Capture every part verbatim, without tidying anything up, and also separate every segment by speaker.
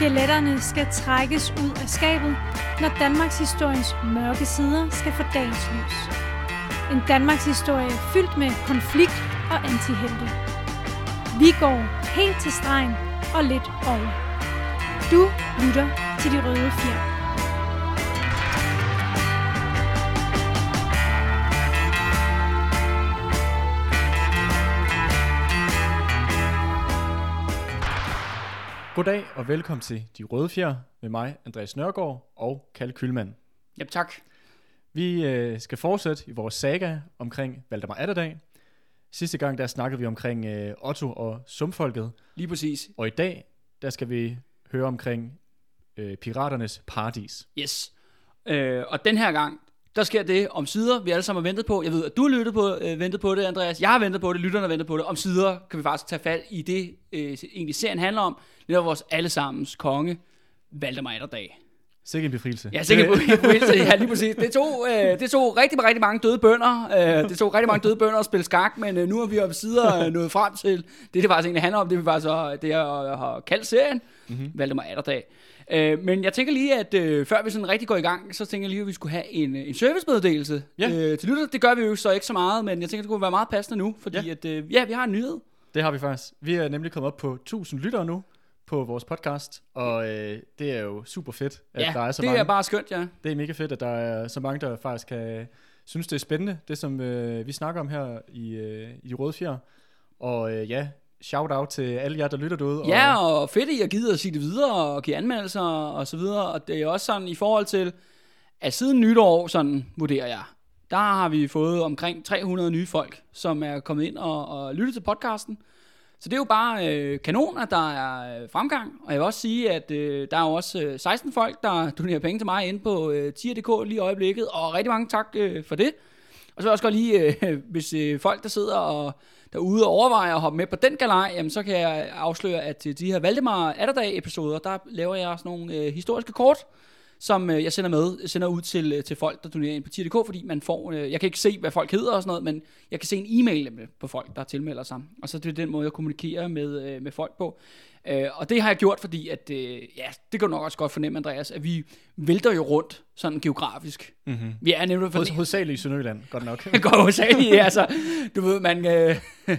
Speaker 1: Skeletterne skal trækkes ud af skabet, når Danmarks historiens mørke sider skal få dagens lys. En Danmarks historie fyldt med konflikt og antihelte. Vi går helt til stregen og lidt over. Du lytter til De Røde Fjer.
Speaker 2: Goddag og velkommen til De Røde Fjer med mig, Andreas Nørgaard og Kalle Kyhlmann.
Speaker 3: Ja, tak.
Speaker 2: Vi øh, skal fortsætte i vores saga omkring Valdemar Atterdag. Sidste gang der snakkede vi omkring øh, Otto og Sumpfolket.
Speaker 3: Lige præcis.
Speaker 2: Og i dag der skal vi høre omkring øh, Piraternes Paradis.
Speaker 3: Yes. Øh, og den her gang, der sker det om sider, vi alle sammen har ventet på. Jeg ved, at du har lyttet på, øh, ventet på det, Andreas. Jeg har ventet på det, lytterne har ventet på det. Om sider kan vi faktisk tage fat i det, øh, egentlig serien handler om. Det er vores allesammens konge, Valdemar Atterdag.
Speaker 2: Sikke en befrielse.
Speaker 3: Ja, sikke en befrielse, ja, lige præcis. Det tog, øh, det tog rigtig, rigtig mange døde bønder. Øh, det tog rigtig mange døde bønder at spille skak, men øh, nu har vi om sider nået frem til det, det faktisk egentlig handler om. Det vi faktisk har, det har, har kaldt serien, mm-hmm. Valdemar Atterdag. Øh, men jeg tænker lige, at øh, før vi sådan rigtig går i gang, så tænker jeg lige, at vi skulle have en, en servicemeddelelse
Speaker 2: ja.
Speaker 3: øh, til lytter. Det gør vi jo så ikke så meget, men jeg tænker, det kunne være meget passende nu, fordi ja. at, øh, ja, vi har en nyhed.
Speaker 2: Det har vi faktisk. Vi er nemlig kommet op på tusind lyttere nu på vores podcast, og øh, det er jo super fedt, at
Speaker 3: ja,
Speaker 2: der er så
Speaker 3: det
Speaker 2: mange.
Speaker 3: er bare skønt, ja.
Speaker 2: Det er mega fedt, at der er så mange, der faktisk kan synes, det er spændende, det som øh, vi snakker om her i, øh, i De Røde Fjer. Og øh, ja, shout out til alle jer, der lytter derude.
Speaker 3: Ja, og, og fedt, I har givet at sige det videre, og give anmeldelser og så videre, og det er også sådan i forhold til, at siden nytår, sådan vurderer jeg, der har vi fået omkring tre hundrede nye folk, som er kommet ind og, og lyttet til podcasten. Så det er jo bare øh, kanon, at der er øh, fremgang. Og jeg vil også sige, at øh, der er jo også øh, seksten folk, der donerer penge til mig inde på øh, tier punktum d k lige i øjeblikket. Og rigtig mange tak øh, for det. Og så vil jeg også godt lige, øh, hvis øh, folk, der sidder og derude og overvejer at hoppe med på den galej, jamen, så kan jeg afsløre, at til de her Valdemar Atterdag-episoder, der laver jeg sådan nogle øh, historiske kort, som øh, jeg sender med, jeg sender ud til, øh, til folk, der donerer ind på tier punktum d k, fordi man får, øh, jeg kan ikke se, hvad folk hedder og sådan noget, men jeg kan se en e-mail med, på folk, der tilmelder sig. Og så det er den måde, jeg kommunikerer med, øh, med folk på. Øh, og det har jeg gjort, fordi at, øh, ja, det kan du nok også godt fornemme, Andreas, at vi vælter jo rundt sådan geografisk. Mm-hmm. Vi er nemlig
Speaker 2: Hoved, hovedsageligt i Sønderjylland, godt nok.
Speaker 3: Godt hovedsageligt, altså. Du ved, man, øh,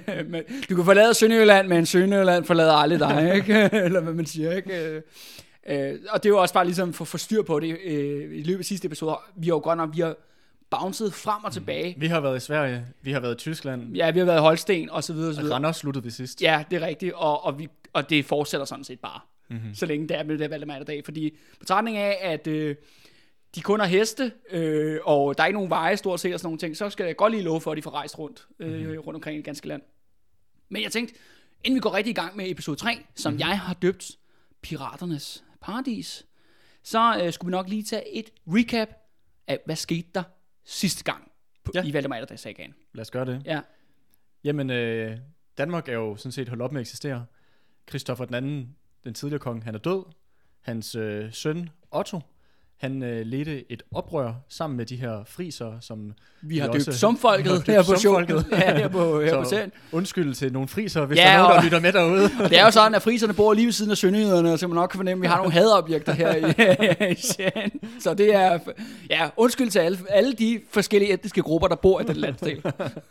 Speaker 3: du kan forlade Sønderjylland, men Sønderjylland forlader aldrig dig, ikke? Eller hvad man siger, ikke? Øh, og det er jo også bare ligesom for at få styr på det øh, i løbet af sidste episode. Vi har jo godt nok, vi har bounced frem og tilbage.
Speaker 2: Vi har været i Sverige, vi har været i Tyskland.
Speaker 3: Ja, vi har været i Holsten og så videre og så videre.
Speaker 2: Randers sluttede vi sidst.
Speaker 3: Ja, det er rigtigt, og, og, vi, og det fortsætter sådan set bare, mm-hmm. så længe det er med det Valdemar Atterdag. Fordi på betragtning af, at øh, de kun har heste, øh, og der er ikke nogen veje stort set og sådan nogle ting, så skal jeg godt lige love for, at de får rejst rundt, øh, mm-hmm. rundt omkring i det ganske land. Men jeg tænkte, inden vi går rigtig i gang med episode tre, som mm-hmm. jeg har døbt Piraternes Paradis, så øh, skulle vi nok lige tage et recap af, hvad skete der sidste gang på, ja. i Valdemar Atterdag-sagaen.
Speaker 2: Lad os gøre det.
Speaker 3: Ja.
Speaker 2: Jamen, øh, Danmark er jo sådan set holdt op med at eksistere. Christoffer den anden, den tidligere konge, han er død. Hans øh, søn Otto, han øh, ledte et oprør sammen med de her friser, som
Speaker 3: vi har døbt Sumpfolket her på Sumpfolket. Ja, her på her på serien.
Speaker 2: Undskyld til nogle friser, hvis
Speaker 3: ja,
Speaker 2: der er nogen, der
Speaker 3: og,
Speaker 2: lytter med derude.
Speaker 3: Og det er jo sådan, at friserne bor lige ved siden af sønderjyderne, så man nok kan fornemme, at vi har nogle hadobjekter her i, i serien. Så det er, ja, undskyld til alle, alle de forskellige etniske grupper, der bor i den landsdel.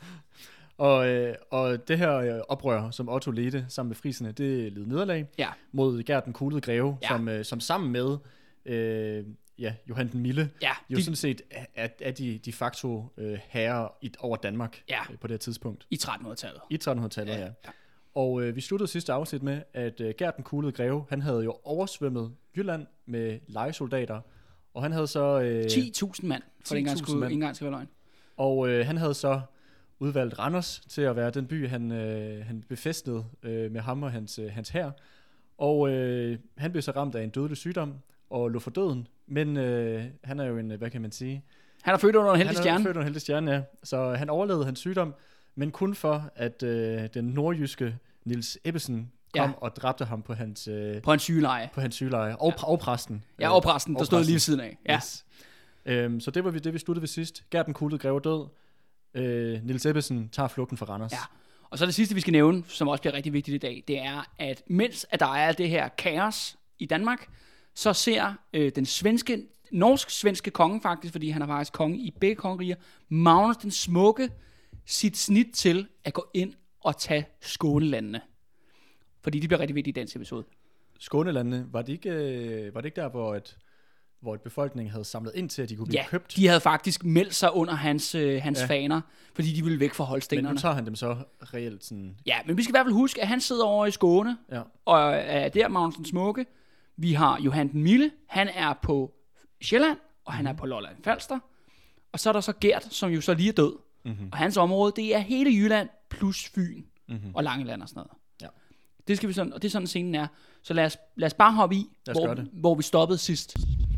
Speaker 2: Og, øh, og det her øh, oprør, som Otto ledte sammen med friserne, det led nederlag
Speaker 3: ja.
Speaker 2: mod Gerd den Kuglede Greve,
Speaker 3: ja.
Speaker 2: som, øh, som sammen med øh, ja, Johan den Milde,
Speaker 3: ja,
Speaker 2: jo
Speaker 3: de,
Speaker 2: sådan set er, er de, de facto øh, herrer i, over Danmark
Speaker 3: ja.
Speaker 2: øh, på det her tidspunkt.
Speaker 3: I trettenhundredetallet.
Speaker 2: I trettenhundredetallet, ja. ja.
Speaker 3: ja.
Speaker 2: Og øh, vi sluttede sidste afsnit med, at øh, Gerd den Kuglede Greve, han havde jo oversvømmet Jylland med lejesoldater, og han havde så... Øh,
Speaker 3: ti tusind mand, for det ikke engang skal være løgn.
Speaker 2: Og øh, han havde så udvalgt Randers til at være den by, han, øh, han befæstede øh, med ham og hans, øh, hans hær. Og øh, han blev så ramt af en dødelig sygdom og lå for døden. Men øh, han er jo en, hvad kan man sige...
Speaker 3: Han er født under en heldig stjerne.
Speaker 2: Han er født under en heldig stjerne, ja. Så han overlevede hans sygdom, men kun for, at øh, den nordjyske Niels Ebbesen kom ja. og dræbte ham på hans... Øh,
Speaker 3: på hans sygeleje.
Speaker 2: På hans sygeleje. Og, ja. og præsten.
Speaker 3: Ja, og præsten, der stod lige ved siden af. Ja.
Speaker 2: Yes. Øhm, så det var vi, det, vi sluttede ved sidst. Gerd den Kuglede Greve død. Øh, Niels Ebbesen tager flugten fra Randers.
Speaker 3: Ja. Og så det sidste, vi skal nævne, som også bliver rigtig vigtigt i dag, det er, at mens at der er det her kaos i Danmark, så ser øh, den svenske, norsk-svenske konge faktisk, fordi han er faktisk konge i begge kongeriger, Magnus den Smukke, sit snit til at gå ind og tage Skånelandene. Fordi de bliver rigtig vigtige i dagens episode.
Speaker 2: Skånelandene, var det ikke, øh, var det ikke der, hvor, et, hvor et befolkningen havde samlet ind til, at de kunne blive
Speaker 3: ja,
Speaker 2: købt?
Speaker 3: de havde faktisk meldt sig under hans, øh, hans
Speaker 2: ja.
Speaker 3: faner, fordi de ville væk fra holstenerne.
Speaker 2: Men nu tager han dem så reelt sådan...
Speaker 3: Ja, men vi skal i hvert fald huske, at han sidder over i Skåne,
Speaker 2: ja.
Speaker 3: og er der Magnus den Smukke. Vi har Johan den Milde, han er på Sjælland, og han mm. er på Lolland Falster. Og så er der så Gert, som jo så lige er død. Mm-hmm. Og hans område, det er hele Jylland plus Fyn mm-hmm. og Langeland og sådan noget. Ja. Det skal vi sådan, og det er sådan scenen er. Så lad os, lad os bare hoppe i, hvor, hvor vi stoppede sidst.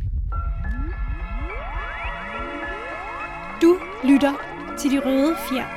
Speaker 1: Du lytter til De Røde Fjer.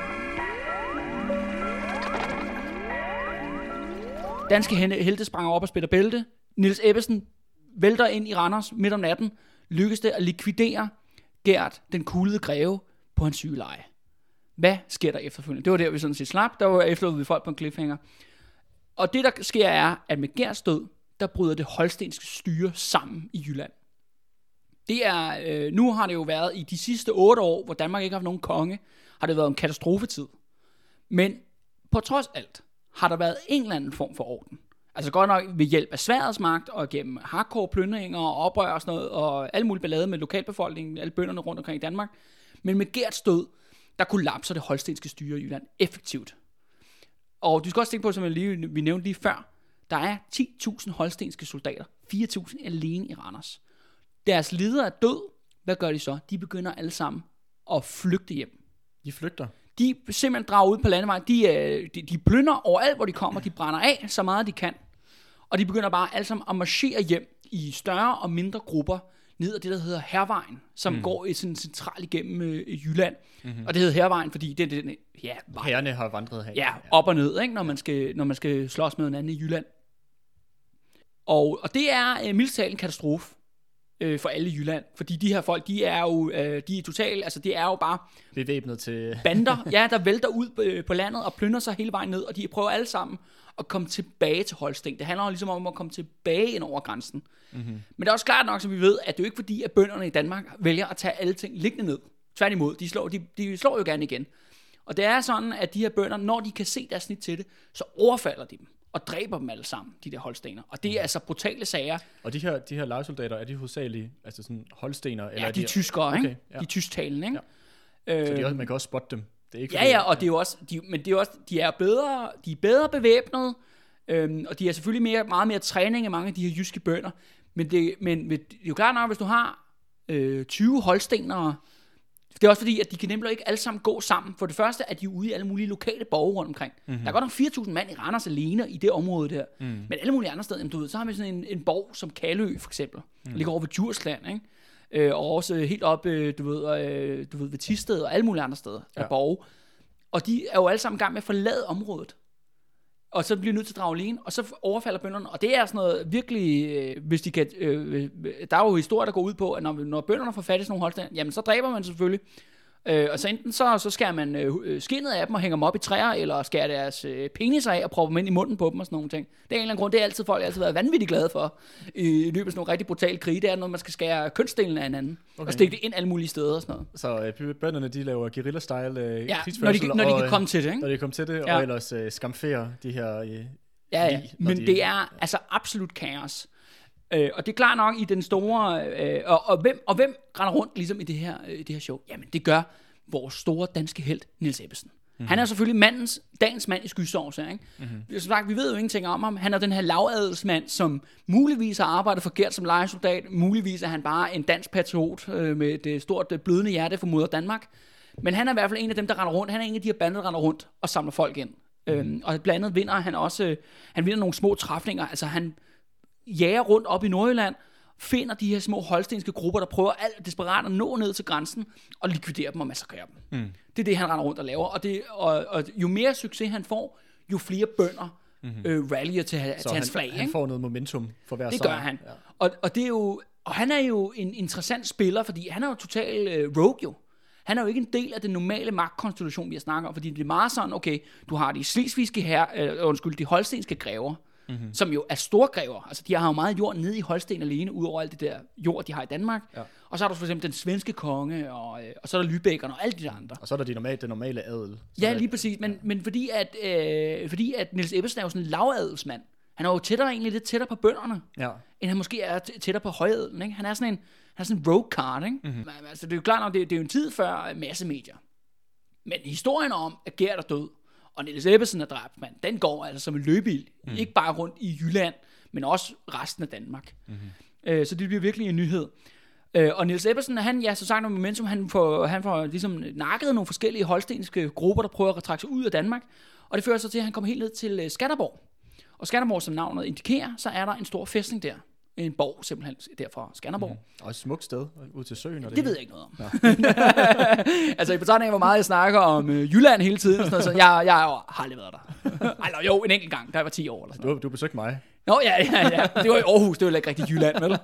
Speaker 3: Danske helte sprang op og spiller bælte. Niels Ebbesen vælter ind i Randers midt om natten. Lykkes det at likvidere Gert, den kuglede greve, på hans sygeleje. Hvad sker der efterfølgende? Det var der, vi sådan set slap. Der var efterladet vi folk på en cliffhanger. Og det, der sker, er, at med Gerts død, der bryder det holstenske styre sammen i Jylland. Det er, øh, nu har det jo været i de sidste otte år, hvor Danmark ikke har haft nogen konge, har det været en katastrofetid. Men på trods alt, har der været en eller anden form for orden. Altså godt nok ved hjælp af sværets magt, og gennem hardcore plyndringer og oprør og sådan noget, og alle mulige ballade med lokalbefolkningen, alle bønderne rundt omkring i Danmark. Men med Gerts død, der kollapser det holstenske styre i Jylland effektivt. Og du skal også tænke på, som jeg lige, vi nævnte lige før, der er ti tusind holstenske soldater, fire tusind alene i Randers. Deres leder er død. Hvad gør de så? De begynder alle sammen at flygte hjem.
Speaker 2: De flygter?
Speaker 3: De simpelthen drager ud på landevejen. De, de, de plynder overalt, hvor de kommer. De brænder af så meget de kan. Og de begynder bare alle sammen at marchere hjem i større og mindre grupper ned ad det, der hedder Hærvejen, som mm. går i sådan centralt igennem øh, Jylland. Mm-hmm. Og det hedder Hærvejen, fordi det er den, ja,
Speaker 2: herrerne har vandret her.
Speaker 3: Ja, op og ned, ikke, når man skal når man skal slås med en anden i Jylland. Og, og det er øh, mildt talt en katastrofe øh, for alle i Jylland, fordi de her folk, de er jo øh, de er totalt, altså det er jo bare
Speaker 2: bevæbnet til
Speaker 3: bander, ja, der vælter ud på, øh, på landet og plynder sig hele vejen ned, og de prøver alle sammen at komme tilbage til Holsten. Det handler jo ligesom om at komme tilbage ind over grænsen. Mm-hmm. Men det er også klart nok, som vi ved, at det er jo ikke fordi, at bønderne i Danmark vælger at tage alle ting liggende ned. Tværtimod, de slår, de, de slår jo gerne igen. Og det er sådan, at de her bønder, når de kan se deres snit til det, så overfalder de dem og dræber dem alle sammen, de der holstener. Og det er mm. altså brutale sager.
Speaker 2: Og de her, de her lejesoldater, er de hovedsageligt altså sådan holstener? Eller
Speaker 3: ja, de er
Speaker 2: de
Speaker 3: tyskere,
Speaker 2: okay,
Speaker 3: ikke?
Speaker 2: Ja.
Speaker 3: De er tysktalende, ikke?
Speaker 2: Ja. Øh, så de også, man kan også spotte dem. Det er ikke
Speaker 3: ja, ja, og det er jo også, de, men det er også, de er bedre, de er bedre bevæbnet, øhm, og de er selvfølgelig mere, meget mere træning end mange af de her jyske bønder. Men det, men det er jo klart nok, hvis du har øh, tyve holstenere. Det er også fordi, at de kan nemlig ikke alle sammen gå sammen. For det første er de ude i alle mulige lokale borge rundt omkring. Mm-hmm. Der er godt nok fire tusind mand i Randers alene i det område der. Mm. Men alle mulige andre steder, jamen, du ved, så har vi sådan en, en borg som Kalø for eksempel. Mm. Der ligger over ved Djursland, ikke? Øh, og også helt op, øh, du, ved, øh, du ved, ved Thisted og alle mulige andre steder ja. af borge. Og de er jo alle sammen i gang med at forlade området. Og så bliver de nødt til at drage alene, og så overfalder bønderne. Og det er sådan noget virkelig, øh, hvis de kan, øh, der er jo historier, der går ud på, at når, når bønderne får fat i sådan nogle holstener, jamen så dræber man selvfølgelig. Øh, og så enten så, så skærer man øh, skinnet af dem og hænger dem op i træer, eller skærer deres øh, penis af og propper dem ind i munden på dem og sådan nogle ting. Det er en eller anden grund, det er altid folk har altid været vanvittigt glade for i løbet af sådan nogle rigtig brutale krige. Det er, når man skal skære kønsdelen af hinanden okay. og stikke det ind alle mulige steder og sådan noget.
Speaker 2: Så øh, bønderne, de laver guerilla-style øh,
Speaker 3: ja, når de, når de kan komme til det, ikke?
Speaker 2: Når de kan komme til det, ja. Og ellers øh, skamferer de her øh,
Speaker 3: ja, ja. Lige, men de, det er ja. altså absolut kaos. Øh, og det er klart nok i den store øh, og, og hvem og hvem render rundt ligesom i det her øh, det her show. Jamen det gør vores store danske helt Niels Ebbesen. Mm-hmm. Han er selvfølgelig mandens, dagens mand i skysovs, ikke? Mm-hmm. Som sagt, vi ved jo ingenting om ham. Han er den her lavadelsmand, som muligvis har arbejdet for Gert som lejesoldat. Muligvis er han bare en dansk patriot øh, med et stort øh, blødende hjerte for moder Danmark. Men han er i hvert fald en af dem, der render rundt. Han er en af de her bander, der render rundt og samler folk ind. Mm-hmm. Øhm, og blandt andet vinder han også, øh, han vinder nogle små træfninger. Altså han jager rundt op i Nordjylland, finder de her små holstenske grupper, der prøver alt desperat at nå ned til grænsen og likvidere dem og massakrere dem. Mm. Det er det, han render rundt og laver. Og, det, og, og jo mere succes han får, jo flere bønder mm-hmm. øh, rallyer til, til
Speaker 2: han,
Speaker 3: hans flag.
Speaker 2: Han
Speaker 3: ikke?
Speaker 2: får noget momentum for hver
Speaker 3: det
Speaker 2: sejr.
Speaker 3: Det gør han.
Speaker 2: Ja.
Speaker 3: Og, og, det er jo, og han er jo en interessant spiller, fordi han er jo total øh, rogue jo. Han er jo ikke en del af den normale magtkonstitution, vi har snakket om, fordi det er meget sådan, okay, du har de slesvigske her, øh, undskyld, de holstenske grever, mm-hmm. som jo er storgrever. Altså, de har jo meget jord nede i Holsten alene, ud over alt det der jord, de har i Danmark. Ja. Og så er der for eksempel den svenske konge, og, og så er der Lübeckerne og alle de andre.
Speaker 2: Og så er der de normale, den normale adel.
Speaker 3: Ja, lige præcis. Men, ja. men fordi, at, øh, fordi at Niels Ebbesen er jo sådan en lavadelsmand. Han er jo tættere, egentlig lidt tættere på bønderne, ja. end han måske er tættere på højadelen. Ikke? Han er sådan en, han er sådan en rogue card. Ikke? Mm-hmm. Altså, det er jo klart nok, det, det er jo en tid før massemedier. Men historien om, at Gert er død, og Niels Ebbesen er dræbt, man, den går altså som en løbebil. Mm. Ikke bare rundt i Jylland, men også resten af Danmark. Mm-hmm. Øh, så det bliver virkelig en nyhed. Øh, og Niels Ebbesen, han, ja, så sagt noget momentum, han får, han får ligesom nakket nogle forskellige holstenske grupper, der prøver at trække sig ud af Danmark. Og det fører så til, at han kommer helt ned til Skanderborg. Og Skanderborg, som navnet indikerer, så er der en stor fæstning der. En borg simpelthen derfra Skanderborg. Mm.
Speaker 2: Og et smukt sted ud til søen. Og
Speaker 3: det,
Speaker 2: det
Speaker 3: ved jeg ikke noget om. Altså i betragtning af, hvor meget jeg snakker om uh, Jylland hele tiden, sådan noget, så jeg, jeg har aldrig været der. Eller jo, en enkelt gang, da jeg var ti år. Eller sådan
Speaker 2: du, du besøgte mig.
Speaker 3: Nå ja, ja, ja. Det var i Aarhus, det var ikke rigtig Jylland, vel?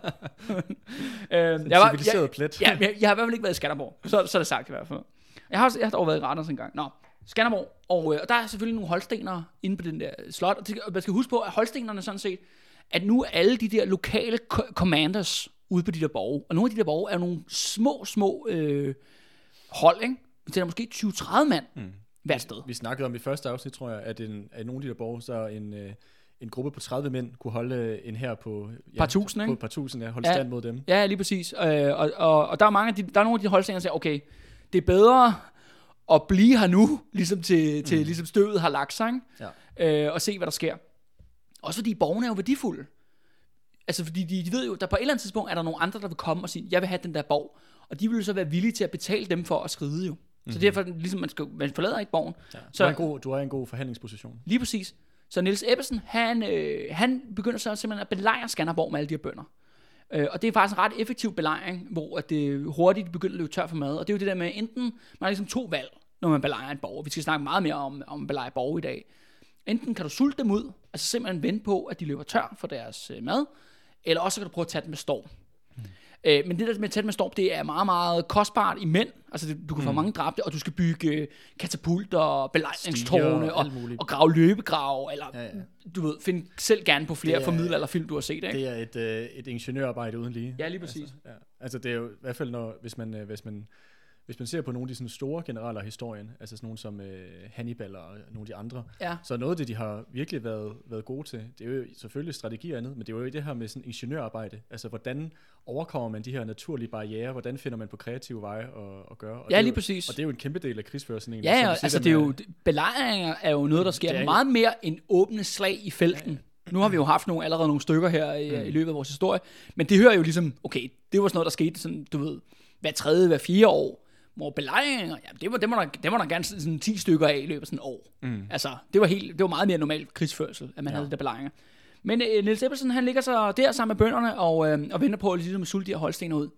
Speaker 3: øhm,
Speaker 2: jeg var, civiliseret plet.
Speaker 3: Ja, jeg, jeg har i hvert fald ikke været i Skanderborg, så, så er det sagt i hvert fald. Jeg har, jeg har dog været i Randers en gang. Nå, Skanderborg, og, øh, og der er selvfølgelig nogle holstenere inde på den der slot, og, det, og man skal huske på, at holstenerne sådan set, at nu er alle de der lokale commanders ude på de der borge, og nogle af de der borge er nogle små, små øh, hold, ikke? Det er måske tyve til tredive mand mm. hvert sted.
Speaker 2: Vi snakkede om i første afsnit, tror jeg, at, en, at nogle af de der borge, så en, øh, en gruppe på tredive mænd kunne holde en her på
Speaker 3: ja, par tusind,
Speaker 2: på et par tusind, ja, holde ja, stand mod dem.
Speaker 3: Ja, lige præcis. Øh, og, og, og der er mange af de, der er nogle af de holdstænger, der siger, okay, det er bedre at blive her nu, ligesom til, til mm. ligesom støvet har lagt sig, ja. øh, og se, hvad der sker. Også fordi borgerne er jo værdifulde. Altså fordi de, de ved jo, der på et eller andet tidspunkt er der nogle andre, der vil komme og sige, jeg vil have den der borg. Og de vil jo så være villige til at betale dem for at skride jo. Mm-hmm. Så derfor, ligesom man, skal, man forlader ikke borgen.
Speaker 2: Ja,
Speaker 3: så,
Speaker 2: du, er en god, du er en god forhandlingsposition.
Speaker 3: Lige præcis. Så Niels Ebbesen, han, øh, han begynder så simpelthen at belejre Skanderborg med alle de her bønder. Øh, og det er faktisk en ret effektiv belejring, hvor at det hurtigt begynder at løbe tør for mad. Og det er jo det der med, enten man har ligesom to valg, når man belejrer en borg. Vi skal snakke meget mere om, om belejre borg i dag. Enten kan du sulte dem ud, altså simpelthen vente på, at de løber tør for deres øh, mad, eller også kan du prøve at tage dem med storm. Mm. Øh, men det der med at tage dem med storm, det er meget, meget kostbart i mænd. Altså det, du kan mm. få mange dræbte, og du skal bygge katapulter, belejringstårne, og, og grave løbegrav, eller ja, ja. Du ved, find selv gerne på flere formidler eller film, du har set. Ikke?
Speaker 2: Det er et, øh, et ingeniørarbejde uden lige.
Speaker 3: Ja, lige præcis.
Speaker 2: Altså, ja. altså det er jo i hvert fald, når, hvis man... Øh, hvis man Hvis man ser på nogle af de sådan store generaler af historien, altså sådan nogle som øh, Hannibal og nogle af de andre, ja. Så er noget af det, de har virkelig været, været gode til, det er jo selvfølgelig strategi og andet, men det er jo det her med sådan ingeniørarbejde. Altså hvordan overkommer man de her naturlige barrierer, hvordan finder man på kreative veje at, at gøre. Og
Speaker 3: ja,
Speaker 2: det
Speaker 3: lige
Speaker 2: jo,
Speaker 3: præcis.
Speaker 2: Og det er jo en kæmpe del af krigsførelsen.
Speaker 3: Ja, ja altså det er jo, belejringer er jo noget, der sker er, meget mere end åbne slag i felten. Ja. Nu har vi jo haft nogle, allerede nogle stykker her i, mm. i løbet af vores historie, men det hører jo ligesom, okay, det var sådan noget, der skete sådan, du ved, hver tredje, hver fire år. Hvor belejringer, ja, det var, det var der, det var der gerne sådan ti stykker af i løbet af sådan et år. Mm. Altså, det var, helt, det var meget mere normal krigsførsel, at man ja. havde de der belejringer. Men øh, Niels Ebbesen, han ligger så der sammen med bønderne, og, øh, og venter på at ligesom sulte de her holstener ud.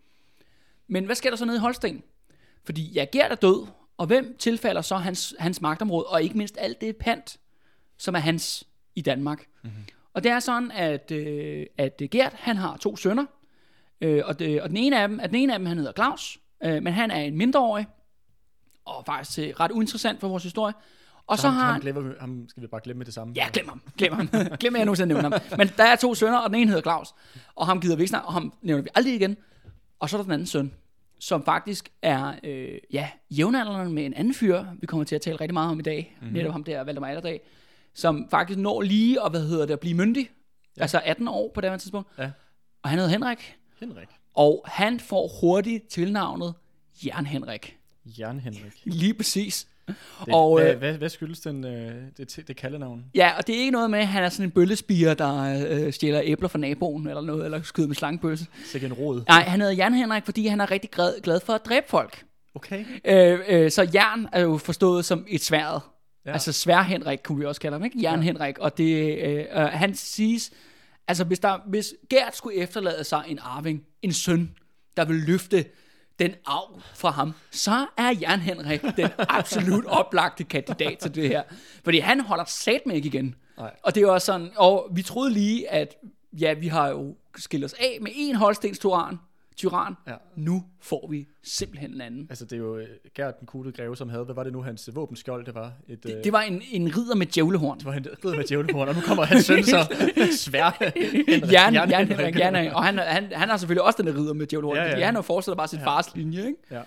Speaker 3: Men hvad sker der så nede i Holsten? Fordi ja, Gert er død, og hvem tilfalder så hans, hans magtområde, og ikke mindst alt det pant, som er hans i Danmark. Mm-hmm. Og det er sådan, at, øh, at Gert, han har to sønner, øh, og, det, og den ene af dem, at den ene af dem, han hedder Claus, men han er en mindreårig, og faktisk ret uinteressant for vores historie. Og så, så ham, har han...
Speaker 2: Glemmer, ham skal vi bare glemme med det samme.
Speaker 3: Ja, glem ham. Glem ham. Glem, at jeg nogensinde nævner ham. Men der er to sønner, og den ene hedder Claus. Og ham gider vi ikke snakke, og ham nævner vi aldrig igen. Og så er der den anden søn, som faktisk er øh, ja, jævnaldrende med en anden fyr, vi kommer til at tale rigtig meget om i dag. Mm-hmm. Netop ham der, Valdemar Atterdag, som faktisk når lige og, hvad hedder det, at blive myndig. Ja. Altså atten år på det tidspunkt. Ja. Og han hedder Henrik.
Speaker 2: Henrik.
Speaker 3: Og han får hurtigt tilnavnet Jern Henrik.
Speaker 2: Jern Henrik.
Speaker 3: Lige præcis.
Speaker 2: Det, og, hvad, øh, hvad, hvad skyldes den, øh, det, det kaldenavn?
Speaker 3: Ja, og det er ikke noget med, at han er sådan en bøllespiger, der øh, stjæler æbler fra naboen, eller noget, eller skyder med slangebøsse.
Speaker 2: Sikke en rod.
Speaker 3: Nej, han hedder Jern Henrik, fordi han er rigtig glad, glad for at dræbe folk.
Speaker 2: Okay.
Speaker 3: Øh, øh, så Jern er jo forstået som et sværd. Ja. Altså svær Henrik, kunne vi også kalde ham, ikke? Jern ja. Henrik, og det, øh, øh, han siges... Altså, hvis, der, hvis Gert skulle efterlade sig en arving, en søn, der vil løfte den arv fra ham, så er Jern Henrik den absolut oplagte kandidat til det her. Fordi han holder satme ikke igen. Nej. Og det er også sådan, og vi troede lige, at ja, vi har jo skilt os af med en Holstens Toran. tyran.
Speaker 2: Ja.
Speaker 3: Nu får vi simpelthen en anden.
Speaker 2: Altså, det er jo Gert den kuglede greve, som havde, hvad var det nu, hans våbenskjold, det var? Et,
Speaker 3: Det, det var en, en ridder med djævlehorn.
Speaker 2: Det var en ridder med djævlehorn, og nu kommer hans søn så svær.
Speaker 3: Jern, Jern, Jern, Henrik, Jern, og han, han, han har selvfølgelig også den ridder med djævlehorn,
Speaker 2: ja, ja.
Speaker 3: fordi han har fortsat bare sin ja. fars linje, ikke?
Speaker 2: Ja.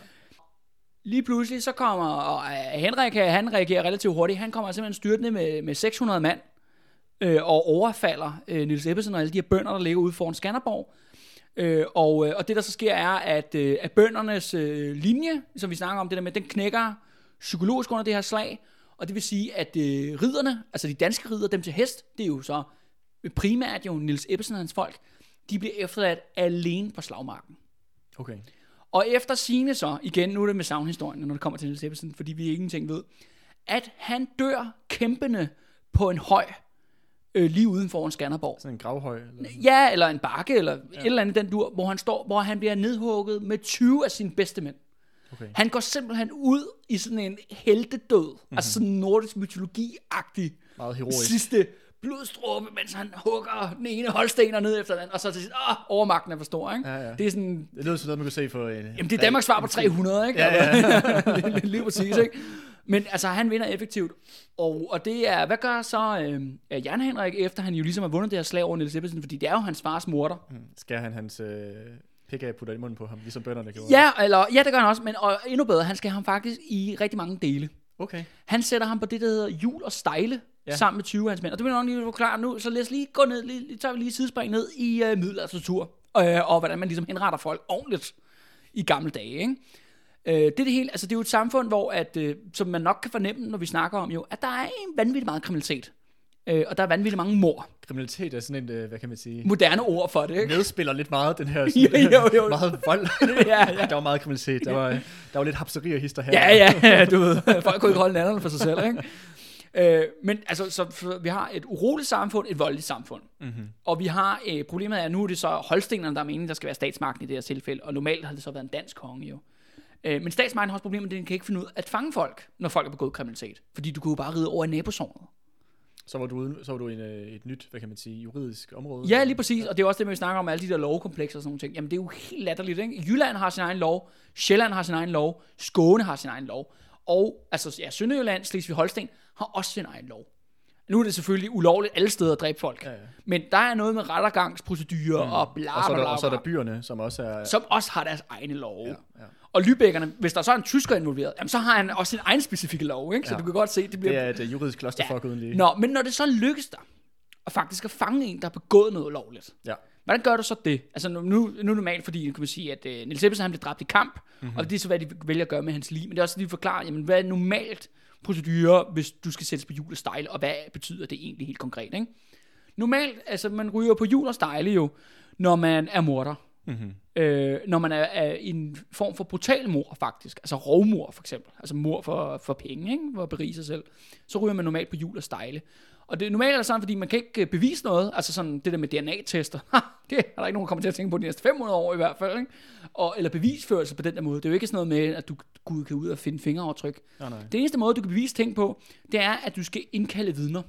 Speaker 3: Lige pludselig så kommer, og Henrik, han reagerer relativt hurtigt, han kommer simpelthen styrtende med, med seks hundrede mand, øh, og overfalder øh, Niels Ebbesen og alle de her bønder, der ligger ude foran Skanderborg. Øh, og, og det der så sker er, at, øh, at bøndernes øh, linje, som vi snakker om det der med, den knækker psykologisk under det her slag, og det vil sige, at øh, ridderne, altså de danske ridder, dem til hest, det er jo så primært jo Niels Ebbesen og hans folk, de bliver efterladt alene på slagmarken.
Speaker 2: Okay.
Speaker 3: Og efter sigende så, igen, nu er det med savnhistorien, når det kommer til Niels Ebbesen, fordi vi ingenting ved, at han dør kæmpende på en høj, øh, lige uden for en Skanderborg.
Speaker 2: Sådan en gravhøj? Eller?
Speaker 3: Ja, eller en bakke, eller
Speaker 2: ja.
Speaker 3: et eller andet den dur, hvor han står, hvor han bliver nedhugget med tyve af sine bedste mænd.
Speaker 2: Okay.
Speaker 3: Han går simpelthen ud i sådan en heltedød, mm-hmm. altså sådan nordisk mytologi-agtig.
Speaker 2: Meget heroisk.
Speaker 3: Sidste blodstråbe, mens han hugger den ene holstener ned efter den anden, og så til sidst, åh, overmagten er for stor, ikke?
Speaker 2: Ja, ja.
Speaker 3: Det er sådan...
Speaker 2: Det lyder sådan noget, man kan se for... En,
Speaker 3: Jamen, det er Danmarks svar på tre hundrede, ikke?
Speaker 2: Ja, ja.
Speaker 3: lige, lige præcis, ikke? Men altså, han vinder effektivt. Og, og det er, hvad gør så øh, Jan Henrik, efter han jo ligesom har vundet det her slag over Niels Ebbesen, fordi det er jo hans fars morder.
Speaker 2: Hmm. Skærer han hans øh, pik af putter i munden på ham, ligesom bønderne gjorde?
Speaker 3: Ja, eller, ja, det gør han også, men og endnu bedre, han skal ham faktisk i rigtig mange dele.
Speaker 2: Okay.
Speaker 3: Han sætter ham på det, der hedder hjul og stejle, ja. Sammen med tyve af hans mænd. Og det vil jeg nok lige forklare nu, så lad os lige gå ned, lige, lige tager vi lige sidespring ned i øh, middelalderkultur, øh, og hvordan man ligesom henretter folk ordentligt i gamle dage, ikke? Øh, det er det hele, altså det er jo et samfund, hvor, at, øh, som man nok kan fornemme, når vi snakker om jo, at der er en vanvittig meget kriminalitet. Øh, og der er vanvittigt mange mord.
Speaker 2: Kriminalitet er sådan en, øh, hvad kan man sige...
Speaker 3: Moderne ord for det, ikke?
Speaker 2: Nedspiller lidt meget, den her... Sådan,
Speaker 3: jo, jo, jo.
Speaker 2: Meget vold.
Speaker 3: ja, ja.
Speaker 2: Der var meget kriminalitet. Der var, der var lidt hapseri og hister her.
Speaker 3: Ja, ja, du ved. Folk kunne ikke holde nanderne for sig selv, ikke? Øh, men altså, så vi har et uroligt samfund, et voldeligt samfund. Mm-hmm. Og vi har, øh, problemet er, at nu er det så holstenerne, der er meningen, der skal være statsmagten i det her tilfælde. Og normalt har det så været en dansk konge, jo. Øh, men statsmagten har også problemet, at den kan ikke finde ud af at fange folk, når folk har begået kriminalitet. Fordi du kunne jo bare ride over i nabosognet.
Speaker 2: Så var du, uden, så var du i en, et nyt, hvad kan man sige, juridisk område?
Speaker 3: Ja, lige præcis. Og det er også det, vi snakker om, alle de der lovkomplekser og sådan nogle ting. Jamen, det er jo helt latterligt, ikke? Jylland har sin egen lov, Sjælland har sin egen lov, Skåne har sin egen lov. Og altså, ja, Sønderjylland, Slesvig-Holsten har også sin egen lov. Nu er det selvfølgelig ulovligt alle steder at dræbe folk. Ja, ja. Men der er noget med rettergangsprocedurer mm. og bla bla
Speaker 2: og så, er der,
Speaker 3: bla.
Speaker 2: og så er der byerne, som også er...
Speaker 3: Som også har deres egne love. Ja, ja. Og Lübeckerne, hvis der så er en tysker involveret, jamen, så har han også sin egen specifikke lov, ikke? Så ja. Du kan godt se, det bliver...
Speaker 2: Det er et juridisk klosterfuck ja. Uden lige.
Speaker 3: Nå, men når det så lykkes dig, at faktisk at fange en, der har begået noget ulovligt, ja. Hvordan gør du så det? Altså nu, nu, nu normalt, fordi kan man sige, at uh, Niels Ebbesen han blev dræbt i kamp, mm-hmm. og det er så, hvad de vælger at gøre med hans liv. Men det er også lige forklare, jamen, hvad er normalt procedure, hvis du skal sættes på hjul og stejle, og hvad betyder det egentlig helt konkret, ikke? Normalt, altså man ryger på hjul og stejle jo, når man er morder. Mm-hmm. Øh, når man er, er i en form for brutal mord faktisk, altså rovmord for eksempel, altså mord for, for penge, ikke? For at berige sig selv, så ryger man normalt på hjul og stejle. Og det normalt er sådan, fordi man kan ikke bevise noget, altså sådan det der med D N A-tester, det er der ikke nogen, der kommer til at tænke på de næste fem hundrede år i hvert fald, ikke? Og, eller bevisførelse på den der måde. Det er jo ikke sådan noget med, at du Gud kan ud og finde fingeraftryk. Nej, nej. Det eneste måde, du kan bevise ting på, det er, at du skal indkalde vidner.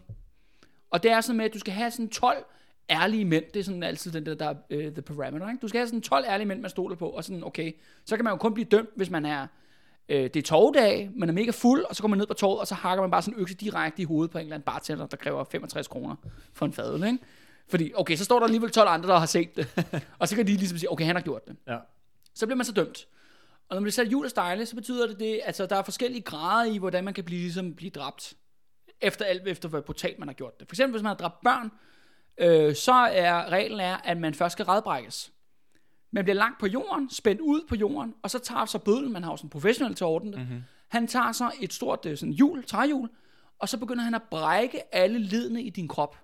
Speaker 3: Og det er sådan med, at du skal have sådan tolv ærlige mænd, det er sådan altid den der, der uh, the parameter, ikke? Du skal have sådan tolv ærlige mænd, man stoler på, og sådan, okay, så kan man jo kun blive dømt, hvis man er, øh, det er torvedag, man er mega fuld, og så går man ned på torvet, og så hakker man bare sådan en økse direkte i hovedet på en eller anden bartender, der kræver femogtres kroner for en fadøl, ikke? Fordi, okay, så står der alligevel tolv andre, der har set det, og så kan de ligesom sige, okay, han har gjort det. Ja. Så bliver man så dømt. Og når man bliver sat hjul og stejle, så betyder det det, altså der er forskellige grader i, hvordan man kan blive, ligesom, blive dræbt, efter alt, efter hvor brutalt man har gjort det. For eksempel, hvis man har dræbt børn, Øh, så er reglen er, at man først skal radbrækkes. Man bliver lagt på jorden, spændt ud på jorden, og så tager så bødlen, man har jo sådan en professionel til at ordne det. Mm-hmm. Han tager så et stort sådan hjul, træhjul, og så begynder han at brække alle ledene i din krop.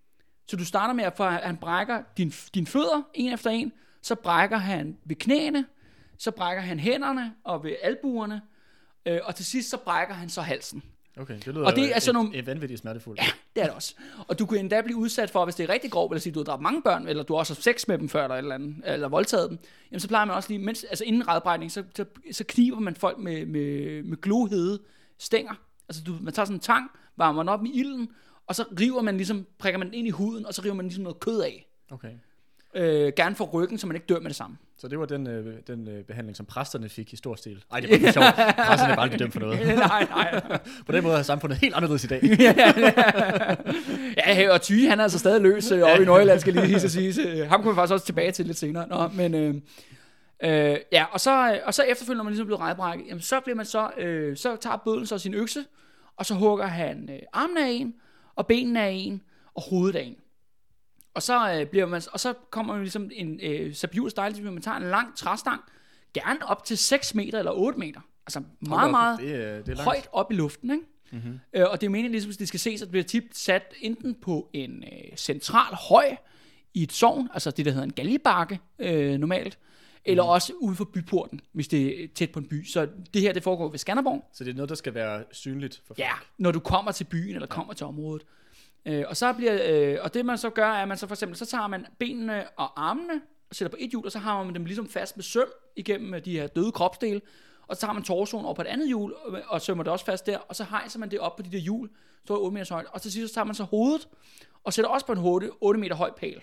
Speaker 3: Så du starter med, at han brækker din, din fødder en efter en, så brækker han ved knæene, så brækker han hænderne og ved albuerne, øh, og til sidst så brækker han så halsen.
Speaker 2: Okay, det lyder
Speaker 3: og det er sådan
Speaker 2: et,
Speaker 3: nogle,
Speaker 2: et vanvittigt smertefuldt.
Speaker 3: Ja, det er det også. Og du kan endda blive udsat for, hvis det er rigtig grov, eller sige, du har dræbt mange børn, eller du også har sex med dem før, eller, eller, andet, eller voldtaget dem, jamen så plejer man også lige, mens, altså inden radbrækning, så, så, så kniber man folk med, med, med glohede stænger. Altså du, man tager sådan en tang, varmer den op i ilden, og så river man ligesom, prikker man den ind i huden, og så river man ligesom noget kød af.
Speaker 2: Okay.
Speaker 3: Øh, gerne for ryggen, så man ikke dør med det samme.
Speaker 2: Så det var den, øh, den øh, behandling, som præsterne fik i stor stil. Ej, det var ikke sjovt. Præsterne er bare ikke dømt for noget.
Speaker 3: nej, nej.
Speaker 2: På den måde er samfundet helt anderledes i dag.
Speaker 3: ja, og Thy, han er altså stadig løs øh, oppe i Nordjylland, skal lige hisse sige. Ham kommer vi faktisk også tilbage til lidt senere. Nå, men øh, øh, ja, og så, og så efterfølgende, når man ligesom bliver rejbrækket, jamen så bliver man så, øh, så tager bødlen så sin økse, og så hugger han øh, armen af en, og benene af en, og hovedet af en. Og så, øh, bliver man, og så kommer man ligesom en øh, Sabiul style, man tager en lang træstang, gerne op til seks meter eller otte meter. Altså meget, meget
Speaker 2: det er, det er
Speaker 3: højt op i luften, ikke?
Speaker 2: Mm-hmm.
Speaker 3: Øh, og det er meningen, ligesom, at det skal ses, at det bliver tit sat enten på en øh, central høj i et sogn, altså det, der hedder en galgebakke øh, normalt, eller mm. også ude for byporten, hvis det er tæt på en by. Så det her, det foregår ved Skanderborg.
Speaker 2: Så det er noget, der skal være synligt for folk?
Speaker 3: Ja, når du kommer til byen, eller kommer ja. til området. Øh, og så bliver, øh, og det man så gør, er, at man så for eksempel, så tager man benene og armene, og sætter på et hjul, og så har man dem ligesom fast med søm igennem de her døde kropsdele, og så tager man torsoen over på et andet hjul, og sømmer det også fast der, og så hejser man det op på de der hjul, står i otte meters højde, og til sidst så tager man så hovedet, og sætter også på en otte meter høj pæl.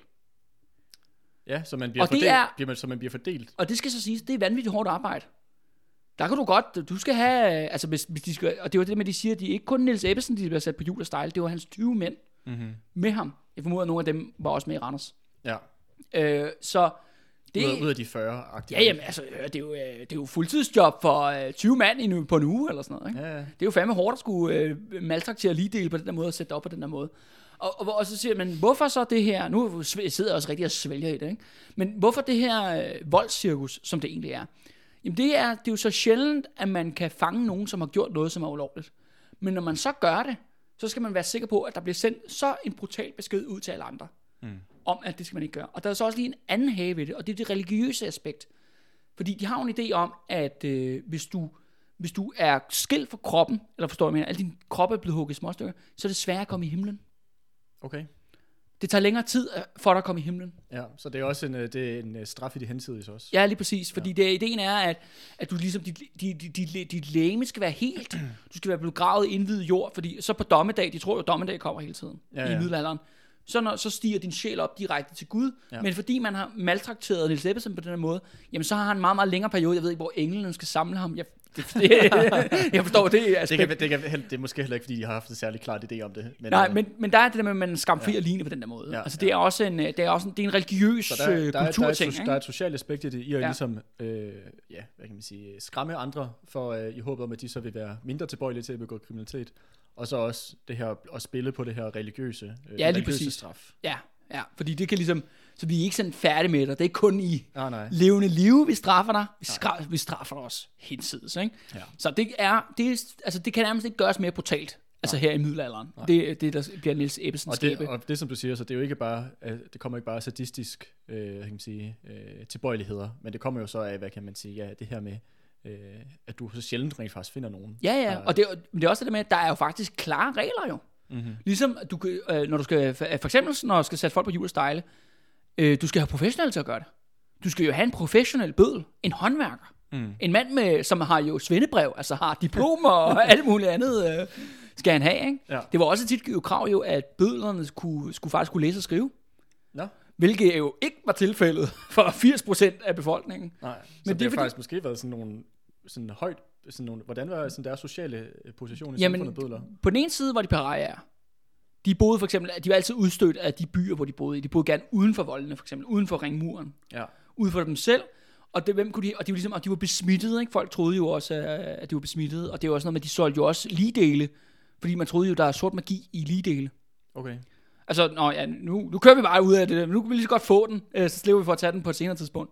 Speaker 2: Ja, så man bliver, fordelt, er, bliver man, så man bliver fordelt.
Speaker 3: Og det skal så siges, det er vanvittigt hårdt arbejde. Der kan du godt, du skal have, altså hvis, hvis de skal, og det var det med, de siger, de er ikke kun Niels Ebbesen, de bliver sat på hjul og style, det var hans tyve mænd mm-hmm. med ham. Jeg formoder, at nogle af dem var også med i Randers.
Speaker 2: Ja.
Speaker 3: Øh, så det,
Speaker 2: ud, ud af de fyrre-agtige.
Speaker 3: Ja, jamen, altså, det er jo, det er jo fuldtidsjob for tyve mand i nu, på en uge, eller sådan noget, ikke? Ja, ja. Det er jo fandme hårdt at skulle uh, maltraktere lige dele på den der måde, og sætte det op på den der måde. Og, og, og så siger man, hvorfor så det her, nu sidder jeg også rigtig og svælger i det, ikke? Men hvorfor det her uh, voldscirkus, som det egentlig er? Jamen det er, det er jo så sjældent, at man kan fange nogen, som har gjort noget, som er ulovligt. Men når man så gør det, så skal man være sikker på, at der bliver sendt så en brutal besked ud til alle andre. Mm. Om, at det skal man ikke gøre. Og der er så også lige en anden hage ved det, og det er det religiøse aspekt. Fordi de har jo en idé om, at øh, hvis, du, hvis du er skilt fra kroppen, eller forstår jeg mere, at din krop er blevet hugget i småstykker, så er det svært at komme i himlen.
Speaker 2: Okay.
Speaker 3: Det tager længere tid for dig at komme i himlen.
Speaker 2: Ja, så det er også en, det er en straf i det hensidige også.
Speaker 3: Ja, lige præcis. Fordi ja. det, ideen er, at, at du ligesom, dit, dit, dit, dit, dit lægeme skal være helt, du skal være blevet gravet i indviet jord, fordi så på dommedag, de tror jo, at dommedag kommer hele tiden ja, ja. i middelalderen. Så, når, så stiger din sjæl op direkte til Gud. Ja. Men fordi man har maltrakteret Niels Ebbesen på den her måde, jamen så har han en meget, meget længere periode. Jeg ved ikke, hvor englene skal samle ham. Jeg, det, det, jeg forstår det aspekt.
Speaker 2: Det, kan, det, kan, det er måske heller ikke, fordi de har haft en særlig klart idé om det. Men,
Speaker 3: Nej, men, men der er det der med, at man skamfri ja. ligne på den der måde. Ja, altså det er også en, det er også en, det er en religiøs der, der, kulturting.
Speaker 2: Der, der, der er et socialt aspekt i det, i at ja. ligesom, øh, ja, hvad kan man sige, skræmme andre, for øh, i håbet om, at de så vil være mindre tilbøjelige til at begå kriminalitet. Og så også det her at spille på det her religiøse, øh,
Speaker 3: ja,
Speaker 2: religiøse straf.
Speaker 3: Ja, ja, fordi det kan ligesom, så vi er ikke sådan færdige med dig. Det er ikke kun i
Speaker 2: ah, nej.
Speaker 3: levende liv, vi straffer dig. Vi, skra- vi straffer dig også hinsides, ikke? Ja. Så det er, det er, altså det kan nærmest ikke gøres mere brutalt. Altså her i middelalderen. Det, det der bliver Niels Ebbesens
Speaker 2: og det, og det som du siger, så det er jo ikke bare, det kommer ikke bare af sadistisk, øh, kan man sige, øh, tilbøjeligheder, men det kommer jo så af, hvad kan man sige, ja, det her med, øh, at du så sjældent rent faktisk finder nogen.
Speaker 3: Ja, ja, og det, det er også det med, at der er jo faktisk klare regler jo. Mm-hmm. Ligesom du, øh, når du skal, for eksempel når du skal sætte folk på hjul og stejle, øh, du skal have professionelle til at gøre det. Du skal jo have en professionel bødel, en håndværker, mm. en mand med, som har jo svendebrev, altså har diplomer og alt muligt andet, øh, skal han have, ikke? Ja. Det var også tit jo krav jo, at bødlerne skulle, skulle faktisk kunne læse og skrive.
Speaker 2: Nå.
Speaker 3: Hvilket jo ikke var tilfældet for firs procent af befolkningen.
Speaker 2: Nej, så men det, det har faktisk måske været sådan nogle sådan højt, sådan nogle, hvordan var sådan deres sociale position i Jamen, samfundet bødler?
Speaker 3: På den ene side var de pariaer. De boede for eksempel, de var altid udstødt af de byer, hvor de boede i. De boede gerne uden for voldene, for eksempel uden for ringmuren. Ja. Uden for dem selv. Og det, hvem kunne de, og de var ligesom, og de var besmittede, ikke? Folk troede jo også, at de var besmittede, og det var også noget med, at de solgte jo også ligedele, fordi man troede jo, der er sort magi i ligedele.
Speaker 2: Okay.
Speaker 3: Altså, nå, ja, nu, nu kører vi bare ud af det, men nu kan vi lige så godt få den, så slipper vi for at tage den på et senere tidspunkt.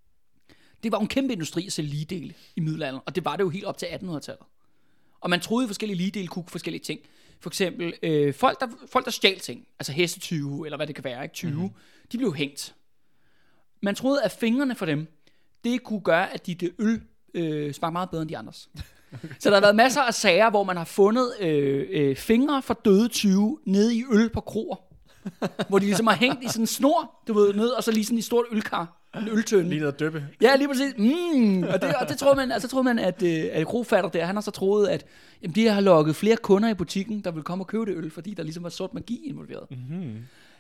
Speaker 3: Det var en kæmpe industri at sælge ligedele i middelalderen, og det var det jo helt op til attenhundredetallet. Og man troede, at forskellige ligedele kunne forskellige ting. For eksempel, øh, folk, der, folk, der stjal ting, altså hestetyve, eller hvad det kan være, ikke tyve, mm-hmm. de blev hængt. Man troede, at fingrene for dem, det kunne gøre, at de det øl øh, smagte meget bedre end de andres. Okay. Så der har været masser af sager, hvor man har fundet øh, øh, fingre for døde tyve nede i øl på kroer. Hvor de ligesom har hængt i sådan en snor, du ved, ned, og så lige sådan i stort ølkar. En øltønde.
Speaker 2: Lige noget døbe.
Speaker 3: Ja, lige præcis. Mm. Og, det, og det troede man, altså troede man, at, at krofatter der, han har så troet, at jamen, de har lukket flere kunder i butikken, der vil komme og købe det øl, fordi der ligesom var sort magi involveret. Mm-hmm.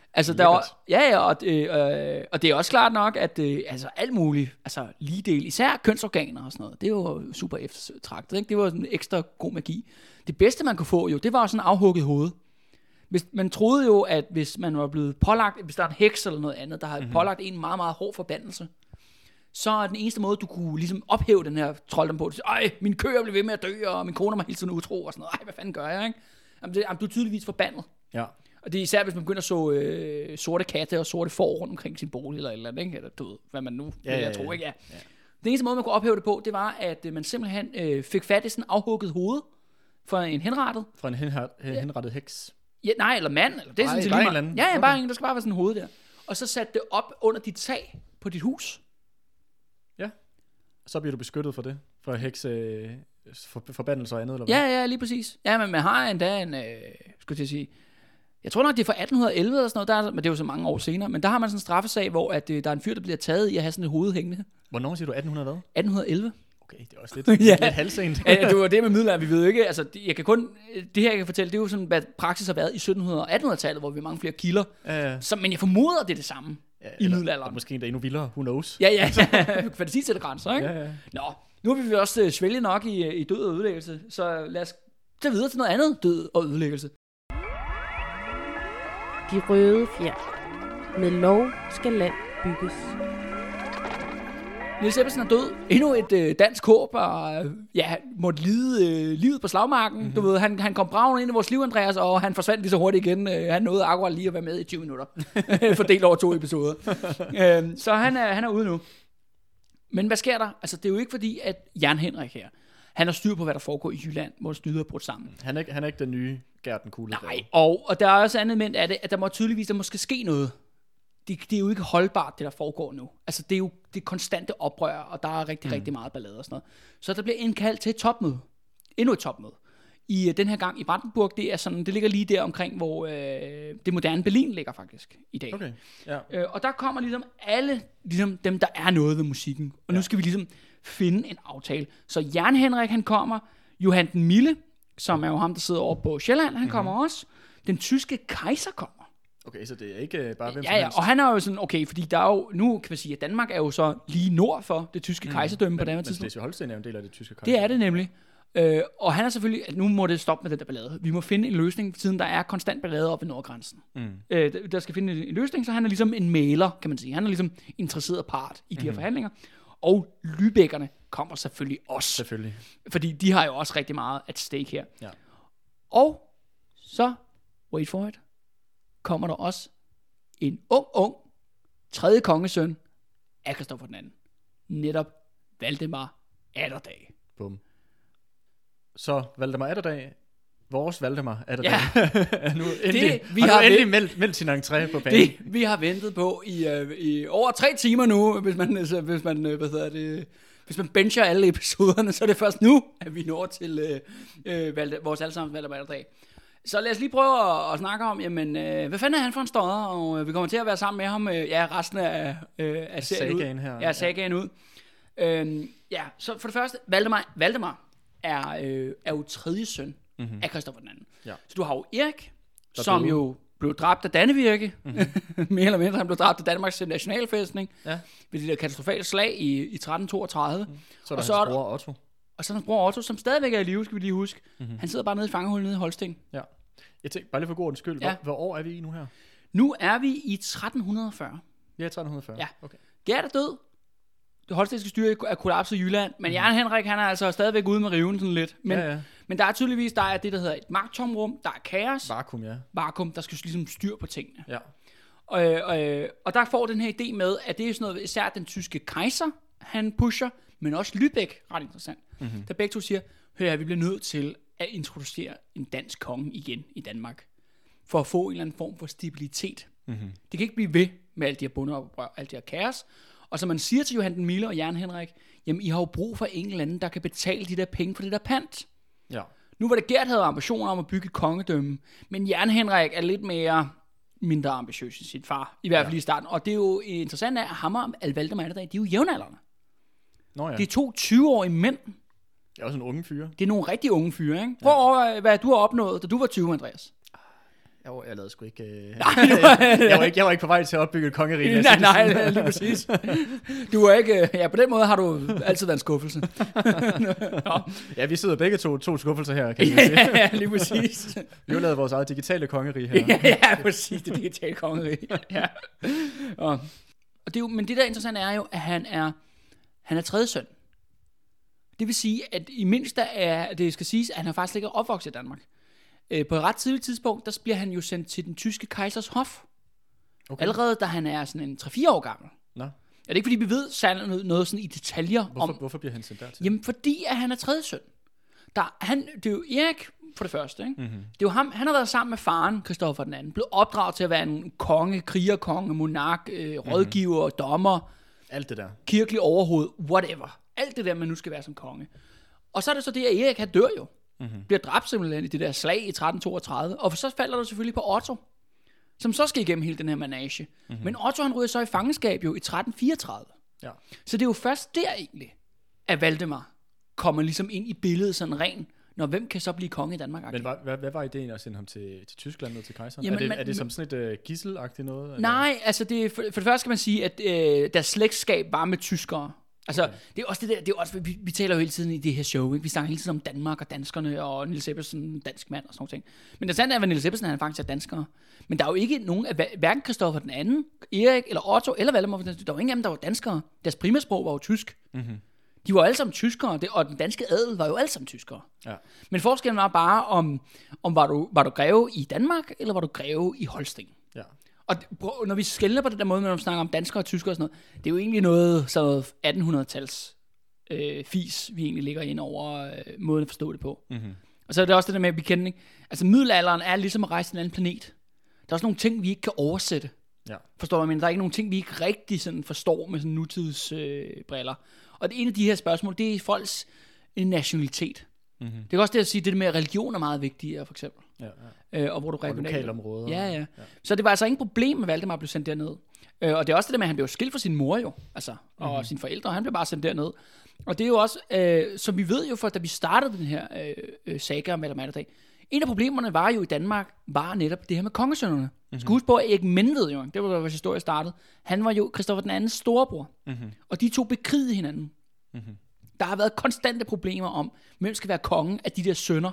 Speaker 3: Altså, der var, ja, ja, og, det, øh, og det er også klart nok, at øh, altså, alt muligt, altså lige del, især kønsorganer og sådan noget, det er jo super eftertragtet, ikke? Det var sådan en ekstra god magi. Det bedste, man kunne få jo, det var sådan en afhugget hoved. Hvis, man troede jo, at hvis man var blevet pålagt, hvis der er en heks eller noget andet, der har mm-hmm. pålagt en meget, meget hård forbandelse, så er den eneste måde, du kunne ligesom ophæve den her trolddom på, at sige, ej, min køer blev ved med at dø, og min kone var helt sådan utro, og sådan noget, ej, hvad fanden gør jeg, ikke? Jamen, det, jamen, du er tydeligvis forbandet. Ja. Og det er især, hvis man begynder at så øh, sorte katte og sorte får rundt omkring sin bolig, eller et eller andet, ikke? Eller du ved, hvad man nu ja, vil jeg ja, tro, ikke? Ja. Ja. Den eneste måde, man kunne ophæve det på, det var, at øh, man simpelthen øh, fik fat i sådan en afhugget hoved fra en henrettet.
Speaker 2: Fra en henrettet, henrettet heks?
Speaker 3: Ja, nej, eller mand, eller det er sådan
Speaker 2: bare en eller anden.
Speaker 3: Ja, ja, okay. Bare en, der skal bare være sådan en hoved der. Og så satte det op under dit tag på dit hus.
Speaker 2: Ja, så bliver du beskyttet for det, for heks, øh, for, forbandelser og andet, eller hvad?
Speaker 3: Ja, ja, lige præcis. Ja, men man har endda en, øh, skulle jeg sige, jeg tror nok, det er fra atten elleve eller sådan noget, der er, men det er jo så mange år senere, men der har man sådan en straffesag, hvor at, øh, der er en fyr, der bliver taget i at have sådan et hoved hængende.
Speaker 2: Hvornår siger du atten hundrede hvad?
Speaker 3: atten elleve.
Speaker 2: Okay, det er også lidt, ja. lidt halvsent.
Speaker 3: Ja, det var det med middelalder, vi ved ikke, altså jeg kan kun, det her jeg kan fortælle, det er jo sådan, hvad praksis har været i syttenhundrede- og attenhundredetallet, hvor vi har mange flere kilder, ja, ja. Så, men jeg formoder, det er det samme ja, i middelalderen.
Speaker 2: Måske endda endnu vildere, who knows?
Speaker 3: Ja, ja, fantasi sætter grænser, ikke? Ja, ja. Nå, nu har vi også svælge nok i, i død og ødelæggelse, så lad os tage videre til noget andet død og ødelæggelse.
Speaker 4: De røde fjer. Med lov skal land bygges.
Speaker 3: Niels Ebbesen er død. Endnu et øh, dansk håb, og øh, ja, måtte lide øh, livet på slagmarken. Mm-hmm. Du ved, han, han kom braven ind i vores liv, Andreas, og han forsvandt lige så hurtigt igen. Øh, han nåede akkurat lige at være med i tyve minutter. Fordelt over to episoder. øh, så han er, han er ude nu. Men hvad sker der? Altså, det er jo ikke fordi, at Jan Henrik her, han har styr på, hvad der foregår i Jylland, hvor styret er brudt sammen.
Speaker 2: Han er ikke, han er ikke den nye Gert den Kugle.
Speaker 3: Nej, og, og der er også andet element af det, at der må tydeligvis, der må skal ske noget. Det, det er jo ikke holdbart, det der foregår nu. Altså, det er jo det konstante oprør, og der er rigtig, mm. rigtig meget ballade og sådan noget. Så der bliver indkaldt til et topmøde. Endnu et topmøde. I den her gang i Brandenburg, det er sådan, det ligger lige der omkring, hvor øh, det moderne Berlin ligger faktisk i dag.
Speaker 2: Okay, ja.
Speaker 3: øh, og der kommer ligesom alle, ligesom dem, der er noget ved musikken. Og nu skal vi ligesom finde en aftale. Så Jan Henrik, han kommer. Johan den Milde, som er jo ham, der sidder over på Sjælland, han mm-hmm. kommer også. Den tyske kejser kommer.
Speaker 2: Okay, så det er ikke bare hvem
Speaker 3: ja, ja, og han er jo sådan, okay, fordi der er jo, nu kan man sige, at Danmark er jo så lige nord for det tyske mm. kejserdømme
Speaker 2: men,
Speaker 3: på den
Speaker 2: tidspunkt.
Speaker 3: tidspunkt.
Speaker 2: Men Slesvig-Holsten er jo en del af det tyske kejserdømme.
Speaker 3: Det er det nemlig. Øh, og han er selvfølgelig, at nu må det stoppe med den der ballade. Vi må finde en løsning, siden der er konstant ballade op ved nordgrænsen. Mm. Øh, der, der skal finde en løsning, så han er ligesom en mægler, kan man sige. Han er ligesom interesseret part i de her mm. forhandlinger. Og Lübeckerne kommer selvfølgelig også.
Speaker 2: Selvfølgelig.
Speaker 3: Fordi de har jo også rigtig meget at stake her.
Speaker 2: Ja.
Speaker 3: Og så, wait for it, kommer der også en ung, ung, tredje kongesøn af Christoffer den anden. Netop Valdemar Atterdag.
Speaker 2: Bum. Så Valdemar Atterdag, vores Valdemar Atterdag,
Speaker 3: ja.
Speaker 2: er nu endelig,
Speaker 3: det, vi
Speaker 2: har,
Speaker 3: har
Speaker 2: nu endelig meldt, meldt sin entré på banen.
Speaker 3: Det, vi har ventet på i, uh, i over tre timer nu, hvis man, altså, hvis man, uh, hvad hedder det, hvis man bencher alle episoderne, så er det først nu, at vi når til uh, uh, Valde, vores allesammen Valdemar Atterdag. Så lad os lige prøve at, at snakke om, jamen, øh, hvad fanden er han for en stodder, og øh, vi kommer til at være sammen med ham, øh, ja, resten af, øh, af serien ud.
Speaker 2: Sagaen her.
Speaker 3: Ja, sagaen ja. ud. Øhm, ja, så for det første, Valdemar, Valdemar er, øh, er jo tredje søn mm-hmm. af Christoffer den anden. Ja. Så du har jo Erik, der som døde. jo blev dræbt af Dannevirke, mm-hmm. mere eller mindre, han blev dræbt af Danmarks nationalfæstning, ja. ved det der katastrofale slag i, i tretten toogtredive. Mm.
Speaker 2: Så er der
Speaker 3: og så
Speaker 2: hans bror Otto.
Speaker 3: Og så er hans bror Otto, som stadigvæk er i live, skal vi lige huske. Mm-hmm. Han sidder bare nede i fangehullet nede i Holsten. Ja.
Speaker 2: Jeg tænker, bare lige for god ordens skyld, ja. hvor, hvor år er vi i nu her?
Speaker 3: Nu er vi i tretten fyrre.
Speaker 2: Ja, tretten fyrre.
Speaker 3: Ja.
Speaker 2: Okay.
Speaker 3: Gert er død. Det holstenske styre er kollapset i Jylland, men mm. Jan Henrik, han er altså stadigvæk ude med riven sådan lidt. Men, ja, ja. men der er tydeligvis, der er det, der hedder et magttomrum, der er kaos.
Speaker 2: Vakuum, ja.
Speaker 3: Vakuum, der skal ligesom styr på tingene.
Speaker 2: Ja.
Speaker 3: Og, og, og der får den her idé med, at det er sådan noget, især den tyske kejser, han pusher, men også Lübeck, ret interessant. Mm-hmm. Der begge to siger, hør, vi bliver nødt til at introducere en dansk konge igen i Danmark, for at få en eller anden form for stabilitet. Mm-hmm. Det kan ikke blive ved med alt de her bundeoprør, alt det her kaos. Og så man siger til Johan den Milde og Jan Henrik, jamen I har jo brug for en eller anden, der kan betale de der penge for det der pant. Ja. Nu var det Gert havde ambitioner om at bygge et kongedømme, men Jan Henrik er lidt mere mindre ambitiøs end sin far, i hvert fald ja. i starten. Og det er jo interessant, at ham og Valdemar Atterdag, de er jo jævnaldrende. Nå ja. Det er to tyve-årige mænd.
Speaker 2: Det er også en unge fyre.
Speaker 3: Det er nogle rigtig unge fyre, ikke? Prøv ja. over, hvad du har opnået, da du var tyve, Andreas.
Speaker 2: Jo, jeg lavede sgu ikke... Øh...
Speaker 3: Nej,
Speaker 2: jeg, var ikke jeg var ikke på vej til at opbygge et kongerige.
Speaker 3: nej, nej, lige præcis. Du er ikke... Ja, på den måde har du altid været en skuffelse.
Speaker 2: Ja, vi sidder begge to to skuffelser her, kan jeg sige.
Speaker 3: Ja, lige præcis.
Speaker 2: Vi har lavet vores eget digitale kongerige her.
Speaker 3: ja, ja, præcis. Det digitale kongerige. Ja. Og, og det er jo, men det der er interessant er jo, at han er, han er tredje søn. Det vil sige, at i mindst er, det skal siges, at han er faktisk ikke opvokset i Danmark. Øh, på et ret tidligt tidspunkt, der bliver han jo sendt til den tyske kejsers hof. Okay. Allerede da han er sådan en tre fire år gammel.
Speaker 2: Nå.
Speaker 3: Er det ikke, fordi vi ved noget, noget sådan i detaljer
Speaker 2: hvorfor,
Speaker 3: om...
Speaker 2: Hvorfor bliver han sendt dertil?
Speaker 3: Jamen, fordi at han er tredje søn. Der, han, det er jo Erik, for det første, ikke? Mm-hmm. Det er jo ham, han har været sammen med faren, Christoffer den anden, blevet opdraget til at være en konge, krigerkonge, monark, øh, rådgiver, mm-hmm. dommer,
Speaker 2: alt det der,
Speaker 3: kirkelig overhoved, whatever. Alt det der, man nu skal være som konge. Og så er det så det, at Erik, han dør jo. Mm-hmm. Bliver dræbt simpelthen i det der slag i tretten toogtredive. Og så falder der selvfølgelig på Otto, som så skal igennem hele den her manage. Mm-hmm. Men Otto, han ryger så i fangenskab jo i tretten fireogtredive. Ja. Så det er jo først der egentlig, at Valdemar kommer ligesom ind i billedet sådan ren, når hvem kan så blive konge i Danmark?
Speaker 2: Men hvad, hvad, hvad var ideen at sende ham til, til Tyskland og til kejseren?
Speaker 3: Jamen,
Speaker 2: er, det,
Speaker 3: man,
Speaker 2: er det som sådan et uh, gisselagtigt noget?
Speaker 3: Nej, eller? altså det, for, for det første skal man sige, at øh, deres slægtskab var med tyskere. Altså, okay. det er også det der, det er også, vi, vi taler jo hele tiden i det her show, ikke? Vi snakker hele tiden om Danmark og danskerne, og Niels Ebbesen, dansk mand og sådan noget ting. Men det sande er, at Niels Ebbesen, han faktisk er danskere. Men der er jo ikke nogen, hverken Christoffer den anden, Erik eller Otto eller Valdemar, der var ingen af dem, der var danskere. Deres primærsprog var jo tysk. Mm-hmm. De var alle sammen tyskere, og den danske adel var jo alle sammen tyskere. Ja. Men forskellen var bare, om, om var, du, var du greve i Danmark, eller var du greve i Holsten. Ja. Og når vi skælder på den der måde, når vi snakker om danskere og tyskere og sådan noget, det er jo egentlig noget, sådan noget attenhundrede-tals øh, fis, vi egentlig ligger ind over øh, måden at forstå det på. Mm-hmm. Og så er det også det der med bekendning. Altså middelalderen er ligesom at rejse til en anden planet. Der er også nogle ting, vi ikke kan oversætte. Ja. Forstår du, men der er ikke nogen ting, vi ikke rigtig sådan forstår med sådan nutidsbriller. Øh, briller. Og det ene af de her spørgsmål, det er folks nationalitet. Mm-hmm. Det kan også det at sige, det med at religion er meget vigtigere, for eksempel. Ja, ja. Øh, og hvor du regionalt.
Speaker 2: Og lokalområder.
Speaker 3: Ja, ja, ja. Så det var altså ingen problem med Valdemar at blive sendt derned. Øh, og det er også det der med, at han blev skilt fra sin mor jo, altså, og mm-hmm. sine forældre, og han blev bare sendt derned. Og det er jo også, øh, som vi ved jo, for da vi startede den her øh, øh, saga om Valdemar Atterdag, en af problemerne var jo i Danmark, var netop det her med kongesønnerne. Mm-hmm. Skal huske på, at Erik Menved jo, det var vores historie startede, han var jo Christoffer den andens storebror. Mm-hmm. Og de to bekrigede hinanden. Mm-hmm. Der har været konstante problemer om, hvem skal være kongen af de der sønner.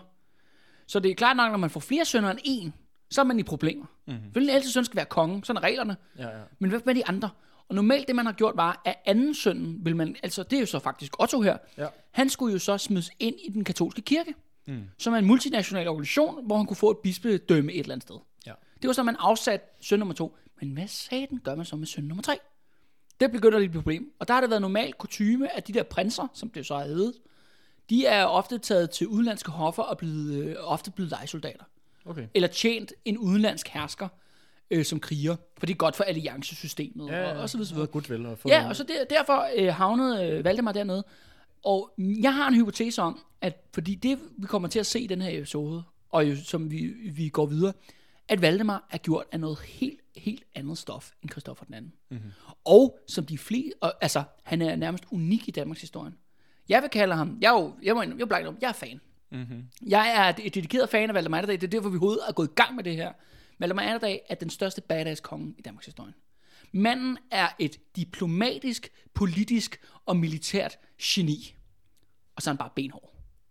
Speaker 3: Så det er klart nok, når man får flere sønner end en, så er man i problemer. Mm-hmm. For den ældste søn skal være kongen, sådan er reglerne. Ja, ja. Men hvad med de andre? Og normalt det, man har gjort, var, at anden sønnen vil man, altså det er jo så faktisk Otto her, ja. Han skulle jo så smides ind i den katolske kirke, mm. som er en multinational organisation, hvor han kunne få et bispedømme et eller andet sted. Ja. Det var så, man afsat søn nummer to. Men hvad satan gør man så med søn nummer tre? Det begynder at blive et problem. Og der har det været normalt kutyme, at de der prinser, som det så er heddet, de er ofte taget til udenlandske hoffer og blevet, øh, ofte blevet lejesoldater. Okay. Eller tjent en udenlandsk hersker øh, som kriger. For det er godt for alliancesystemet. Ja, ja, og, og så videre.
Speaker 2: Godt vel at få
Speaker 3: ja, og så der, derfor øh, havnede øh, Valdemar dernede. Og jeg har en hypotese om, at fordi det, vi kommer til at se i den her episode, og jo, som vi, vi går videre, at Valdemar er gjort af noget helt, helt andet stof end Christoffer den anden. Mm-hmm. Og som de flere, og, altså, han er nærmest unik i Danmarks historien. Jeg vil kalde ham, jeg er jo, jeg må, jeg er blankt om, jeg er fan. Mm-hmm. Jeg er et dedikeret fan af Valdemar Atterdag, det er derfor, vi overhovedet er gået i gang med det her. Valdemar Atterdag er den største badass konge i Danmarks historien. Manden er et diplomatisk, politisk og militært geni. Og så er han bare benhård.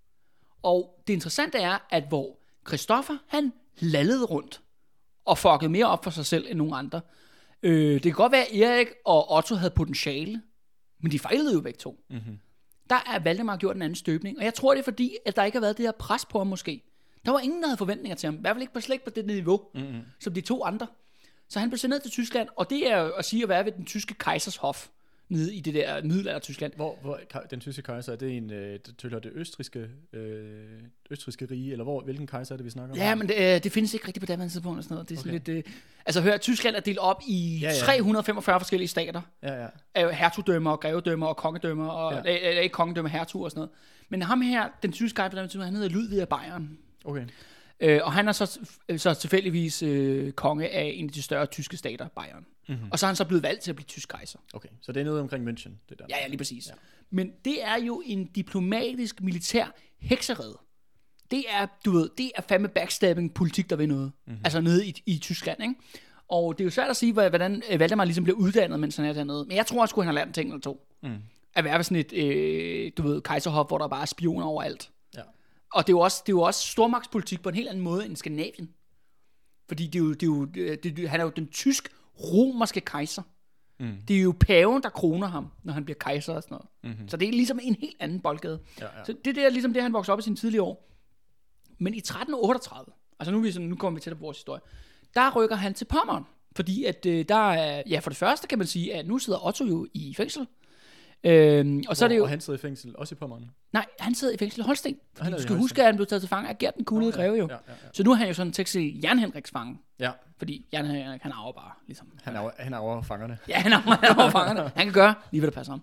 Speaker 3: Og det interessante er, at hvor Christoffer, han lallede rundt og fuckede mere op for sig selv end nogen andre. Øh, det kan godt være, at Erik og Otto havde potentiale, men de fejlede jo begge to. Mm-hmm. Der er Valdemar gjort en anden støbning, og jeg tror, det er fordi, at der ikke har været det her pres på ham måske. Der var ingen, der havde forventninger til ham. I hvert fald ikke på slet på det niveau, mm-hmm. som de to andre. Så han blev sendt ned til Tyskland, og det er at sige at være ved den tyske kejsers hof, nede i det der middelalder Tyskland.
Speaker 2: Hvor, hvor den tyske kejser, er det en, øh, tilhører det østriske, øh, østriske rige, eller hvor, hvilken kejser er det, vi snakker om?
Speaker 3: Ja, men det, øh, det findes ikke rigtigt på daværende tidspunkt, og sådan noget. Det er okay. Sådan lidt, øh, altså hør, Tyskland er delt op i ja, ja. tre hundrede og femogfyrre forskellige stater. Ja, ja. Af hertugdømmer, og grevedømmer, og kongedømmer, og ja. øh, ikke kongedømmer, hertug og sådan noget. Men ham her, den tyske kejser på daværende tidspunkt, han hedder Ludvig af Bayern. Okay. Øh, og han er så, så tilfældigvis øh, konge af en af de større tyske stater, Bayern. Mm-hmm. Og så er han så blevet valgt til at blive tysk kejser.
Speaker 2: Okay, så det er noget omkring München, det der.
Speaker 3: Ja, ja, lige præcis. Ja. Men det er jo en diplomatisk, militær hekserede. det er, du ved, det er fandme backstabbing politik, der vil noget. Mm-hmm. Altså nede i, i Tyskland, ikke? Og det er jo svært at sige, hvordan Valdemar ligesom bliver uddannet, mens han er dernede. Men jeg tror også, at han har lært en ting eller to. Mm. At være ved sådan et, øh, du ved, kejserhof, hvor der bare er spioner overalt. Ja. Og det er, jo også, det er jo også stormagtspolitik på en helt anden måde end Skandinavien. Fordi det er jo, det er jo, det er, han er jo den tysk-romerske kejser. Mm. Det er jo paven, der kroner ham, når han bliver kejser og sådan noget. Mm-hmm. Så det er ligesom en helt anden boldgade. Ja, ja. Så det er ligesom det, han voksede op i sine tidlige år. Men i tretten otteogtredive, altså nu, er vi sådan, nu kommer vi til på vores historie, der rykker han til Pommern. Fordi at øh, der er, ja for det første kan man sige, at nu sidder Otto jo i fængsel. Øhm, og så
Speaker 2: Hvor,
Speaker 3: er det jo...
Speaker 2: Og han sidder i fængsel også i Pommern?
Speaker 3: Nej, han sidder i fængsel i Holsten.
Speaker 2: Han
Speaker 3: du skal
Speaker 2: Holsten.
Speaker 3: huske, at han blev taget til fange af Gert den Kuglede oh, ja. Greve jo. Ja, ja, ja. Så nu er han jo sådan en tekst Jan Henriks fange. Ja. Fordi Jan Henrik, han arver bare, ligesom.
Speaker 2: Han arver, han arver fangerne.
Speaker 3: Ja, han arver, han arver fangerne. Han kan gøre lige, hvad der passer ham.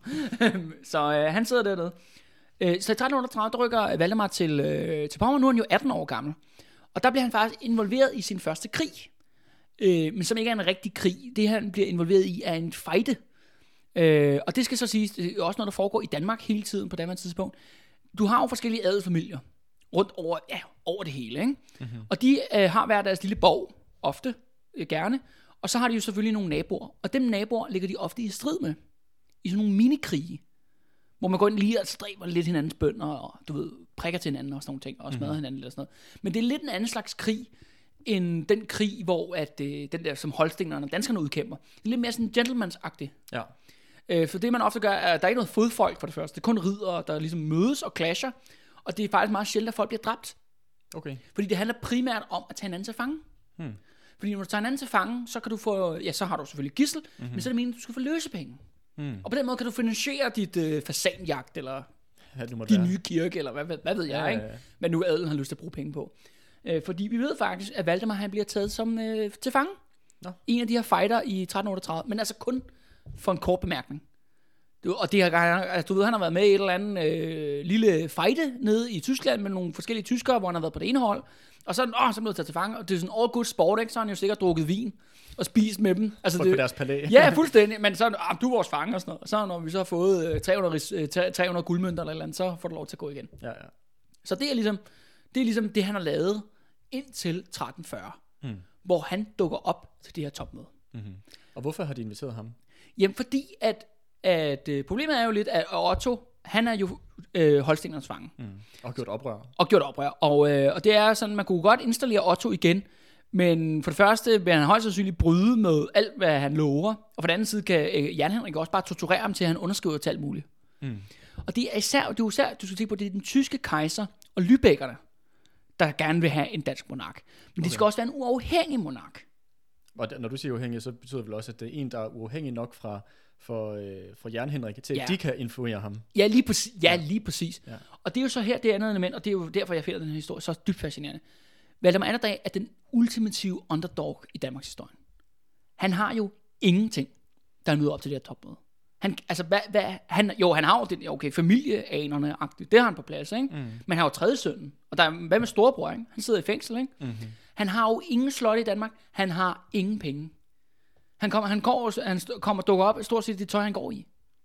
Speaker 3: så øh, han sidder dernede. Øh, så i tretten otteogtredive, der rykker Valdemar til, øh, til Pommern. Nu er han jo atten år gammel. Og der bliver han faktisk involveret i sin første krig. Øh, men som ikke er en rigtig krig. Det han bliver involveret i er en fejde. Øh, og det skal så siges, det er også noget, der foregår i Danmark hele tiden på daværende tidspunkt. Du har jo forskellige adelfamilier rundt over, ja, over det hele, ikke? Mm-hmm. Og de øh, har hver deres lille borg, ofte, øh, gerne. Og så har de jo selvfølgelig nogle naboer. Og dem naboer ligger de ofte i strid med. I sådan nogle minikrige. Hvor man går ind lige og stræber lidt hinandens bønder, og du ved, prikker til hinanden og sådan nogle ting, og smadrer mm-hmm. hinanden eller sådan noget. Men det er lidt en anden slags krig, end den krig, hvor at, øh, den der, som holstenerne og danskerne udkæmper. Det er lidt mere sådan gentleman's-agtig. Ja. Øh, for det man ofte gør, er, at der er ikke noget fodfolk for det første. Det er kun riddere, der ligesom mødes og clasher. Og det er faktisk meget sjældent, at folk bliver dræbt. Okay. Fordi det handler primært om at tage hinanden til fange. Hmm. Fordi når du tager hinanden til fange, så kan du få, ja, så har du selvfølgelig gidsel, mm-hmm. men så er det meningen, at du skal få løsepenge. Hmm. Og på den måde kan du finansiere dit øh, fasanjagt, eller din nye kirke, eller hvad, hvad, hvad ved jeg, ja, ikke? Ja, ja. Hvad nu adelen har lyst til at bruge penge på. Øh, fordi vi ved faktisk, at Valdemar han bliver taget som øh, til fange. Nå. En af de her fighter i tretten otteogtredive, men altså kun for en kort bemærkning. Du, og det har, altså, du ved, han har været med i et eller andet øh, lille fighte nede i Tyskland med nogle forskellige tyskere, hvor han har været på det ene hold. Og så, åh, så blev han taget til fange, og det er sådan all good sport, ikke? Så har han jo sikkert drukket vin og spist med dem. Altså,
Speaker 2: det, på deres palæ.
Speaker 3: Ja, fuldstændig, men så, ah, du er vores fange og sådan noget. Og så når vi så har fået øh, tre hundrede, tre hundrede guldmønter eller et eller andet, så får du lov til at gå igen. Ja, ja. Så det er ligesom det, er ligesom det han har lavet indtil tretten fyrre, hmm. hvor han dukker op til det her topmøde. Mm-hmm.
Speaker 2: Og hvorfor har de inviteret ham?
Speaker 3: Jamen, fordi at at øh, problemet er jo lidt, at Otto, han er jo øh, holstenernes fange. Mm.
Speaker 2: Og gjort oprør.
Speaker 3: Og gjort oprør. Og, øh, og det er sådan, man kunne godt installere Otto igen, men for det første vil han højst sandsynligt bryde med alt, hvad han lover. Og for den anden side kan øh, Jan Henrik også bare torturere ham til, at han underskriver til alt muligt. Mm. Og det er især, det er især, du skal tænke på, det er den tyske kejser og Lübeckerne, der gerne vil have en dansk monark. Men okay. det skal også være en uafhængig monark.
Speaker 2: Og når du siger uafhængig, så betyder det vel også, at det er en, der er uafhængig nok fra for, øh, for Jan Henrik, til ja. at de kan influere ham.
Speaker 3: Ja, lige præcis. Ja, lige præcis. Ja. Og det er jo så her, det andet element, og det er jo derfor, jeg finder den her historie så dybt fascinerende. Valdemar Atterdag er den ultimative underdog i Danmarks historie. Han har jo ingenting, der er nødt op til det her topmøde. Han, altså, hvad, hvad, han, jo, han har jo den, okay, familieanerne-agtigt, det har han på plads, ikke? Mm. Men han har jo tredje sønnen, og der er, hvad med storebror, ikke? Han sidder i fængsel, ikke? Mm-hmm. Han har jo ingen slot i Danmark, han har ingen penge. Han kommer, han går, han kommer og dukker op stort set det tøj, han går i.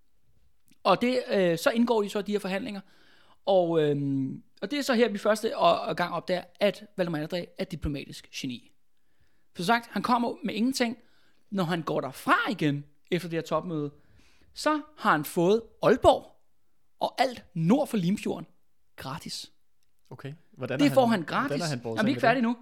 Speaker 3: Og det, øh, så indgår de så de her forhandlinger. Og, øh, og det er så her, vi første gang opdager, at Valdemar Atterdag er diplomatisk geni. For sagt, han kommer med ingenting. Når han går derfra igen, efter det her topmøde, så har han fået Aalborg og alt nord for Limfjorden gratis.
Speaker 2: Okay. Hvordan
Speaker 3: det
Speaker 2: er
Speaker 3: får
Speaker 2: han,
Speaker 3: han gratis.
Speaker 2: Han
Speaker 3: Jamen, vi er ikke færdige nu.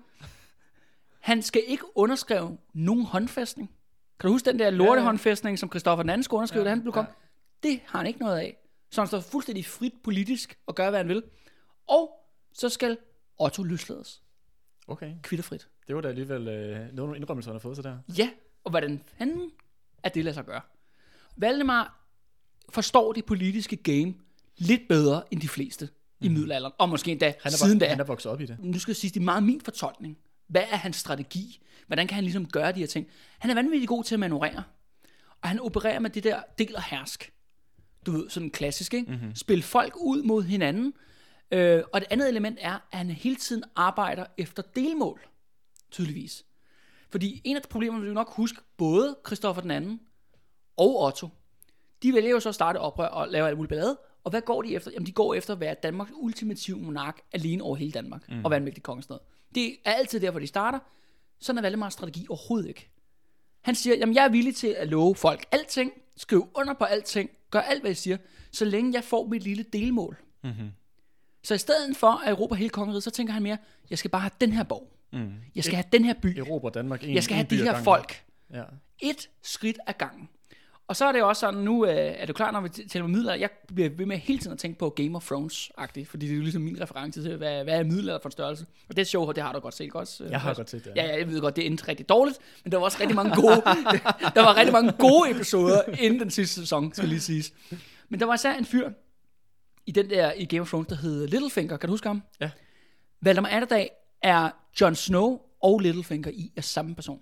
Speaker 3: Han skal ikke underskrive nogen håndfæstning. Kan du huske den der lortehåndfæstning, som Christoffer den anden skulle underskrive, ja, da han blev kommet? Ja. Det har han ikke noget af. Så han står fuldstændig frit politisk og gør, hvad han vil. Og så skal Otto løslades.
Speaker 2: Okay.
Speaker 3: Kvitterfrit.
Speaker 2: Det var da alligevel øh, nogle indrømmelser, han har fået sig der.
Speaker 3: Ja, og hvordan fanden er det lader sig gøre? Valdemar forstår det politiske game lidt bedre end de fleste mm. i middelalderen. Og måske endda
Speaker 2: han er
Speaker 3: siden da.
Speaker 2: Han er vokset op i det.
Speaker 3: Nu skal jeg sige, det er meget min fortolkning. Hvad er hans strategi? Hvordan kan han ligesom gøre de her ting? Han er vanvittigt god til at manøvrere. Og han opererer med det der del og hersk. Du ved, sådan klassisk, ikke? Mm-hmm. Spil folk ud mod hinanden. Øh, og det andet element er, at han hele tiden arbejder efter delmål. Tydeligvis. Fordi en af de problemer, vil du nok huske, både Christoffer den anden og Otto, de vælger jo så at starte oprør og lave alt muligt ballade. Og hvad går de efter? Jamen de går efter at være Danmarks ultimative monark alene over hele Danmark. Mm. Og være en mægtig kongested. Det er altid derfor de starter. Sådan er Valdemars strategi overhovedet ikke. Han siger, jamen jeg er villig til at love folk alting, skrive under på alting, gør alt hvad jeg siger, så længe jeg får mit lille delmål. Mm-hmm. Så i stedet for at erobre hele kongeriget, så tænker han mere, jeg skal bare have den her borg. Mm. Jeg skal have den her by.
Speaker 2: Erobre Danmark. En,
Speaker 3: jeg skal have de her
Speaker 2: gangen.
Speaker 3: folk.
Speaker 2: Ja.
Speaker 3: Et skridt ad gangen. Og så er det også sådan, nu øh, er du klar, når vi taler om middelalder, jeg bliver ved med hele tiden at tænke på Game of Thrones-agtigt, fordi det er jo ligesom min reference til, hvad, hvad er middelalder for en størrelse. Og det show, det har du godt set, også.
Speaker 2: Jeg har også. godt set det.
Speaker 3: Ja. ja, jeg ved godt, det endte rigtig dårligt, men der var også rigtig mange gode, der var rigtig mange gode episoder inden den sidste sæson, skal lige siges. Men der var især en fyr i den der i Game of Thrones, der hed Littlefinger, kan du huske ham?
Speaker 2: Ja.
Speaker 3: Valdemar Atterdag er Jon Snow og Littlefinger i er samme person.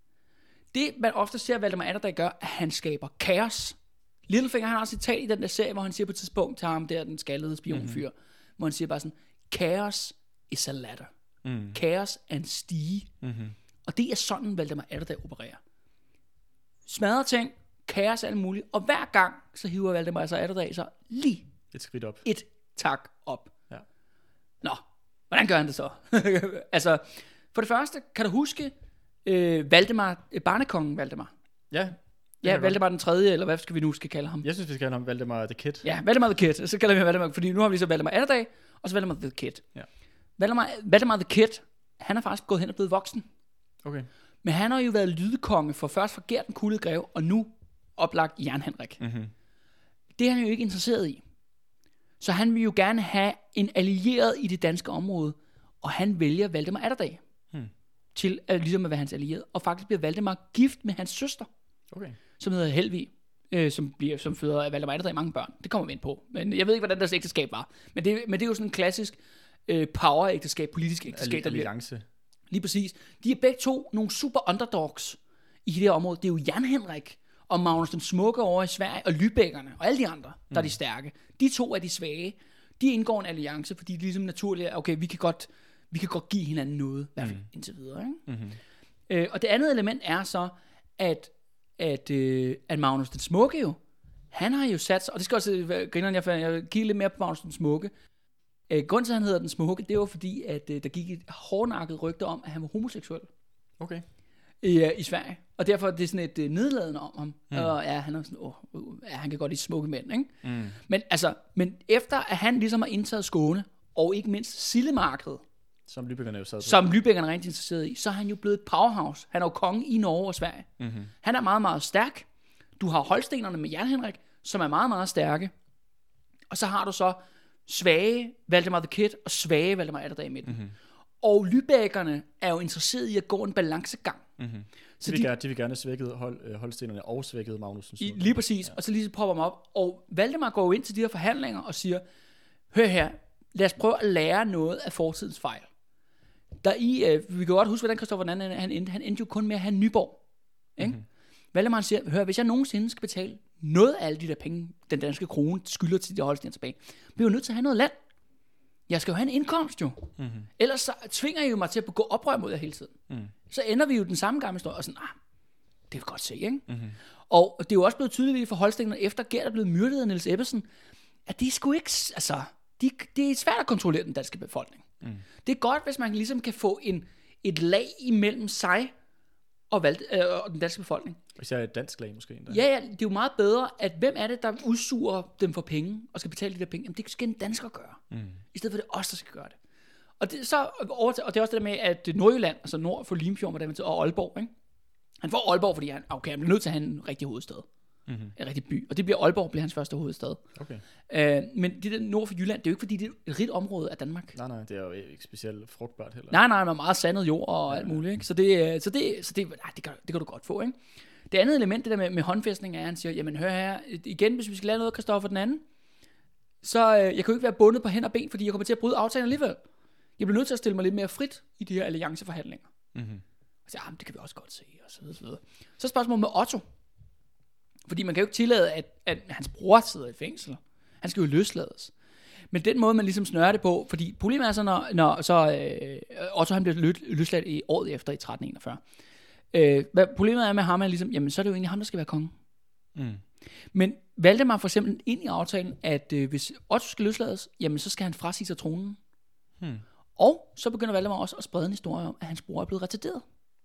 Speaker 3: Det, man ofte ser, Valdemar Atterdag gør, at han skaber kaos. Littlefinger, han har også et citat i den der serie, hvor han siger på et tidspunkt til ham, der den skaldede spionfyr, mm-hmm. hvor han siger bare sådan, chaos is a ladder. Mm. Chaos er en stige. Mm-hmm. Og det er sådan, Valdemar Atterdag opererer. Smadrer ting, kaos er alt muligt, og hver gang, så hiver Valdemar Atterdag så lige
Speaker 2: et skridt op.
Speaker 3: Et tak op.
Speaker 2: Ja.
Speaker 3: Nå, hvordan gør han det så? altså, for det første, kan du huske øh, Valdemar, øh, barnekongen Valdemar?
Speaker 2: Ja.
Speaker 3: Ja, Valdemar den tredje, eller hvad skal vi nu skal kalde ham?
Speaker 2: Jeg synes, vi skal kalde ham Valdemar the Kid.
Speaker 3: Ja, Valdemar the Kid. Så kalder vi ham Valdemar, fordi nu har vi så Valdemar Atterdag, og så Valdemar the Kid. Ja. Valdemar, Valdemar the Kid, han er faktisk gået hen og blevet voksen.
Speaker 2: Okay.
Speaker 3: Men han har jo været lydkonge for først for Gert den Kullede Grev, og nu oplagt Jern Henrik. Mm-hmm. Det er han jo ikke interesseret i. Så han vil jo gerne have en allieret i det danske område, og han vælger Valdemar Atterdag hmm. til at, ligesom at være hans allieret, og faktisk bliver Valdemar gift med hans søster, okay. som hedder Helvig, øh, som, bliver, som føder af Valdemar Atterdag mange børn. Det kommer vi ind på, men jeg ved ikke, hvordan deres ægteskab var. Men det, men det er jo sådan en klassisk øh, power-ægteskab, politisk ægteskab.
Speaker 2: Alliance.
Speaker 3: Lige præcis. De er begge to nogle super underdogs i det her område. Det er jo Jan Henrik og Magnus den Smukke over i Sverige, og Lübeckerne, og alle de andre, der mm. er de stærke. De to er de svage. De indgår en alliance, fordi det er ligesom naturligt, at okay, vi kan godt, vi kan godt give hinanden noget, i hvert fald mm. indtil videre. Ikke? Mm-hmm. Øh, og det andet element er så, at, at, øh, at Magnus den Smukke jo, han har jo sat sig, og det skal også være grineren, jeg, jeg kigger lidt mere på Magnus den Smukke. Øh, grunden til, at han hedder den Smukke, det var fordi, at øh, der gik et hårdnakket rygte om, at han var homoseksuel.
Speaker 2: Okay.
Speaker 3: I, uh, i Sverige. Og derfor er det sådan et uh, nedladende om ham. Mm. Og ja, han er sådan, åh, uh, ja, han kan godt lide smukke mænd, ikke? Mm. Men altså, men efter at han ligesom har indtaget Skåne, og ikke mindst Sillemarkedet,
Speaker 2: som Lübeckerne jo sad på.
Speaker 3: Som Lübeckerne er rent interesseret i, så er han jo blevet et powerhouse. Han er jo konge i Norge og Sverige. Mm-hmm. Han er meget, meget stærk. Du har holstenerne med Jan Henrik, som er meget, meget stærke. Og så har du så svage Valdemar the Kid, og svage Valdemar Atterdag i midten. Mm-hmm. Og Lübeckerne er jo interesseret i at gå en balancegang. Mm-hmm.
Speaker 2: Så de, vil de, gerne, de vil gerne svækkede hold, holstenerne og svækkede Magnus.
Speaker 3: I, lige præcis, ja. Og så lige så popper man op. Og Valdemar går jo ind til de her forhandlinger og siger, hør her, lad os prøve at lære noget af fortidens fejl. Der i, øh, vi kan godt huske, hvordan Christoffer den anden, han endte. Han endte jo kun med at have Nyborg. Ikke? Mm-hmm. Valdemar siger, hør, hvis jeg nogensinde skal betale noget af alle de der penge, den danske krone skylder til de holstener tilbage, bliver jeg nødt til at have noget land. Jeg skal jo have en indkomst jo. Mm-hmm. Ellers så tvinger I jo mig til at begå oprør mod jer hele tiden. Mm. Så ender vi jo den samme gamle historie, og sådan, ah, det vil godt se, ikke? Mm-hmm. Og det er jo også blevet tydeligt for holstenerne, efter Gert er blevet myrdet af Niels Ebbesen, at det sgu ikke, altså, de, det er svært at kontrollere den danske befolkning. Mm. Det er godt, hvis man ligesom kan få en, et lag imellem sig og, valg, øh, og den danske befolkning.
Speaker 2: Især et dansk lag måske endda.
Speaker 3: Ja, ja, det er jo meget bedre, at hvem er det, der udsuger dem for penge, og skal betale de der penge? Jamen, det skal en dansker gøre. Mm. I stedet for det er os, der skal gøre det. Og det, så, og det er også det der med, at Nordjylland, altså nord for Limfjord, og Aalborg, ikke? Han får Aalborg, fordi han, okay, han bliver nødt til at have en rigtig hovedstad. Mm-hmm. En rigtig by. Og det bliver Aalborg, bliver hans første hovedstad. Okay. Øh, men det der nord for Jylland, det er jo ikke fordi, det er et rigt område af Danmark.
Speaker 2: Nej, nej, det er jo ikke specielt frugtbart heller.
Speaker 3: Nej, nej, der er meget sandet jord og ja, alt muligt. Ikke? Så, det, så, det, så det, nej, det, kan, det kan du godt få, ikke? Det andet element, det der med, med håndfæstning, er, at han siger, jamen hør her, igen, hvis vi skal lave noget, Christoffer den anden, så øh, jeg kan jo ikke være bundet på hænder og ben, fordi jeg kommer til at bryde aftalen alligevel. Jeg bliver nødt til at stille mig lidt mere frit i de her allianceforhandlinger. Mm-hmm. Og så jamen, det kan vi også godt se, og så videre, så videre. Så spørgsmålet med Otto. Fordi man kan jo ikke tillade, at, at hans bror sidder i fængsel. Han skal jo løslades. Men den måde, man ligesom snører det på, fordi problemet er så, når, når så, øh, Otto han bliver lø, løsladt i året efter i tretten enogfyrre. Øh, hvad problemet er med ham er ligesom, jamen så er det jo egentlig ham, der skal være konge.
Speaker 2: Mm.
Speaker 3: Men Valdemar for eksempel ind i aftalen, at øh, hvis Otto skal løslades, jamen så skal han frasige sig tronen.
Speaker 2: Hmm.
Speaker 3: Og så begynder Valdemar også at sprede en historie om, at hans bror er blevet retarderet.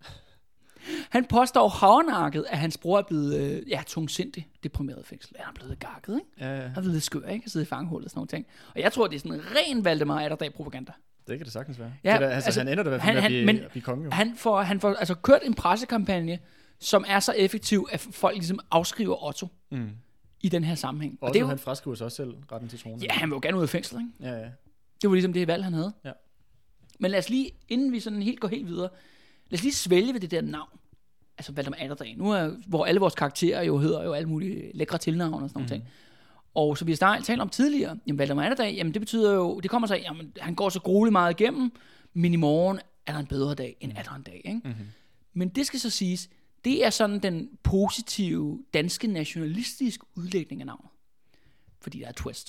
Speaker 3: Han påstår havnakket, at hans bror er blevet øh, ja, tungsindig, deprimeret i fængsel. Han er blevet gakket, ikke?
Speaker 2: Ja, ja.
Speaker 3: Han er blevet lidt skør, ikke? At sidde i fangehullet og sådan nogle ting. Og jeg tror, det er sådan en ren Valdemar Atterdag-propaganda.
Speaker 2: Det kan det sagtens være.
Speaker 3: Ja,
Speaker 2: det der, altså,
Speaker 3: altså,
Speaker 2: han ender da i hvert fald
Speaker 3: han-
Speaker 2: med at
Speaker 3: han-
Speaker 2: blive,
Speaker 3: men
Speaker 2: at blive konge. Jo.
Speaker 3: Han får, han får altså kørt en pressekampagne, som er så effektiv, at folk ligesom afskriver Otto
Speaker 2: Mm.
Speaker 3: i den her sammenhæng. Og
Speaker 2: Og
Speaker 3: det er jo,
Speaker 2: han fraskriver sig også selv retten til tronen.
Speaker 3: ja, han vil jo gerne ud af fængslet, ikke?
Speaker 2: Ja, ja.
Speaker 3: Det var ligesom det valg, han havde.
Speaker 2: Ja.
Speaker 3: Men lad os lige, inden vi sådan helt går helt videre, lad os lige svælge ved det der navn. Altså Valdemar Atterdag. Nu er, hvor alle vores karakterer jo hedder jo alle mulige lækre tilnavne og sådan nogle
Speaker 2: Mhm.
Speaker 3: ting. Og så vi har talt om tidligere, jamen Valdemar Atterdag, jamen det betyder jo, det kommer så af, jamen han går så grueligt meget igennem, men i morgen er der en bedre dag end atter en dag, ikke?
Speaker 2: Mm-hmm.
Speaker 3: Men det skal så siges, det er sådan den positive danske nationalistiske udlægning af navnet. Fordi der er et twist.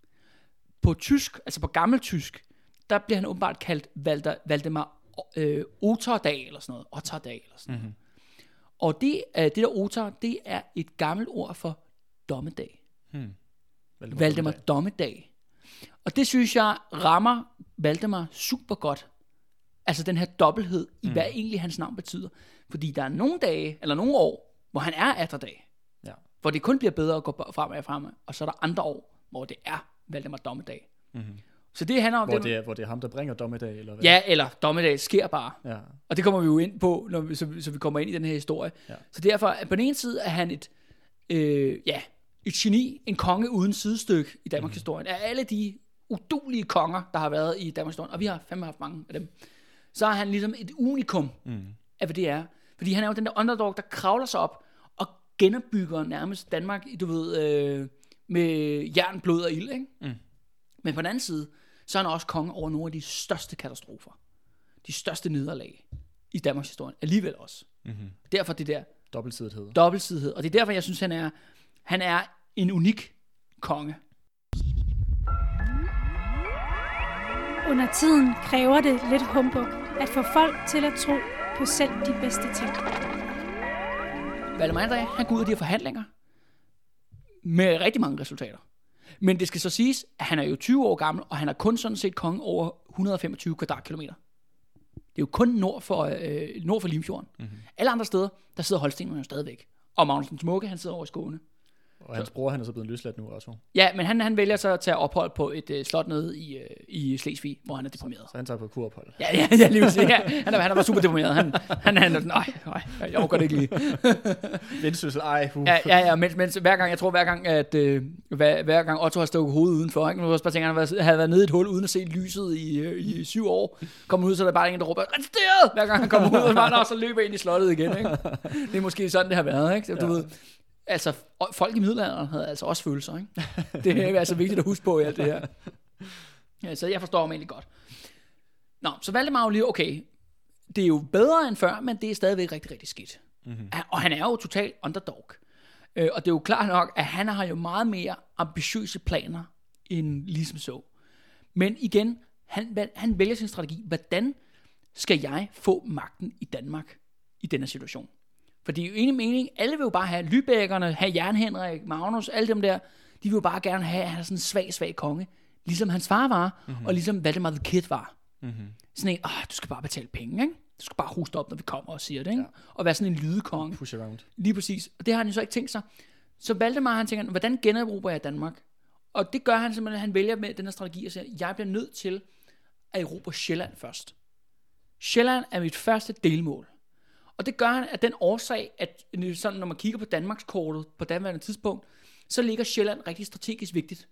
Speaker 3: På tysk, altså på gammeltysk, der bliver han åbenbart kaldt Valder, Valdemar øh, Otterdag eller sådan noget. Otterdag eller sådan noget.
Speaker 2: Mm-hmm.
Speaker 3: Og det, øh, det der Otter, det er et gammelt ord for dommedag.
Speaker 2: Hmm. Valdemar,
Speaker 3: Valdemar Dommedag. Og det synes jeg rammer Valdemar super godt. Altså den her dobbelthed i,
Speaker 2: Mm.
Speaker 3: hvad egentlig hans navn betyder. Fordi der er nogle dage, eller nogle år, hvor han er Atterdag.
Speaker 2: Ja.
Speaker 3: Hvor det kun bliver bedre at gå fremad og fremad. Og så er der andre år, hvor det er Valdemar Dommedag.
Speaker 2: Mm-hmm.
Speaker 3: Så det handler om...
Speaker 2: Hvor,
Speaker 3: det,
Speaker 2: det er, hvor det er ham, der bringer dommedag, eller hvad?
Speaker 3: Ja, eller Dommedag sker bare.
Speaker 2: Ja.
Speaker 3: Og det kommer vi jo ind på, når vi, så, så vi kommer ind i den her historie.
Speaker 2: Ja.
Speaker 3: Så derfor, at på den ene side er han et, øh, ja, et geni, en konge uden sidestykke i Danmarks
Speaker 2: Mhm.
Speaker 3: historie. Af alle de udulige konger, der har været i Danmarks historie, og vi har fandme haft mange af dem, så er han ligesom et unikum
Speaker 2: Mm.
Speaker 3: af, hvad det er. Fordi han er jo den der underdog, der kravler sig op og genopbygger nærmest Danmark, du ved, øh, med jern, blod og ild, ikke?
Speaker 2: Mm.
Speaker 3: Men på den anden side, så er han også konge over nogle af de største katastrofer. De største nederlag i Danmarks historie. Alligevel også.
Speaker 2: Mm-hmm.
Speaker 3: Derfor det der
Speaker 2: Dobbeltsidighed.
Speaker 3: dobbeltsidighed. Og det er derfor, jeg synes, han er, han er en unik konge.
Speaker 1: Under tiden kræver det lidt humbug at få folk til at tro på selv de bedste ting.
Speaker 3: Valdemar Atterdag, han går ud af de her forhandlinger med rigtig mange resultater. Men det skal så siges, at han er jo tyve år gammel, og han er kun sådan set konge over et hundrede og femogtyve kvadratkilometer. Det er jo kun nord for, øh, nord for Limfjorden.
Speaker 2: Mm-hmm.
Speaker 3: Alle andre steder, der sidder Holstenerne jo stadigvæk. Og Magnus den Smukke, han sidder over i Skåne.
Speaker 2: Og hans bror, han er så blevet løsladt nu også.
Speaker 3: Ja, men han, han vælger så at tage ophold på et øh, slot nede i, øh, i Slesvig, hvor han er deprimeret.
Speaker 2: Så han tager på kurophold.
Speaker 3: Ja, ja, ja, lige præcis. Ja. Han, er, han er bare super deprimeret. Han, han, han er sådan, nej, nej, jeg overgår det ikke lige.
Speaker 2: Vendsyssel, ej, uh.
Speaker 3: Ja, ja, ja, mens, mens hver gang, jeg tror hver gang, at øh, hver, hver gang Otto har stukket hovedet udenfor, ikke? Nu har jeg også bare tænkt, at han havde været, havde været nede i et hul, uden at se lyset i, øh, i syv år. Kommer ud, så er der bare en, der råber, arresteret! Hver gang han kommer ud, og, bare, og så løber ind i slottet igen, ikke? Det er måske sådan, det har været, ikke? Så, du
Speaker 2: Ja.
Speaker 3: ved, altså, folk i middelalderen havde altså også følelser, ikke? Det er altså vigtigt at huske på i alt det her. Ja, så jeg forstår ham egentlig godt. Nå, så Valdemar jo lige, okay, det er jo bedre end før, men det er stadigvæk rigtig, rigtig skidt.
Speaker 2: Mm-hmm.
Speaker 3: Og han er jo totalt underdog. Øh, og det er jo klart nok, at han har jo meget mere ambitiøse planer end ligesom så. Men igen, han, han vælger sin strategi. Hvordan skal jeg få magten i Danmark i denne situation? For det er jo en mening, alle vil jo bare have Lübeckerne, have Jern Henrik, Magnus, alle dem der, de vil jo bare gerne have, at han er sådan en svag, svag konge. Ligesom hans far var, mm-hmm. og ligesom Valdemar the Kid var.
Speaker 2: Mm-hmm.
Speaker 3: Sådan en, åh, du skal bare betale penge, ikke? Du skal bare hoste op, når vi kommer og siger det, ikke?
Speaker 2: Ja.
Speaker 3: Og være sådan en lydekonge.
Speaker 2: Push around.
Speaker 3: Lige præcis. Og det har han jo så ikke tænkt sig. Så Valdemar, han tænker, hvordan generober jeg Danmark? Og det gør han simpelthen, han vælger med den her strategi og siger, jeg bliver nødt til at erobre Sjælland først. Sjælland er mit første delmål. Og det gør han af den årsag, at sådan, når man kigger på Danmarkskortet på daværende tidspunkt, så ligger Sjælland rigtig strategisk vigtigt.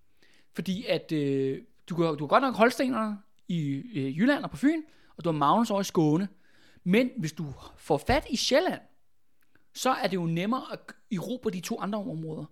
Speaker 3: Fordi at øh, du, kan, du har godt nok Holstenerne i øh, Jylland og på Fyn, og du har Magnus over i Skåne. Men hvis du får fat i Sjælland, så er det jo nemmere at erobre de to andre områder.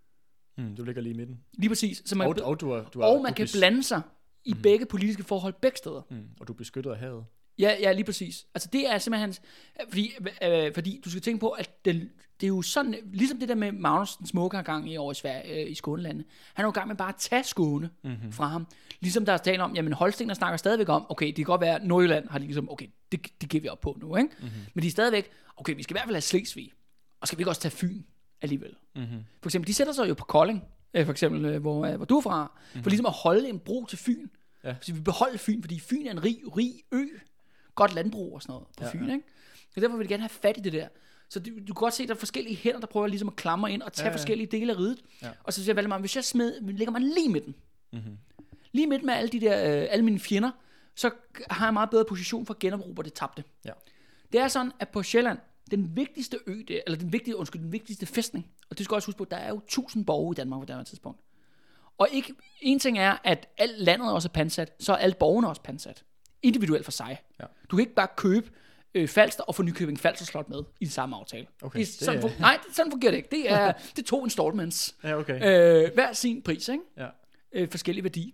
Speaker 2: Mm, du ligger lige i midten.
Speaker 3: Lige præcis. Så man,
Speaker 2: Og, og, du er, du er,
Speaker 3: og man
Speaker 2: du
Speaker 3: kan
Speaker 2: bes-
Speaker 3: blande sig i
Speaker 2: Mhm.
Speaker 3: begge politiske forhold begge steder.
Speaker 2: Mm, og du er beskyttet af havet.
Speaker 3: Ja, ja, lige præcis. Altså det er simpelthen hans, fordi, øh, fordi du skal tænke på, at det, det er jo sådan, ligesom det der med Magnus den Smukke har gang i over i Sverige, øh, i Skånelandet. Han er jo i gang med bare at tage Skåne
Speaker 2: Mm-hmm.
Speaker 3: fra ham. Ligesom der er tale om, jamen Holstener snakker stadigvæk om, okay, det kan godt være, at Nordjylland har de ligesom, okay, det, det giver vi op på nu, ikke?
Speaker 2: Mm-hmm.
Speaker 3: Men de er stadigvæk, okay, vi skal i hvert fald have Slesvig, og skal vi ikke også tage Fyn? alligevel.
Speaker 2: Mm-hmm.
Speaker 3: For eksempel, de sætter sig jo på Kolding, øh, for eksempel, øh, hvor, øh, hvor du er fra, mm-hmm. for ligesom at holde en bro til Fyn.
Speaker 2: Ja.
Speaker 3: Så vi beholder Fyn, fordi Fyn er en rig, rig ø. Godt landbrug og sådan noget på
Speaker 2: Ja,
Speaker 3: Fyn,
Speaker 2: ja.
Speaker 3: ikke? Så derfor vil de gerne have fat i det der. Så du, du kan godt se, at der er forskellige hænder, der prøver ligesom at klamre ind og tage
Speaker 2: Ja, ja.
Speaker 3: forskellige dele af riget.
Speaker 2: Ja.
Speaker 3: Og så siger Valdemar, hvis jeg smed, lægger mig lige i midten,
Speaker 2: Mm-hmm.
Speaker 3: lige midt med alle de der, øh, alle mine fjender, så har jeg en meget bedre position for at generobre det tabte.
Speaker 2: Ja.
Speaker 3: Det er sådan, at på Sjælland, den vigtigste ø, det, eller den vigtige, undskyld, den vigtigste fæstning, og det skal også huske på, der er jo tusind borge i Danmark på det her tidspunkt. Og ikke, en ting er, at alt landet også er pansat, så er alle borgerne også pansat. Individuelt for sig.
Speaker 2: Ja.
Speaker 3: Du kan ikke bare købe øh, Falster og få Nykøbing Falster slot med i den samme aftale.
Speaker 2: Okay,
Speaker 3: det er, sådan,
Speaker 2: det
Speaker 3: fun- nej, sådan fungerer det ikke. Det er, det er to installments.
Speaker 2: Ja, okay.
Speaker 3: Øh, hver sin pris, ikke?
Speaker 2: Ja.
Speaker 3: Øh, forskellig værdi.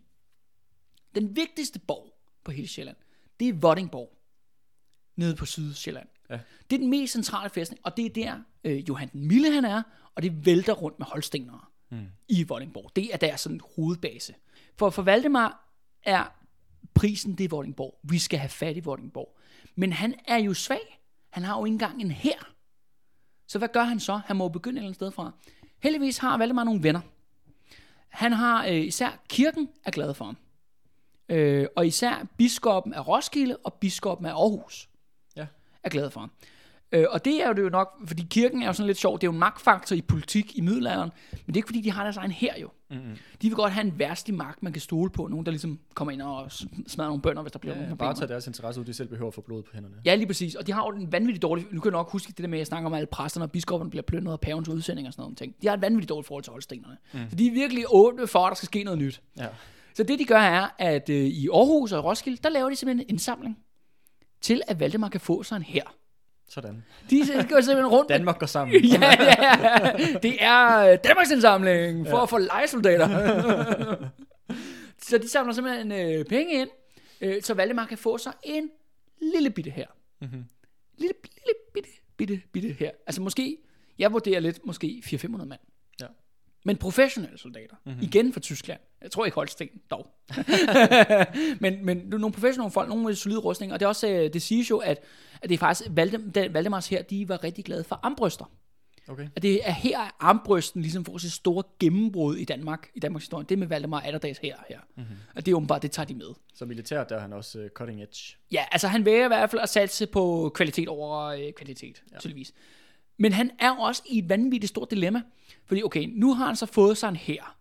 Speaker 3: Den vigtigste borg på hele Sjælland, det er Vordingborg, nede på Sydsjælland.
Speaker 2: Ja.
Speaker 3: Det er den mest centrale fæstning, og det er der øh, Johan den Milde han er, og det vælter rundt med holstenere
Speaker 2: Mm.
Speaker 3: i Vordingborg. Det er deres sådan hovedbase. For, for Valdemar er prisen, det er Vordingborg. Vi skal have fat i Vordingborg. Men han er jo svag. Han har jo ikke engang en hær. Så hvad gør han så? Han må jo begynde et eller andet sted fra. Heldigvis har Valdemar nogle venner. Han har øh, især kirken er glad for ham. Øh, og især biskoppen af Roskilde og biskoppen af Aarhus
Speaker 2: Ja.
Speaker 3: er glad for ham. Øh, og det er jo det jo nok, fordi kirken er jo sådan lidt sjov. Det er jo en magtfaktor i politik i middelalderen, men det er ikke fordi, de har deres egen hær jo.
Speaker 2: Mm-hmm.
Speaker 3: De vil godt have en værstlig magt, man kan stole på. Nogen, der ligesom kommer ind og smadrer nogle bønder, hvis der bliver
Speaker 2: Ja,
Speaker 3: nogle
Speaker 2: bare
Speaker 3: problemer.
Speaker 2: tage deres interesse ud, de selv behøver at få blod på hænderne.
Speaker 3: Ja, lige præcis. Og de har jo en vanvittig dårlig... Nu kan jeg nok huske det der med, at jeg snakker om, at alle præsterne og biskopperne bliver plyndret af pavens udsending og sådan noget ting. De har et vanvittigt dårligt forhold til holstenerne. Mm. Så de er virkelig åbne for, at der skal ske noget nyt.
Speaker 2: Ja.
Speaker 3: Så det, de gør, er, at øh, i Aarhus og Roskilde, der laver de simpelthen en indsamling til, at Valdemar kan få sig en hær.
Speaker 2: Sådan.
Speaker 3: De går simpelthen rundt.
Speaker 2: Danmark går sammen.
Speaker 3: ja, ja. Det er øh, Danmarks indsamling for ja. at få lejesoldater. Så de samler simpelthen øh, penge ind, øh, så Valdemar kan få sig en lille bitte her.
Speaker 2: Mm-hmm.
Speaker 3: Lille, lille bitte, bitte, bitte her. Altså måske, jeg vurderer lidt, måske fire til fem hundrede mand.
Speaker 2: Ja.
Speaker 3: Men professionelle soldater.
Speaker 2: Mhm.
Speaker 3: Mm-hmm. Igen fra Tyskland. Jeg tror ikke Holsten dog. men, men nogle professionelle folk, nogle med solide rustninger. Og det er også, det siges jo, at, at det er faktisk, Valdem, Valdemars her, de var rigtig glade for armbryster.
Speaker 2: Okay.
Speaker 3: At det er her, at armbrysten ligesom får sit store gennembrud i Danmark, i Danmarks historie. Det med Valdemar Atterdags her. her.
Speaker 2: Mm-hmm.
Speaker 3: Og det er åbenbart, det tager de med.
Speaker 2: Så militært, der er han også uh, cutting edge.
Speaker 3: Ja, altså han vælger i hvert fald at satse på kvalitet over øh, kvalitet, ja. tydeligvis. Men han er også i et vanvittigt stort dilemma. Fordi okay, nu har han så fået sig en hær.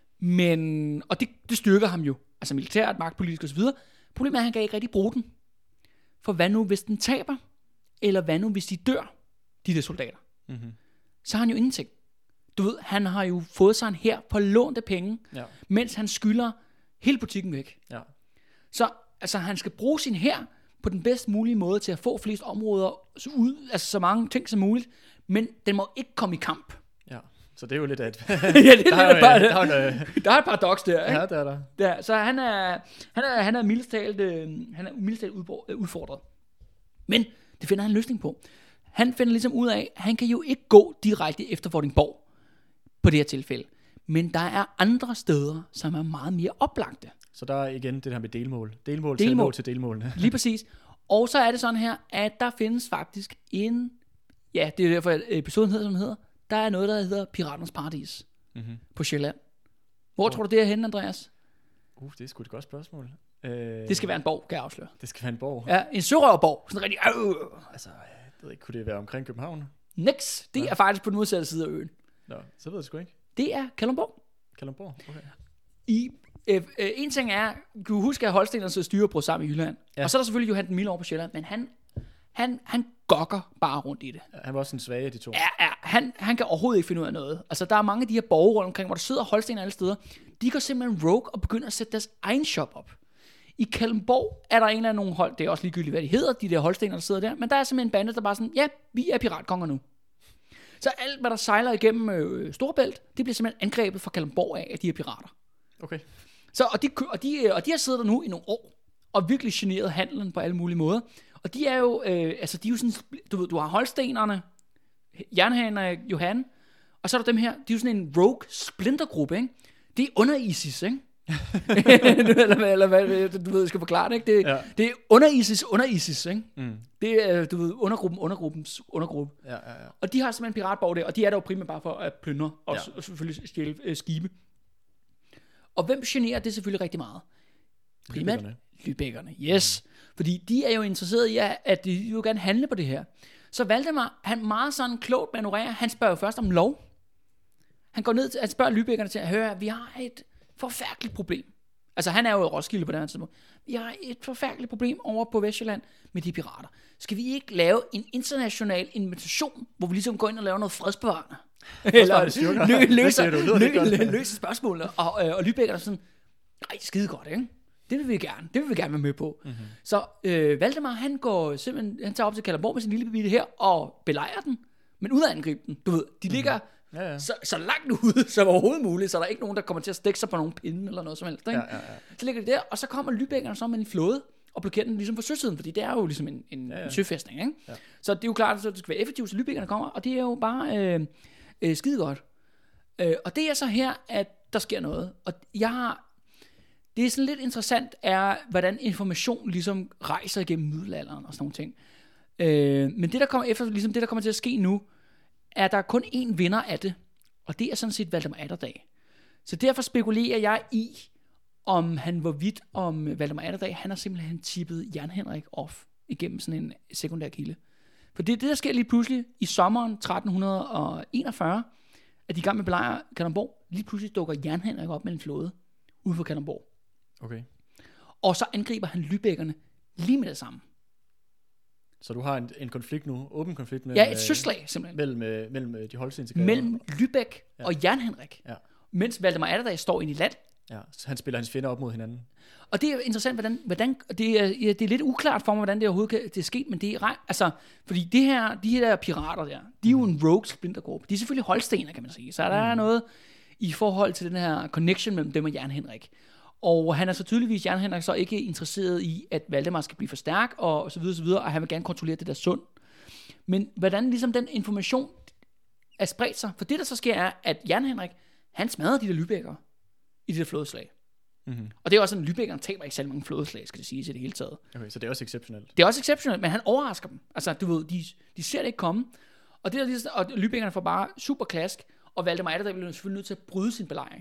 Speaker 3: Men, og det, det styrker ham jo. Altså militært, magtpolitisk osv. Problemet er, at han kan ikke rigtig bruge den. For hvad nu, hvis den taber? Eller hvad nu, hvis de dør, de der soldater?
Speaker 2: Mm-hmm.
Speaker 3: Så har han jo ingenting. Du ved, han har jo fået sig en hær på lånte penge,
Speaker 2: Ja.
Speaker 3: mens han skylder hele butikken væk.
Speaker 2: Ja.
Speaker 3: Så altså, han skal bruge sin hær på den bedst mulige måde til at få flest områder så ud, altså så mange ting som muligt, men den må ikke komme i kamp.
Speaker 2: Ja. Så det er jo lidt af et...
Speaker 3: ja, det
Speaker 2: der, er,
Speaker 3: er bare,
Speaker 2: der, er, der,
Speaker 3: der er et paradoks der, ikke?
Speaker 2: ja, det er der.
Speaker 3: Der, så han er, han er, han er mildest talt, øh, han er mildest talt udbor- udfordret. Men det finder han en løsning på. Han finder ligesom ud af, at han kan jo ikke gå direkte efter Vordingborg på det her tilfælde. Men der er andre steder, som er meget mere oplagte.
Speaker 2: Så der er igen det her med delmål. Delmål,
Speaker 3: Delmål.
Speaker 2: til at nå til delmålene.
Speaker 3: Lige præcis. Og så er det sådan her, at der findes faktisk en, ja, det er derfor, at episoden hedder, som den hedder, der er noget, der hedder Piraternes Paradis
Speaker 2: Mm-hmm.
Speaker 3: på Sjælland. Hvor oh. tror du, det er henne, Andreas?
Speaker 2: Uh, det er sgu et godt spørgsmål. Øh,
Speaker 3: Det skal være en borg, kan jeg afsløre.
Speaker 2: Det skal være en borg.
Speaker 3: Ja, en sørøverborg. Sådan rigtig, øh.
Speaker 2: Altså, jeg ved ikke, kunne det være omkring København?
Speaker 3: Nix, det
Speaker 2: Ja.
Speaker 3: er faktisk på den modsatte side af øen.
Speaker 2: Nå, så ved jeg sgu ikke.
Speaker 3: Det er Kalundborg.
Speaker 2: Kalundborg, okay.
Speaker 3: I, øh, øh, en ting er, du husker, at Holstenerne så styrer på sammen i Jylland.
Speaker 2: Ja.
Speaker 3: Og så er der selvfølgelig Johan den Milde over på Sjælland, men han, han, han gokker bare rundt i det.
Speaker 2: Han var også en svage af de to.
Speaker 3: Ja, ja, han, han kan overhovedet ikke finde ud af noget. Altså, der er mange af de her borgere rundt omkring, hvor der sidder Holstener alle steder. De går simpelthen rogue og begynder at sætte deres egen shop op. I Kalundborg er der en eller anden hold, det er også ligegyldigt, hvad de hedder, de der Holstener, der sidder der, men der er simpelthen en bande, der bare sådan, ja, vi er piratkonger nu. Så alt, hvad der sejler igennem øh, Storebælt, det bliver simpelthen angrebet fra Kalundborg af, af de her pirater.
Speaker 2: Okay.
Speaker 3: Så, og, de, og, de, og de har siddet der nu i nogle år, og virkelig generet handelen på alle mulige måder. Og de er jo, øh, altså de er jo sådan, du ved, du har Holstenerne, Jernhagen og Johan, og så er der dem her, de er jo sådan en rogue splintergruppe, ikke? Det er under ISIS, ikke? eller, eller hvad du ved, skal forklare det, ikke? Det,
Speaker 2: Ja.
Speaker 3: det er under ISIS, under ISIS, ikke?
Speaker 2: Mm.
Speaker 3: Det er, du ved, undergruppen, undergruppens undergruppe.
Speaker 2: Ja, ja, ja.
Speaker 3: Og de har simpelthen en piratborg der, og de er der jo primært bare for at plyndre, og,
Speaker 2: Ja.
Speaker 3: ja. og selvfølgelig stjæle øh, skibe. Og hvem generer det selvfølgelig rigtig meget? Primært
Speaker 2: Lübeckerne.
Speaker 3: Lübeckerne, yes. Mm. Fordi de er jo interesserede i, at at de vil jo gerne handle på det her. Så Valdemar, han meget sådan klogt manøvrerer, han spørger jo først om lov. Han går ned til at spørge Lübeckerne til at høre, vi har et forfærdeligt problem. Altså han er jo i Roskilde på den her tidspunkt. Vi har et forfærdeligt problem over på Vestjylland med de pirater. Skal vi ikke lave en international invitation, hvor vi ligesom går ind og laver noget fredsbevarende? Eller
Speaker 2: styrker.
Speaker 3: lø-
Speaker 2: Hvad
Speaker 3: løser,
Speaker 2: siger du? Lyder det godt?
Speaker 3: lø- løser spørgsmålene. Og, øh, og Lübeckerne er sådan, nej, skide godt, ikke? Det vil vi gerne. Det vil vi gerne være med på. Mm-hmm. Så øh, Valdemar, han går simpelthen, han tager op til Kalundborg med sin lille bitte her og belejrer den, men ud af angribe den. Du ved, de ligger
Speaker 2: Mm-hmm. Ja, ja.
Speaker 3: så, så langt ude som overhovedet muligt, så der er ikke nogen, der kommer til at stikke sig på nogen pinde eller noget som helst. Ikke?
Speaker 2: Ja, ja, ja.
Speaker 3: Så ligger de der, og så kommer Lübeckerne så med en flåde og blokerer den ligesom på søsiden, fordi det er jo ligesom en, en,
Speaker 2: Ja, ja.
Speaker 3: en søfæstning. Ikke?
Speaker 2: Ja.
Speaker 3: Så det er jo klart, at det skal være effektivt, så Lübeckerne kommer, og det er jo bare øh, øh, skide godt. Øh, og det er så her, at der sker noget. Og jeg har det er sådan lidt interessant, er, hvordan information ligesom rejser igennem middelalderen og sådan nogle ting. Øh, men det, der kommer efter, ligesom det, der kommer til at ske nu, er, at der er kun én vinder af det, og det er sådan set Valdemar Atterdag. Så derfor spekulerer jeg i, om han hvorvidt om Valdemar Atterdag, han har simpelthen tippet Jan Henrik off igennem sådan en sekundær kilde. For det er det, der sker lige pludselig i sommeren tretten enogfyrre, at de er i gang med at belejre Kalundborg. Lige pludselig dukker Jan Henrik op med en flåde ude for Kalundborg.
Speaker 2: Okay.
Speaker 3: Og så angriber han Lübeckerne lige med det samme.
Speaker 2: Så du har en, en konflikt nu, åben konflikt mellem,
Speaker 3: Ja, et søslag simpelthen.
Speaker 2: mellem, øh, mellem øh, de holstenske grever.
Speaker 3: Mellem Lübeck
Speaker 2: Ja.
Speaker 3: og Jan Henrik.
Speaker 2: Ja.
Speaker 3: Mens Valdemar Atterdag står inde i land.
Speaker 2: Ja, så han spiller hans fjender op mod hinanden.
Speaker 3: Og det er jo interessant, hvordan, hvordan det, er, ja, det er lidt uklart for mig, hvordan det overhovedet kan, det er sket, men det er ret, altså, fordi det her, de her der pirater der, de er jo en rogue splintergruppe. De er selvfølgelig holstener, kan man sige. Så der er noget i forhold til den her connection mellem dem og Jan Henrik. Og han er så tydeligvis, Jan Henrik, så ikke interesseret i, at Valdemar skal blive for stærk, og så videre, så videre, og han vil gerne kontrollere det der sund. Men hvordan ligesom den information er spredt sig, for det der så sker er, at Jan Henrik, han smadrer de der Lübeckere i det der flådeslag.
Speaker 2: Mm-hmm.
Speaker 3: Og det er også sådan, at Lübeckerne taber ikke særlig mange flådeslag, skal det sige til det hele taget.
Speaker 2: Okay, så det er også exceptionelt.
Speaker 3: Det er også exceptionelt, men han overrasker dem. Altså, du ved, de, de ser det ikke komme. Og, det er lige, og Lübeckerne får bare super klask, og Valdemar Atterdag bliver selvfølgelig nødt til at bryde sin belejring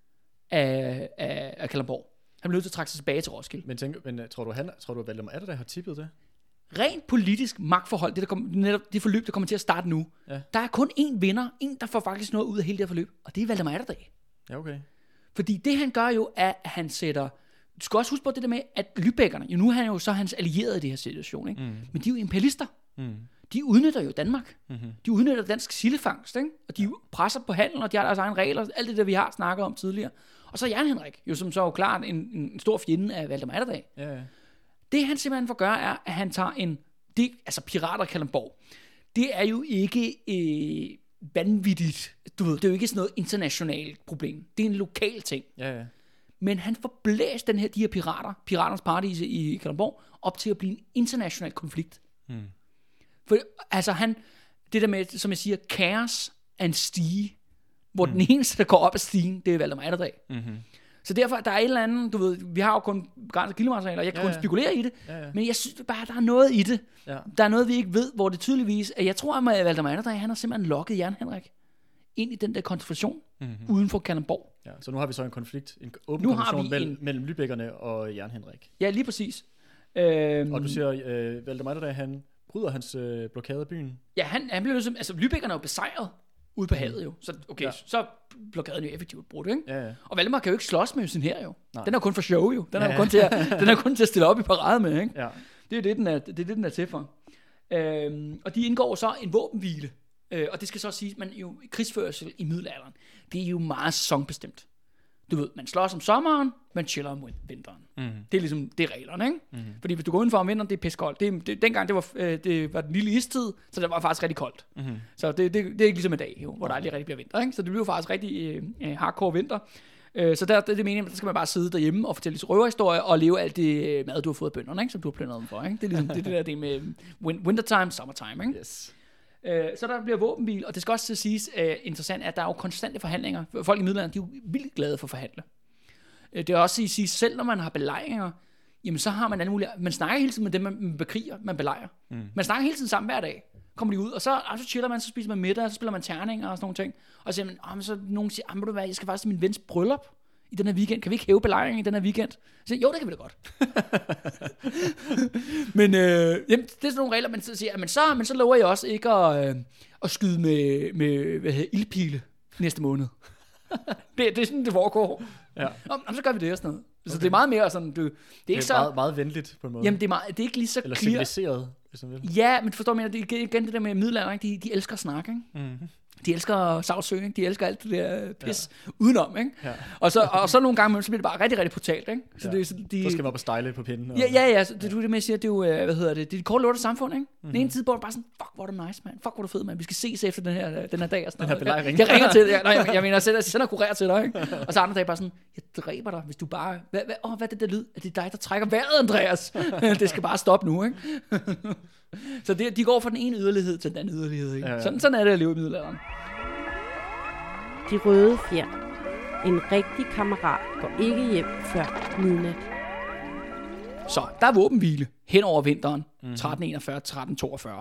Speaker 3: af, af, af Kalundborg. Han bliver nødt til at trække sig tilbage til Roskilde.
Speaker 2: Men, tænk, men tror du, han, tror du at Valdemar Atterdag har tippet det?
Speaker 3: Rent politisk magtforhold, det, der kom, netop det forløb, der kommer til at starte nu,
Speaker 2: Ja.
Speaker 3: der er kun én vinder, en der får faktisk noget ud af hele det her forløb, og det er Valdemar Atterdag.
Speaker 2: Ja, okay.
Speaker 3: Fordi det han gør jo, er, at han sætter... Du skal også huske på det der med, at Lübeckerne, jo nu er han jo så hans allierede i det her situation, ikke? Mm. Men de er jo imperialister.
Speaker 2: Mm.
Speaker 3: De udnytter jo Danmark.
Speaker 2: Mm-hmm.
Speaker 3: De udnytter dansk sildefangst, ikke? Og de presser på handel, og de har deres egne regler, alt det der, vi har snakket om tidligere. Og så Jan Henrik, jo som så er jo klart en, en stor fjende af Valdemar Atterdag.
Speaker 2: Ja, ja.
Speaker 3: Det han simpelthen får gøre, er, at han tager en... Det, altså pirater Kalundborg. Det er jo ikke øh, vanvittigt. Du ved, det er jo ikke sådan noget internationalt problem. Det er en lokal ting.
Speaker 2: Ja, ja.
Speaker 3: Men han får blæst den her, de her pirater, piraternes paradis i Kalundborg, op til at blive en international konflikt.
Speaker 2: Mm.
Speaker 3: For altså han, det der med, som jeg siger, kaos er en stige, hvor mm. den eneste, der går op ad stigen, det er Valdemar Atterdag.
Speaker 2: Mm-hmm.
Speaker 3: Så derfor, der er et eller andet, du ved, vi har jo kun begrænset kildemateriale, og jeg kan
Speaker 2: Ja,
Speaker 3: kun
Speaker 2: ja.
Speaker 3: spekulere i det,
Speaker 2: Ja, ja.
Speaker 3: men jeg synes bare, der er noget i det.
Speaker 2: Ja.
Speaker 3: Der er noget, vi ikke ved, hvor det tydeligvis, at jeg tror, at Valdemar Atterdag, han har simpelthen lokket Jan Henrik ind i den der konfrontation
Speaker 2: Mm-hmm.
Speaker 3: uden for Kalundborg.
Speaker 2: Ja, så nu har vi så en konflikt, en åben
Speaker 3: Nu har
Speaker 2: konfrontation
Speaker 3: vi
Speaker 2: mellem,
Speaker 3: en-
Speaker 2: mellem Lübeckerne og Jan Henrik.
Speaker 3: Ja, lige præcis. Øhm,
Speaker 2: Og du siger, øh, Valdemar Atterdag, han bryder hans øh, blokade af byen.
Speaker 3: Ja, han, han blev ligesom, altså Lübeckerne er jo besejret ude på havet jo. Så okay,
Speaker 2: Ja.
Speaker 3: ja. så blokaden jo effektivt brudt, ikke?
Speaker 2: Ja, ja.
Speaker 3: Og Valdemar kan jo ikke slås med sin her jo.
Speaker 2: Nej.
Speaker 3: Den er kun for show jo. Den er
Speaker 2: Ja.
Speaker 3: jo kun til at, den er kun til at stille op i parade med, ikke?
Speaker 2: Ja.
Speaker 3: Det er det, den er, det er det, den er til for. Øhm, og de indgår så en våbenhvile. Øh, og det skal så sige, man jo krigsførsel i middelalderen, det er jo meget sæsonbestemt. Du ved, man slås om sommeren, man chiller om vin- vinteren.
Speaker 2: Mm.
Speaker 3: Det er ligesom, det er reglerne, ikke?
Speaker 2: Mm.
Speaker 3: Fordi hvis du går udenfor om vinteren, det er pissekoldt. Det, det, dengang, det var, øh, det var den lille istid, så det var faktisk rigtig koldt.
Speaker 2: Mm.
Speaker 3: Så det, det, det er ikke ligesom i dag, jo, hvor der aldrig rigtig bliver vinter, ikke? Så det bliver faktisk rigtig øh, hardcore vinter. Øh, så der, det, det meningen, der skal man bare sidde derhjemme og fortælle røverhistorier og leve alt det øh, mad, du har fået af bønderne, ikke? Som du har plyndret dem for, ikke? Det er ligesom det, er det der det med win- wintertime, summertime, ikke?
Speaker 2: Yes.
Speaker 3: Øh, så der bliver våbenhvil, og det skal også til siges uh, interessant, at der er jo konstante forhandlinger. Folk i middelalderen, de er jo vildt glade for at forhandle. Det er også at sige, selv når man har belejringer, jamen så har man alle mulige, man snakker hele tiden med dem, man bekriger, man belejrer. Mm. Man snakker hele tiden sammen hver dag. Kommer de ud, og så, og så chiller man, så spiser man middag, og så spiller man terninger og sådan nogle ting. Og så siger man, oh, så nogen siger, ah, må du være, jeg skal faktisk til min vens bryllup i den her weekend. Kan vi ikke hæve belejringen i den her weekend? Så siger, jo, det kan vi da godt. men øh, jamen, det er sådan nogle regler, man så siger, men så, men så lover jeg også ikke at, øh, at skyde med, med hvad hedder, ildpile næste måned. det, det er sådan, det foregår. Ja. Og, og så gør vi det og sådan noget. Så okay. Det er meget mere sådan, du, det er, det er
Speaker 2: ikke
Speaker 3: så
Speaker 2: meget, meget venligt på en måde.
Speaker 3: Jamen det er, meget, det er ikke lige så
Speaker 2: eller
Speaker 3: clear.
Speaker 2: civiliseret, hvis man vil.
Speaker 3: Ja, men forstår mig, det er igen det der med middelalder, ikke? De, de elsker at snakke, ikke? Mm. De elsker sagsøgning, de elsker alt det der pis ja. udenom, ikke? Ja. Og, så, og så nogle gange, så bliver det bare rigtig, rigtig brutalt, ikke? Så,
Speaker 2: ja.
Speaker 3: det, så, de,
Speaker 2: så skal man på stejle på pinden. Og,
Speaker 3: ja, ja, ja, så det du det med at sige, det er jo, hvad hedder det, det er et kort lortet samfund, ikke? Mm-hmm. Den ene tid, hvor det bare sådan, fuck, hvor er det nice, man. Fuck, hvor er du fed, man. Vi skal ses efter den her, den her dag og sådan
Speaker 2: den her belejring.
Speaker 3: Jeg, jeg ringer til dig, nej, jeg, jeg mener, jeg sender, jeg sender kurer til dig, ikke? Og så andre dage bare sådan, jeg dræber dig, hvis du bare, hvad, hvad, åh, hvad er det der lyd? Er det dig, der trækker vejret, Andreas? Det skal bare stoppe nu, ikke? Så det, de går fra den ene yderlighed til den anden yderlighed, ikke? Ja, ja. Sådan, sådan er det at leve i middelalderen.
Speaker 4: De røde fjer. En rigtig kammerat går ikke hjem før midnat.
Speaker 3: Så der er våbenhvile hen over vinteren, mm-hmm. tretten enogfyrre til tretten toogfyrre.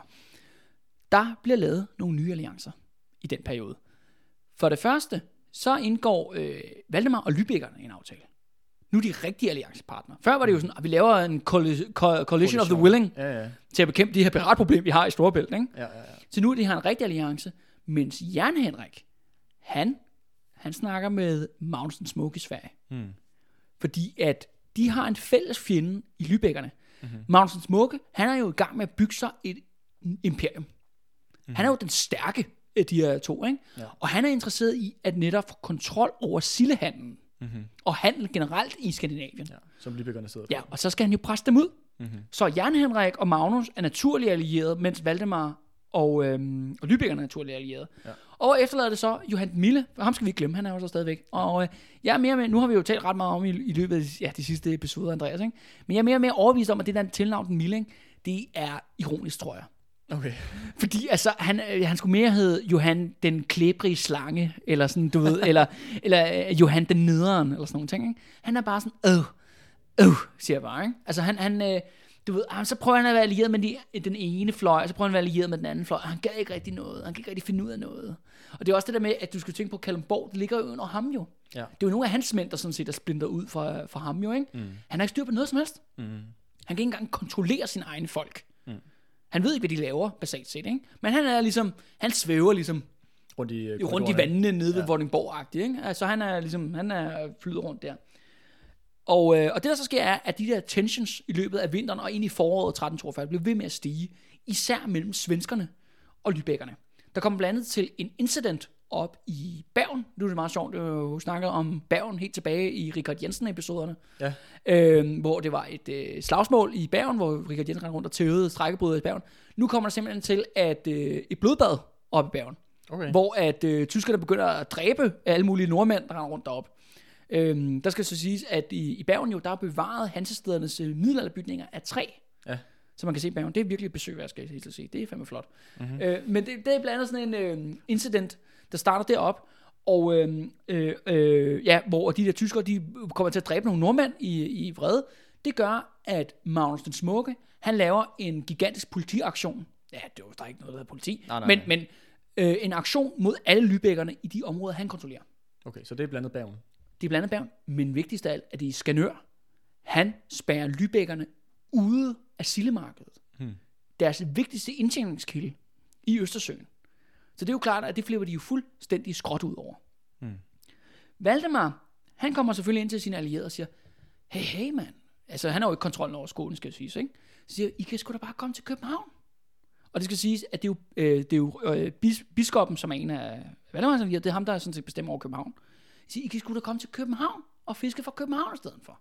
Speaker 3: Der bliver lavet nogle nye alliancer i den periode. For det første, så indgår øh, Valdemar og Lübeckerne en aftale. Nu er de rigtige alliancepartnere. Før var det jo sådan, at vi laver en coalition, coalition of the willing ja, ja. til at bekæmpe de her piratproblemer, vi har i Storebælt. Ikke? Ja, ja, ja. Så nu er de her en rigtig alliance, mens Jern Henrik, han, han snakker med Magnus den Smukke i Sverige. Hmm. Fordi at de har en fælles fjende i Lübeckerne. Mm-hmm. Magnus den Smukke, han er jo i gang med at bygge sig et imperium. Mm-hmm. Han er jo den stærke af de her to, ikke? Ja. Og han er interesseret i at netop få kontrol over sildehandlen. Mm-hmm. Og handel generelt i Skandinavien. Ja,
Speaker 2: som Lübeckerne sidder på.
Speaker 3: Ja, og så skal han jo presse dem ud. Mm-hmm. Så Jern Henrik og Magnus er naturligt allierede, mens Valdemar og, øhm, og Lübeckerne er naturligt allierede. Ja. Og efterlader det så Johan den Milde, og ham skal vi ikke glemme, han er jo så stadigvæk. Og øh, jeg er mere med, nu har vi jo talt ret meget om i, i løbet af ja, de sidste episoder, Andreas, ikke? Men jeg er mere og mere overbevist om, at det der tilnavn den Milde, det er ironisk, tror jeg.
Speaker 2: Okay.
Speaker 3: Fordi altså, han, han skulle mere hedde Johan den klæbrige slange, eller sådan, du ved, eller, eller uh, Johan den nederen, eller sådan nogle ting, ikke? Han er bare sådan, øh, øh, siger jeg bare, ikke? Altså han, han øh, du ved, så prøver han at være allieret med de, den ene fløj, og så prøver han at være allieret med den anden fløj, og han gad ikke rigtig noget, han kan ikke rigtig finde ud af noget. Og det er også det der med, at du skal tænke på Kalundborg, det ligger jo under ham jo. Ja. Det er jo nogle af hans mænd, der sådan set er splinter ud fra, fra ham jo, ikke? Mm. Han har ikke styr på noget som helst. Mm. Han kan ikke engang kontrollere sine egne folk. Mm. Han ved ikke, hvad de laver, basalt set, ikke? Men han er ligesom, han svæver ligesom
Speaker 2: rundt i,
Speaker 3: uh, rundt i vandene nede ja. ved Vordingborg-agtigt, ikke? Altså han er ligesom, han er flyder rundt der. Og, øh, og det der så sker er, at de der tensions i løbet af vinteren og ind i foråret tretten toogfyrre bliver ved med at stige, især mellem svenskerne og Lübeckerne. Der kommer blandt andet til en incident op i Bergen. Nu er det meget sjovt, jeg har snakket om Bergen helt tilbage i Richard Jensen-episoderne, ja. øh, hvor det var et øh, slagsmål i Bergen, hvor Richard Jensen rendte rundt og tævede strækkebryder i Bergen. Nu kommer der simpelthen til at øh, et blodbad op i Bergen, okay. hvor at øh, tyskerne begynder at dræbe alle mulige nordmænd, der render rundt derop. Øhm, der skal så siges, at i, i Bergen jo, der er bevaret hansestedernes øh, middelalderbygninger af træ. Ja. Så man kan se Bergen. Det er virkelig et besøg, jeg skal helt sige. Det er fandme flot. Mm-hmm. Øh, men det, det er blandt andet sådan en øh, incident, der starter derop, og øh, øh, øh, ja, hvor de der tyskere, de kommer til at dræbe nogle nordmænd i, i vrede. Det gør, at Magnus den Smukke, han laver en gigantisk politiaktion. Ja, det er jo, der er ikke noget, der hedder politi. Nej, nej, men, nej. men øh, en aktion mod alle Lübeckerne i de områder, han kontrollerer.
Speaker 2: Okay, så det er blandet Bergen.
Speaker 3: Det er blandet Bergen, men vigtigst af alt, at det er Skanør. Han spærrer Lübeckerne ude af sildemarkedet. Hmm. Deres vigtigste indtjeningskilde i Østersøen. Så det er jo klart, at det flipper de jo fuldstændig skråt ud over. Hmm. Valdemar, han kommer selvfølgelig ind til sine allierede og siger, hey, hey mand. Altså, han har jo ikke kontrollen over skolen, skal jeg sige, ikke? Så siger, I kan sgu da bare komme til København. Og det skal siges, at det er jo, øh, det er jo øh, bis, biskoppen, som er en af Valdemars allierede, det er ham, der sådan set bestemmer over København. Siger, I kan sgu da komme til København og fiske fra København i stedet for.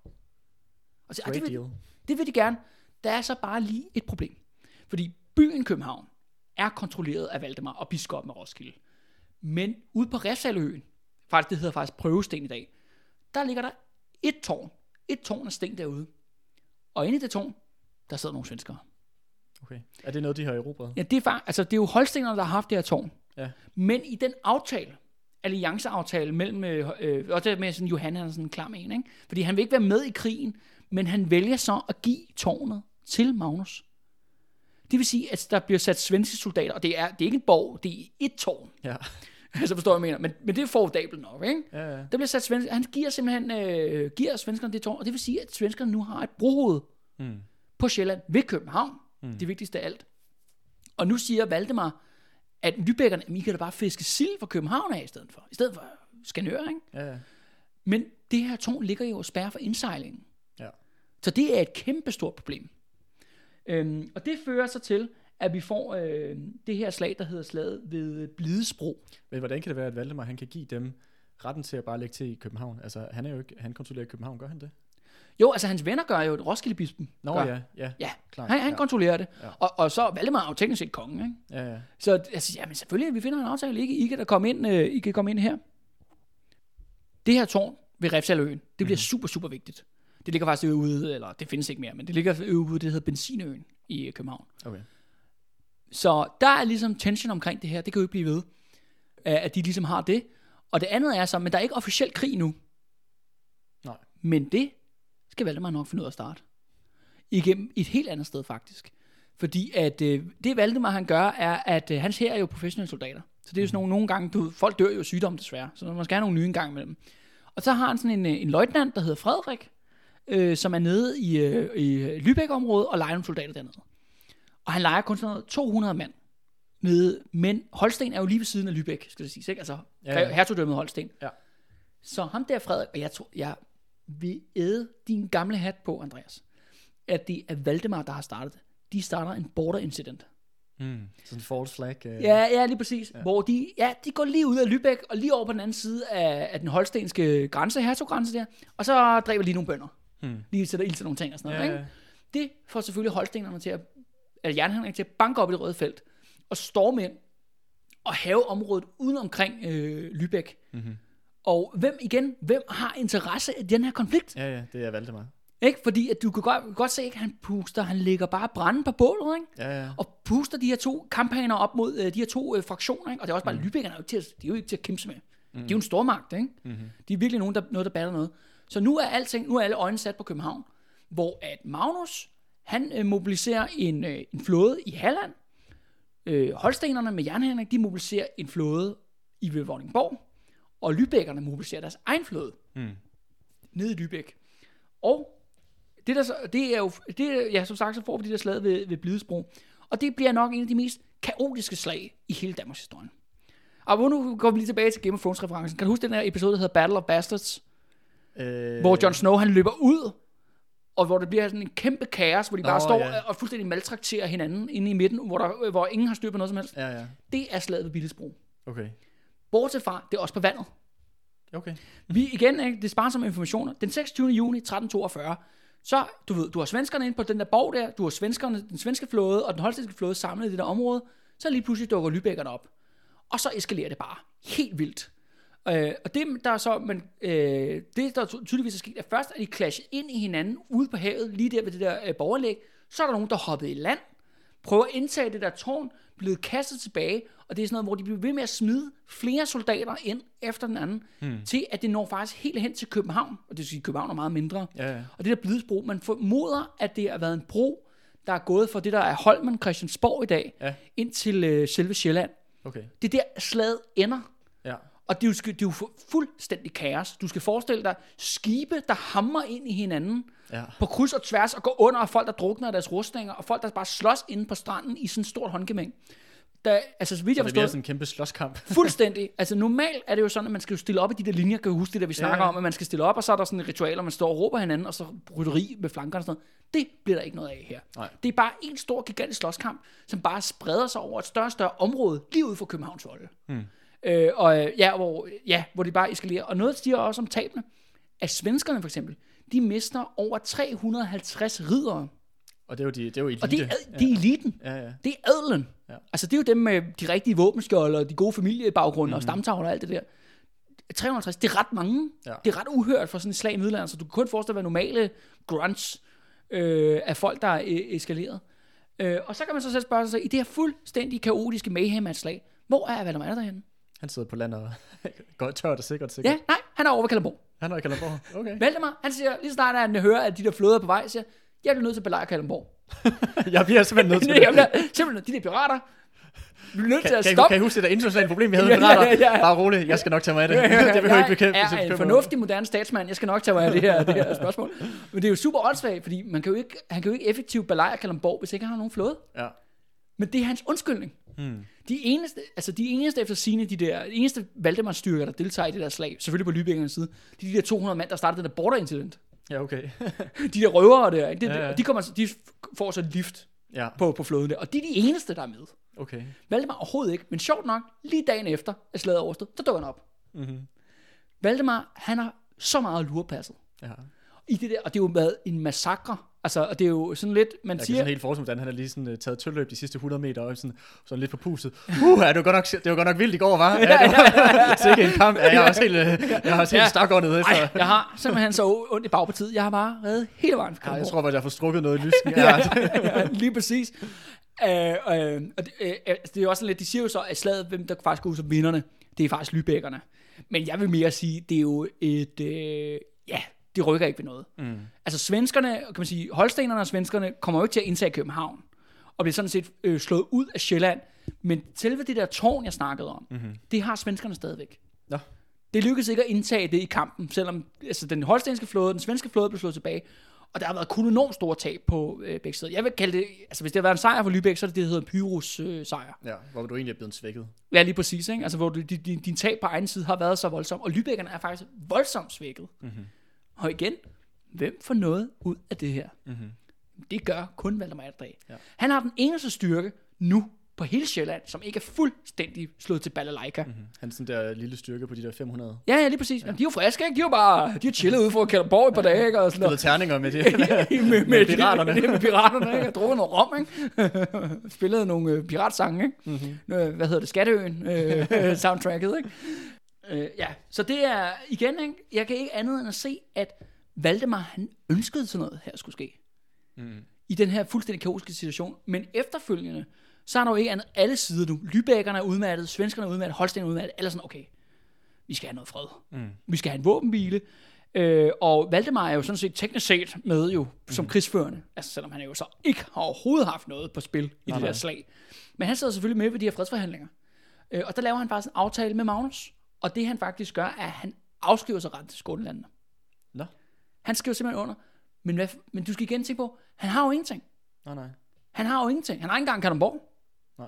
Speaker 3: Og siger, det, vil, det vil de gerne. Der er så bare lige et problem. Fordi byen København er kontrolleret af Valdemar og biskoppen af Roskilde. Men ude på Refshaleøen, faktisk det hedder faktisk Prøvesten i dag, der ligger der et tårn. Et tårn af sten derude. Og inde i det tårn, der sidder nogle svenskere.
Speaker 2: Okay. Er det noget, de har erobret?
Speaker 3: Ja, det er, faktisk, altså, det er jo holstenerne, der har haft det her tårn. Ja. Men i den aftale, allianceaftale mellem, øh, øh, og det med sådan, Johan han er sådan en klam en, ikke? Fordi han vil ikke være med i krigen, men han vælger så at give tårnet til Magnus. Det vil sige, at der bliver sat svenske soldater, og det er, det er ikke en borg, det er et tårn.
Speaker 2: Ja.
Speaker 3: Altså forstår jeg, mener. Men, men det er formidabelt nok, ikke?
Speaker 2: Ja, ja.
Speaker 3: Der bliver sat svensk, han giver simpelthen, øh, giver svenskerne det tårn, og det vil sige, at svenskerne nu har et brohoved
Speaker 2: Mm.
Speaker 3: på Sjælland ved København.
Speaker 2: Mm.
Speaker 3: Det vigtigste af alt. Og nu siger Valdemar, at lybækkerne, I kan da bare fiske sild fra København af i stedet for. I stedet for Skanør, ikke?
Speaker 2: Ja, ja.
Speaker 3: Men det her tårn ligger jo og spærrer for indsejlingen.
Speaker 2: Ja.
Speaker 3: Så det er et kæmpe stort problem. Øhm, og det fører så til, at vi får øh, det her slag, der hedder slaget ved Blidesbro.
Speaker 2: Men hvordan kan det være, at Valdemar han kan give dem retten til at bare lægge til i København? Altså, han er jo ikke, han kontrollerer København, gør han det?
Speaker 3: Jo, altså hans venner gør jo, et Roskildebispen
Speaker 2: Nå
Speaker 3: gør.
Speaker 2: ja, ja.
Speaker 3: Ja,
Speaker 2: Klart,
Speaker 3: han, han
Speaker 2: ja.
Speaker 3: kontrollerer det.
Speaker 2: Ja.
Speaker 3: Og, og så Valdemar er jo teknisk set kongen, ikke?
Speaker 2: Ja, ja.
Speaker 3: Så altså, jamen selvfølgelig, vi finder en aftale. I, I kan da komme ind, øh, I kan komme ind her. Det her tårn ved Refshaleøen, det bliver mm. super, super vigtigt. Det ligger faktisk ude, eller det findes ikke mere, men det ligger ude, det hedder Benzinøen i København.
Speaker 2: Okay.
Speaker 3: Så der er ligesom tension omkring det her, det kan jo ikke blive ved, at de ligesom har det. Og det andet er så, men der er ikke officiel krig nu.
Speaker 2: Nej.
Speaker 3: Men det skal Valdemar nok finde ud af at starte. Igennem et helt andet sted faktisk. Fordi at øh, det Valdemar han gør, er at øh, hans her er jo professionelle soldater. Så det er jo sådan nogle, nogle gange, du, folk dør jo af sygdom desværre, så man skal have nogle nye en gang imellem. Og så har han sådan en, en løjtnant, der hedder Frederik, øh, som er nede i, øh, i Lübeck-området og leger nogle soldater dernede. Og han leger kun sådan noget to hundrede mand nede, men Holsten er jo lige ved siden af Lübeck, skal det sige, ikke? Altså
Speaker 2: ja, ja.
Speaker 3: hertugdømmet Holsten.
Speaker 2: Ja.
Speaker 3: Så ham der Frederik, og jeg tror, jeg vil æde din gamle hat på, Andreas, at det er Valdemar, der har startet det. De starter en border incident.
Speaker 2: Mm. Sådan en false flag. Uh...
Speaker 3: Ja, ja, lige præcis.
Speaker 2: Ja.
Speaker 3: Hvor de, ja, de går lige ud af Lübeck, og lige over på den anden side af, af den holstenske grænse, hertuggrænse der, og så dræber lige nogle bønder.
Speaker 2: Mm.
Speaker 3: Lige sætter ild til nogle ting og sådan noget,
Speaker 2: Ja,
Speaker 3: ikke?
Speaker 2: ja.
Speaker 3: Det får selvfølgelig holstenerne til at, eller jernhandlerne til at banke op i det røde felt, og storme ind, og have området uden omkring øh, Lübeck.
Speaker 2: Mm-hmm.
Speaker 3: Og hvem igen, hvem har interesse i den her konflikt?
Speaker 2: Ja, ja, det er Valdemar.
Speaker 3: Ikke? Fordi at du kan godt, godt se, at han puster, han ligger bare brænde på bålet, ikke?
Speaker 2: Ja, ja.
Speaker 3: Og puster de her to kampagner op mod øh, de her to øh, fraktioner, ikke? Og det er også bare, mm. Lübeckerne er jo til at, de er jo ikke til at kæmpe med. Mm. De er jo en stormagt, ikke? Mm-hmm. De er virkelig nogen, der, noget, der batter noget. Så nu er alting, nu er alle øjne sat på København, hvor at Magnus, han øh, mobiliserer en, øh, en flåde i Halland. Øh, Holstenerne med jernhandling, de mobiliserer en flåde i ved Vordingborg. Og Lübeckerne mobiliserer deres egen flåde
Speaker 2: Mm.
Speaker 3: nede i Lübeck. Og det, der så, det er jo, det er, ja, som sagt, så får vi de der slag ved, ved Blidesbro. Og det bliver nok en af de mest kaotiske slag i hele Danmarks historie. Og nu går vi lige tilbage til Game of Thrones-referencen. Kan du huske den her episode, der hedder Battle of Bastards?
Speaker 2: Øh...
Speaker 3: Hvor Jon Snow, han løber ud, og hvor det bliver sådan en kæmpe kaos, hvor de bare
Speaker 2: Nå,
Speaker 3: står
Speaker 2: ja.
Speaker 3: og fuldstændig maltrakterer hinanden inde i midten, hvor, der, hvor ingen har styr på noget som helst.
Speaker 2: Ja, ja.
Speaker 3: Det er slaget ved Blidesbro.
Speaker 2: Okay.
Speaker 3: Bortset fra, det er også på vandet.
Speaker 2: Okay.
Speaker 3: Vi igen, ikke, det er sparsomme informationer. Den seksogtyvende juni tretten toogfyrre, så, du ved, du har svenskerne inde på den der borg der, du har svenskerne, den svenske flåde og den holstenske flåde samlet i det der område, så lige pludselig dukker Lübeckerne op. Og så eskalerer det bare helt vildt. Øh, og det, der er så, men, øh, det, der tydeligvis er sket, er først, at de clashet ind i hinanden ude på havet, lige der ved det der øh, borgerlæg, så er der nogen, der hoppede i land, prøver at indtage det der tårn, blevet kastet tilbage, og det er sådan noget, hvor de bliver ved med at smide flere soldater ind efter den anden, hmm. til at det når faktisk helt hen til København, og det vil sige, at København er meget mindre.
Speaker 2: Ja, ja.
Speaker 3: Og det der Blidesbro, man formoder, at det har været en bro, der er gået fra det, der er Holmen Christiansborg i dag,
Speaker 2: Ja.
Speaker 3: ind til øh, selve Sjælland.
Speaker 2: Okay.
Speaker 3: Det er der slaget ender.
Speaker 2: Ja.
Speaker 3: Og det er, jo, det er jo fu- fuldstændig kaos. Du skal forestille dig skibe, der hamrer ind i hinanden
Speaker 2: Ja.
Speaker 3: på kryds og tværs og går under, og folk, der drukner af deres rustninger, og folk, der bare slås inde på stranden i sådan et stort håndgemæng. Der, altså, så vidt jeg
Speaker 2: Så det bliver
Speaker 3: forstår,
Speaker 2: sådan en kæmpe slåskamp.
Speaker 3: fuldstændig. Altså normalt er det jo sådan, at man skal jo stille op i de der linjer, kan du huske det der, vi snakker
Speaker 2: Ja, ja.
Speaker 3: om, at man skal stille op, og så er der sådan et ritual, og man står og råber hinanden, og så rytteri med flankerne og sådan noget. Det bliver der ikke noget af her.
Speaker 2: Nej.
Speaker 3: Det er bare en stor, gigantisk slåskamp, som bare spreder sig over et større og større område, lige ud for Københavns volde. Hmm. Øh, og øh, ja, hvor, ja, hvor det bare eskalerer. Og noget stiger også om tabene, at svenskerne for eksempel, de mister over tre hundrede og halvtreds riddere.
Speaker 2: Og det er jo, de, det er jo elite.
Speaker 3: Og det er, ad- det er eliten.
Speaker 2: Ja, ja.
Speaker 3: Det er adelen.
Speaker 2: Ja.
Speaker 3: Altså det er jo dem med de rigtige våbenskjolde og de gode familiebaggrunde mm-hmm. og
Speaker 2: Mhm.
Speaker 3: stamtavler og alt det der. tre hundrede og halvtreds, det er ret mange.
Speaker 2: Ja.
Speaker 3: Det er ret uhørt for sådan et slag i middelalderen, så du kan kun forestille dig, hvad normale grunts øh, af folk, der er øh, eskaleret. Øh, og så kan man så selv spørge sig, i det her fuldstændig kaotiske mayhem af et slag, hvor er Valdemar derhenne?
Speaker 2: Han sidder på land og går tørt og sikkert, sikkert.
Speaker 3: Ja, nej, han er over ved Kalundborg.
Speaker 2: Han er i Kalundborg. Okay.
Speaker 3: Valdemar, han siger, lige så snart han hører, at de der flåder er på vej, siger, jeg bliver nødt til at belejre Kalundborg.
Speaker 2: Jeg bliver simpelthen nødt til
Speaker 3: Nej,
Speaker 2: det.
Speaker 3: jeg bliver simpelthen, de der pirater, vi bliver nødt til at
Speaker 2: Kan,
Speaker 3: stoppe.
Speaker 2: kan I huske det der internationale problem, vi havde
Speaker 3: Ja,
Speaker 2: med pirater?
Speaker 3: ja, ja, ja.
Speaker 2: Bare roligt, jeg skal nok tage mig af det. Det behøver ikke bekæmpe.
Speaker 3: Jeg er en fornuftig moderne statsmand, jeg skal nok tage mig af det her, det her spørgsmål. Men det er jo super åndssvagt, fordi man kan jo ikke, han kan jo ikke effektivt belejre Kalundborg, hvis ikke han har nogen flåde.
Speaker 2: Ja.
Speaker 3: Men det er hans undskyldning.
Speaker 2: Hmm.
Speaker 3: De eneste, altså de eneste efter sine, de der, de eneste Valdemars styrker, der deltager i det der slag, selvfølgelig på Lübeckernes side, de, de der to hundrede mand, der startede det der border incident.
Speaker 2: Ja, okay.
Speaker 3: De der røvere der, ikke? Det,
Speaker 2: Ja, ja.
Speaker 3: de, kommer, de får så et lift
Speaker 2: Ja,
Speaker 3: på, på flåden der, og de er de eneste, der er med.
Speaker 2: okay.
Speaker 3: Valdemar overhovedet ikke, men sjovt nok, lige dagen efter, at slaget er overstået, så dukker han op.
Speaker 2: Mm-hmm.
Speaker 3: Valdemar, han har så meget lurepasset.
Speaker 2: Ja.
Speaker 3: I det der, og det er jo været en massakre. Altså, og det er jo sådan lidt, man
Speaker 2: Jeg kan
Speaker 3: siger...
Speaker 2: sådan helt forestille mig, hvordan han har lige sådan, uh, taget tølløb de sidste hundrede meter, og sådan, sådan lidt på puset. Uh, er det, var godt nok, det var godt nok vildt i går, var? Ja, det var sikkert en kamp. Ja, jeg er også helt, uh, jeg har også helt
Speaker 3: Ja.
Speaker 2: stakåndet efter.
Speaker 3: Ej, jeg har simpelthen så ondt i bagpartiet. Jeg har bare reddet hele vejen fra
Speaker 2: Ja, jeg
Speaker 3: Kalundborg.
Speaker 2: tror bare, jeg får strukket noget i lysken.
Speaker 3: Ja,
Speaker 2: Ja.
Speaker 3: ja, ja, lige præcis. Øh, øh, og det, øh, altså, det er jo også sådan lidt, de siger jo så, at slaget, hvem der faktisk går ud som vinderne, det er faktisk Lübeckerne. Men jeg vil mere sige, det er jo et, øh, ja, det rykker ikke ved noget.
Speaker 2: Mm.
Speaker 3: Altså svenskerne, kan man sige, holstenerne og svenskerne kommer jo ikke til at indtage København, og bliver sådan set øh, slået ud af Sjælland. Men selve det der tårn, jeg snakkede om, mm-hmm. det har svenskerne stadigvæk.
Speaker 2: Nå.
Speaker 3: Det lykkedes ikke at indtage det i kampen, selvom altså, den holstenske flåde, den svenske flåde blev slået tilbage. Og der har været kun enormt store tab på øh, begge sider. Jeg vil kalde det, altså hvis det har været en sejr for Lübeck, så er det det, der hedder en Pyrrhus øh, sejr.
Speaker 2: Ja, hvor du egentlig er blevet svækket.
Speaker 3: Ja, lige præcis, ikke? Altså hvor du, din, din, din tab på egen side har været så voldsom. Og Lübeckerne er faktisk voldsomt svækket. Mm-hmm. Og igen, hvem får noget ud af det her? Mm-hmm. Det gør kun Valdemar Atterdag. Ja. Han har den eneste styrke nu på hele Sjælland, som ikke er fuldstændig slået til balalaika.
Speaker 2: Mm-hmm. Han er sådan der lille styrke på de der fem hundrede.
Speaker 3: Ja, ja, lige præcis. Ja. Men de er jo friske, ikke? De er jo bare, de er chillet ude for Kalundborg i et par dage, ikke? Og sådan
Speaker 2: Spillet terninger med det.
Speaker 3: med, med,
Speaker 2: med piraterne.
Speaker 3: Med, med piraterne, ikke? Og drukket noget rom, ikke? Spillede nogle øh, piratsange, ikke? Mm-hmm. Øh, hvad hedder det? Skatteøen øh, soundtracket, ikke? Øh, ja, så det er igen, ikke? Jeg kan ikke andet end at se, at Valdemar, han ønskede sådan noget her skulle ske. Mm. I den her fuldstændig kaotiske situation. Men efterfølgende, så er der jo ikke andet alle sider nu. Lübeckerne er udmattet, svenskerne er udmattet, Holsten er udmattet. Alle sådan, okay, vi skal have noget fred. Mm. Vi skal have en våbenhvile. Øh, og Valdemar er jo sådan set teknisk set med jo som mm. krigsførende. Altså selvom han jo så ikke har overhovedet haft noget på spil i nej, det der nej. slag. Men han sidder selvfølgelig med ved de her fredsforhandlinger. Øh, og der laver han faktisk en aftale med Magnus. Og det han faktisk gør, er at han afskriver sig ret til Skånelandene.
Speaker 2: Nå.
Speaker 3: Han skriver simpelthen under. Men, hvad, men du skal igen tænke på, han har jo ingenting.
Speaker 2: Nej, nej.
Speaker 3: Han har jo ingenting. Han har ikke engang Kalundborg.
Speaker 2: Nej.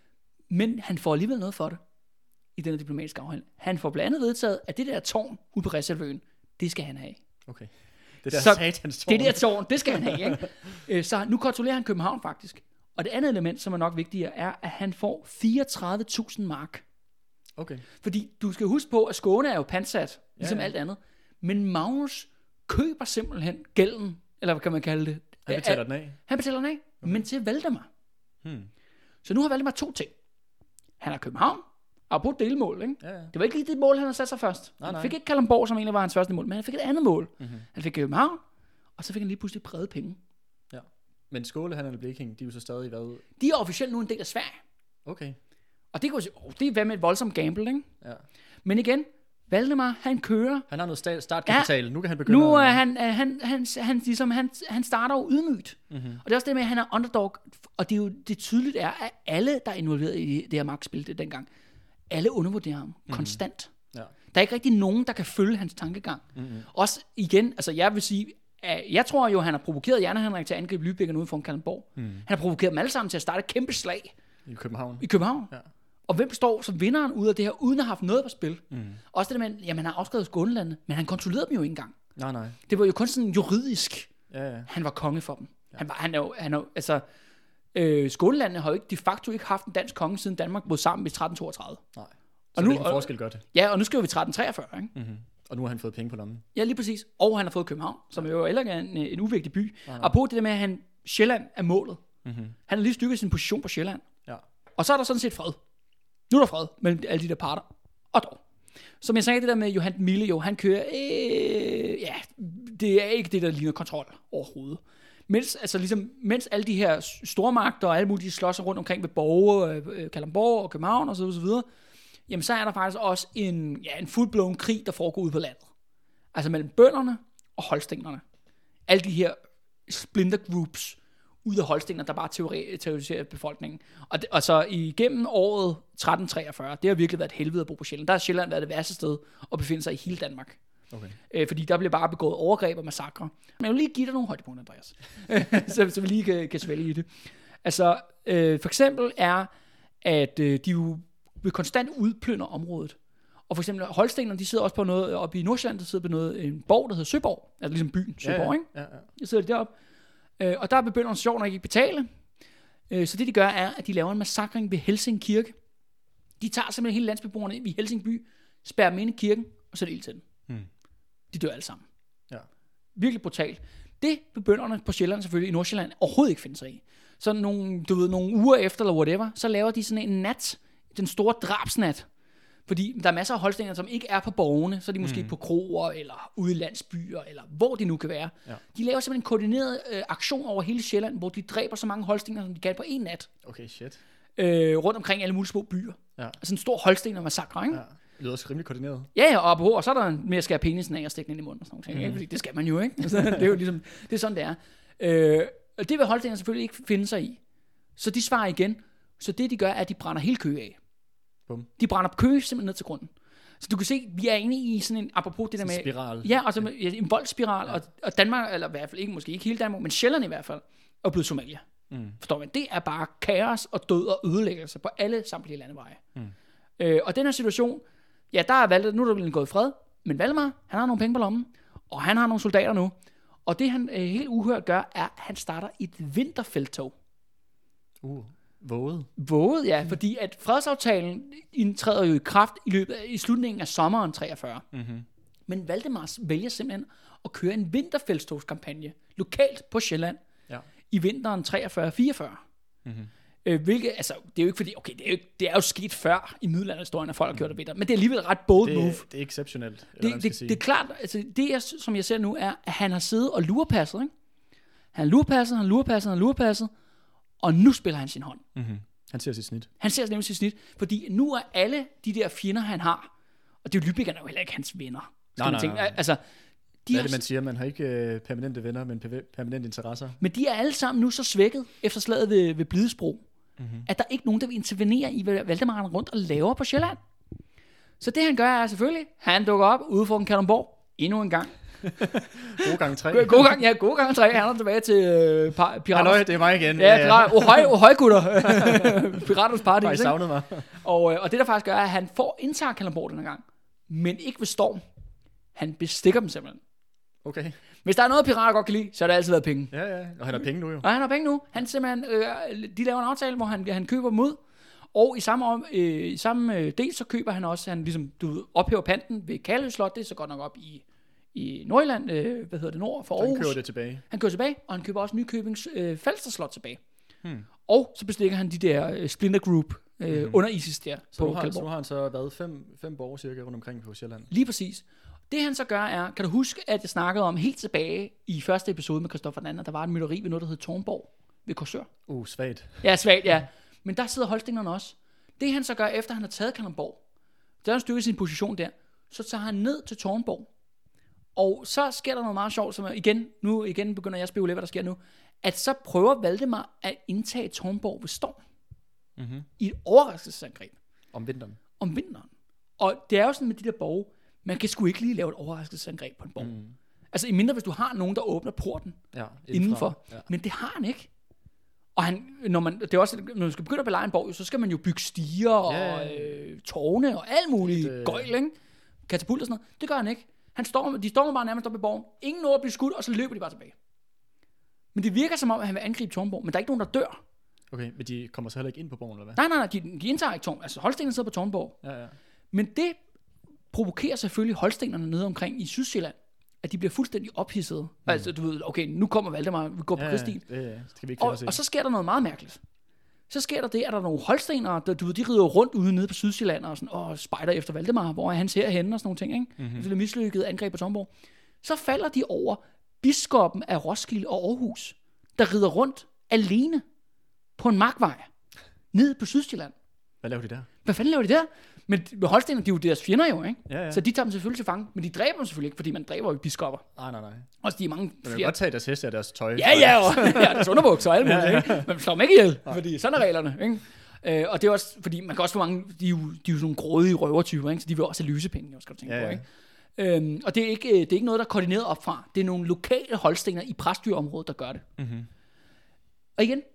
Speaker 3: Men han får alligevel noget for det i denne diplomatiske afhandling. Han får blandt andet vedtaget, at det der tårn ude på Reservøen, det skal han have.
Speaker 2: Okay. Det der
Speaker 3: så,
Speaker 2: satans tårn.
Speaker 3: Det der tårn, det skal han have, ikke? Så nu kontrollerer han København faktisk. Og det andet element, som er nok vigtigere, er, at han får fireogtredive tusind mark.
Speaker 2: Okay.
Speaker 3: Fordi du skal huske på, at Skåne er jo pansat, ligesom ja, ja. alt andet. Men Magnus køber simpelthen gælden, eller hvad kan man kalde det?
Speaker 2: Han betaler den af?
Speaker 3: Han betaler den af, okay. men til Valdemar. Hmm. Så nu har Valdemar to ting. Han har København, og på delmål, ikke? Ja, ja. Det var ikke lige det mål, han havde sat sig først. Nej, han fik ikke Kalundborg, som egentlig var hans første mål, men han fik et andet mål. Mm-hmm. Han fik København, og så fik han lige pludselig præget penge.
Speaker 2: Ja. Men Skåle, han og Blekinge, de er jo så stadig været...
Speaker 3: De er officielt nu en del af Sverige.
Speaker 2: Okay.
Speaker 3: Og det, kunne, oh, det er hvad med et voldsomt gamble, ikke?
Speaker 2: Ja.
Speaker 3: Men igen, Valdemar, han kører...
Speaker 2: Han har noget startkapital, ja, nu kan han begynde
Speaker 3: Nu er han, han, han, han, han, ligesom, han, han starter jo ydmygt. Mm-hmm. Og det er også det med, at han er underdog, og det er jo det tydeligt er, at alle, der er involveret i det her magtspil det dengang, alle undervurderer ham mm-hmm. konstant. Ja. Der er ikke rigtig nogen, der kan følge hans tankegang. Mm-hmm. Også igen, altså jeg vil sige, at jeg tror jo, han har provokeret Jan og Henrik til at angribe Lübeckerne ude foran Kalundborg. Mm. Han har provokeret dem alle sammen til at starte et kæmpe slag.
Speaker 2: I København.
Speaker 3: I København. Ja. Og hvem står som vinderen ud af det her, uden at have haft noget på spil? Mm. Også det der med, jamen han har afskrevet Skånelandene, men han kontrollerede dem jo ikke engang.
Speaker 2: Nej, nej.
Speaker 3: Det var jo kun sådan juridisk.
Speaker 2: Ja, ja.
Speaker 3: Han var konge for dem. Ja. Han var, han er jo, han er jo, altså, øh, Skånelandene har jo ikke, de facto ikke haft en dansk konge, siden Danmark brød sammen i tretten toogtredive.
Speaker 2: Nej. Så
Speaker 3: og nu,
Speaker 2: hvilken forskel gør det?
Speaker 3: Ja, og nu skriver vi tretten treogfyrre, ikke?
Speaker 2: Mm-hmm. Og nu har han fået penge på lommen.
Speaker 3: Ja, lige præcis. Og han har fået København, som jo heller ikke er en, en uvigtig by. Nej, nej. Og på det der med, at han, Sjælland er målet. Mm-hmm. Han har lige styrket sin position på Sjælland. Ja. Og så er der sådan set fred. Nu er der fred mellem alle de der parter. Og dog. Som jeg sagde, det der med Johan Mille, jo, han kører, øh, ja, det er ikke det, der ligner kontrol overhovedet. Mens, altså ligesom, mens alle de her stormagter og alle mulige slås rundt omkring ved Borge, øh, Kalundborg og København og så videre, jamen så er der faktisk også en, ja, en fuldblåen krig, der foregår ude på landet. Altså mellem bønderne og holstenerne. Alle de her splinter groups ud af holstener, der bare teori- terroriserer befolkningen. Og, det, og så igennem året tretten treogfyrre, det har virkelig været et helvede at bo på Sjælland. Der har Sjælland været det værste sted at befinde sig i hele Danmark. Okay. Øh, fordi der bliver bare begået overgreb og massakre. Men jeg vil lige give dig nogle højdepunkter, Andreas. så, så vi lige kan, kan svælge i det. Altså, øh, for eksempel er, at øh, de jo vil konstant udplyndre området. Og for eksempel holstenerne, de sidder også på noget, oppe i Nordsjælland, der sidder på noget, en borg, der hedder Søborg. Altså ligesom byen Søborg, ja, ja. Ikke? Ja, ja. Der sidder de deroppe. Øh, og der begynder en sjov nok ikke betale. Øh, så det de gør er, at de laver en massakring ved Helsing Kirke. De tager simpelthen hele landsbeboerne ind i Helsing by, spærrer dem ind i kirken, og så er det ild til den. Hmm. De dør alle sammen. Ja. Virkelig brutalt. Det begynderne på Sjælland selvfølgelig, i Nordsjælland, overhovedet ikke finde sig i. Så nogle, du ved, nogle uger efter, eller whatever, så laver de sådan en nat, den store drabsnat. Fordi der er masser af holstener, som ikke er på borgene, så er de måske mm. på kroer, eller ude i landsbyer, eller hvor de nu kan være. Ja. De laver simpelthen en koordineret øh, aktion over hele Sjælland, hvor de dræber så mange holstener, som de kan på en nat.
Speaker 2: Okay, shit.
Speaker 3: Øh, rundt omkring alle mulige små byer. Ja. Altså en stor holstener-massakre, ikke?
Speaker 2: Ja. Det lyder også rimelig koordineret.
Speaker 3: Ja, ja, og, på, og så er der mere at skære penisen af og stikke den ind i munden og sådan noget. Mm. Ikke? Fordi det skal man jo, ikke? Altså, det er jo ligesom, det er sådan, det er. Øh, og det vil holstener selvfølgelig ikke finde sig i. Så de svarer igen. Så det, de gør, er, at de brænder hele Køge af. Bum. De brænder Køge simpelthen ned til grunden. Så du kan se, vi er inde i sådan en, apropos det der med...
Speaker 2: spiral.
Speaker 3: Ja, altså med, ja, en voldsspiral, ja. og, og Danmark, eller i hvert fald ikke, måske ikke hele Danmark, men Sjælland i hvert fald, er blevet Somalia. Mm. Forstår man? Det er bare kaos og død og ødelæggelse på alle samtlige landeveje. Mm. Øh, og den her situation, ja, der er Valdemar, nu er der blevet gået fred, men Valdemar, han har nogle penge på lommen, og han har nogle soldater nu. Og det han øh, helt uhørt gør, er, at han starter et vinterfelttog.
Speaker 2: Uh. Våget.
Speaker 3: Våget, ja, fordi at fredsaftalen indtræder jo i kraft i løbet af, i slutningen af sommeren treogfyrre. Mm-hmm. Men Valdemar vælger simpelthen at køre en vinterfelttogskampagne lokalt på Sjælland ja. i vinteren treogfyrre fireogfyrre. Mm-hmm. Øh, hvilket, altså, det er jo ikke fordi, okay, det er jo, det er jo sket før i middelalderhistorien, at folk har gjort det vinter, men det er alligevel ret bold
Speaker 2: det,
Speaker 3: move.
Speaker 2: Det er exceptionelt.
Speaker 3: Det, det, det, det er klart, altså, det jeg, som jeg ser nu, er, at han har siddet og lurepasset, ikke? Han har lurepasset, han har lurepasset, han har lurepasset, og nu spiller han sin hånd.
Speaker 2: Mm-hmm. Han ser sit snit.
Speaker 3: Han ser nemlig sit snit, fordi nu er alle de der fjender, han har, og det er jo Lübeckerne jo heller ikke hans venner.
Speaker 2: Nej, nej, nej.
Speaker 3: Altså, de
Speaker 2: hvad er det, man siger? Man har ikke øh, permanente venner, men permanente interesser.
Speaker 3: Men de er alle sammen nu så svækket efter slaget ved, ved Blidesbro, mm-hmm. at der er ikke nogen, der vil intervenere i, hvad Valdemar rundt og laver på Sjælland. Så det han gør er selvfølgelig, han dukker op ude for en Kalundborg endnu en gang.
Speaker 2: God gang tre.
Speaker 3: God gang, ja, god gang tre. Han er tilbage til øh, Pirater.
Speaker 2: Halløj, det er mig igen.
Speaker 3: Ja, Pirater. Ohøj, ohøj gutter. Piraters Party.
Speaker 2: Jeg savnede mig.
Speaker 3: Og, øh, og det der faktisk gør, er, at han får indtager Kalundborg denne gang, men ikke ved storm. Han bestikker dem simpelthen.
Speaker 2: Okay.
Speaker 3: Hvis der er noget, pirater godt kan lide, så har der altid været penge.
Speaker 2: Ja, ja. Og han har penge nu jo.
Speaker 3: Og han har penge nu. Han simpelthen, øh, de laver en aftale, hvor han, han køber dem ud. Og i samme, om, øh, i samme øh, del, så køber han også, han ligesom, du ophæver panten ved Kalø Slot. Det er så godt nok op i, i Nordjylland, øh, hvad hedder det, nord for Aarhus.
Speaker 2: Han køber det tilbage.
Speaker 3: Han køber tilbage, og han køber også Nykøbings øh, Falster Slot tilbage. Hmm. Og så bestikker han de der øh, Splinter Group øh, mm-hmm. under ISIS der.
Speaker 2: Så
Speaker 3: på
Speaker 2: nu har, så nu har han så været fem, fem borgere cirka rundt omkring på Sjælland.
Speaker 3: Lige præcis. Det han så gør er, kan du huske, at jeg snakkede om helt tilbage i første episode med Christoffer den anden, der var en mytteri ved noget, der hed Tornborg ved Korsør.
Speaker 2: Uh, svagt.
Speaker 3: Ja, svagt, ja. Men der sidder holstenerne også. Det han så gør, efter han har taget Kalundborg, der har han styrket sin position der, så tager han ned til Tornborg. Og så sker der noget meget sjovt, som er, igen, nu igen begynder jeg at spekulere, hvad der sker nu, at så prøver Valdemar at indtage Tornborg ved storm. Mm-hmm. I et overraskelsesangreb.
Speaker 2: Om vinteren.
Speaker 3: Om vinteren. Og det er jo sådan med de der borge, man kan sgu ikke lige lave et overraskelsesangreb på en borg. Mm. Altså i mindre, hvis du har nogen, der åbner porten ja, indenfor. Ja. Men det har han ikke. Og han, når man, det er også, når man skal begynde at belejre en borg, så skal man jo bygge stiger og ja. øh, tårne og alt muligt øh... gøjl, ikke? Katapult og sådan noget. Det gør han ikke. Han står, de står bare nærmest op i borgen. Ingen når at blive skudt, og så løber de bare tilbage. Men det virker som om, at han vil angribe Tornborg, men der er ikke nogen, der dør.
Speaker 2: Okay, men de kommer så heller ikke ind på borgen, eller hvad?
Speaker 3: Nej, nej, nej, de, de indtager ikke Tornborg. Altså Holstenerne sidder på Tornborg. Ja, ja. Men det provokerer selvfølgelig holstenerne nede omkring i Sydsjælland, at de bliver fuldstændig ophidsede. Mm. Altså, du ved, okay, nu kommer Valdemar, vi går på ja, krigsstil.
Speaker 2: Ja, ja, skal vi ikke
Speaker 3: og, og så sker der noget meget mærkeligt. Så sker der det, at der er nogle holstenere, der, du ved, de rider rundt ude nede på Sydsjælland og sådan, åh, spejder efter Valdemar, hvor er hans her henne og sådan nogle ting, ikke? Mm-hmm. Det er mislykket angreb på Tornborg. Så falder de over biskoppen af Roskilde og Aarhus, der rider rundt alene på en markvej ned på Sydsjælland.
Speaker 2: Hvad laver de der?
Speaker 3: Hvad fanden laver de der? Men holstenerne, de er jo deres fjender jo, ikke?
Speaker 2: Ja, ja.
Speaker 3: Så de tager dem selvfølgelig til fange, men de dræber dem selvfølgelig ikke, fordi man dræber jo biskopper.
Speaker 2: Nej, nej, nej.
Speaker 3: Også de er mange
Speaker 2: Man kan
Speaker 3: flere.
Speaker 2: godt tage deres heste og deres tøj.
Speaker 3: Ja, ja, og ja, deres underbukser og alt muligt,
Speaker 2: Ja, ja.
Speaker 3: ikke? Man slår dem ikke ihjel, fordi sådan er reglerne, ikke? Øh, og det er også, fordi man kan også få mange, de er jo, de er jo sådan nogle grådige røvertyper, ikke? Så de vil også have lysepenge, jo, skal du tænke
Speaker 2: Ja,
Speaker 3: på,
Speaker 2: ja.
Speaker 3: ikke? Øhm, og det er, ikke, det er ikke noget, der er koordineret op fra. Det er nogle lokale holstener i præstdyrområdet, der gør det.
Speaker 2: Mm-hmm.
Speaker 3: Og igen,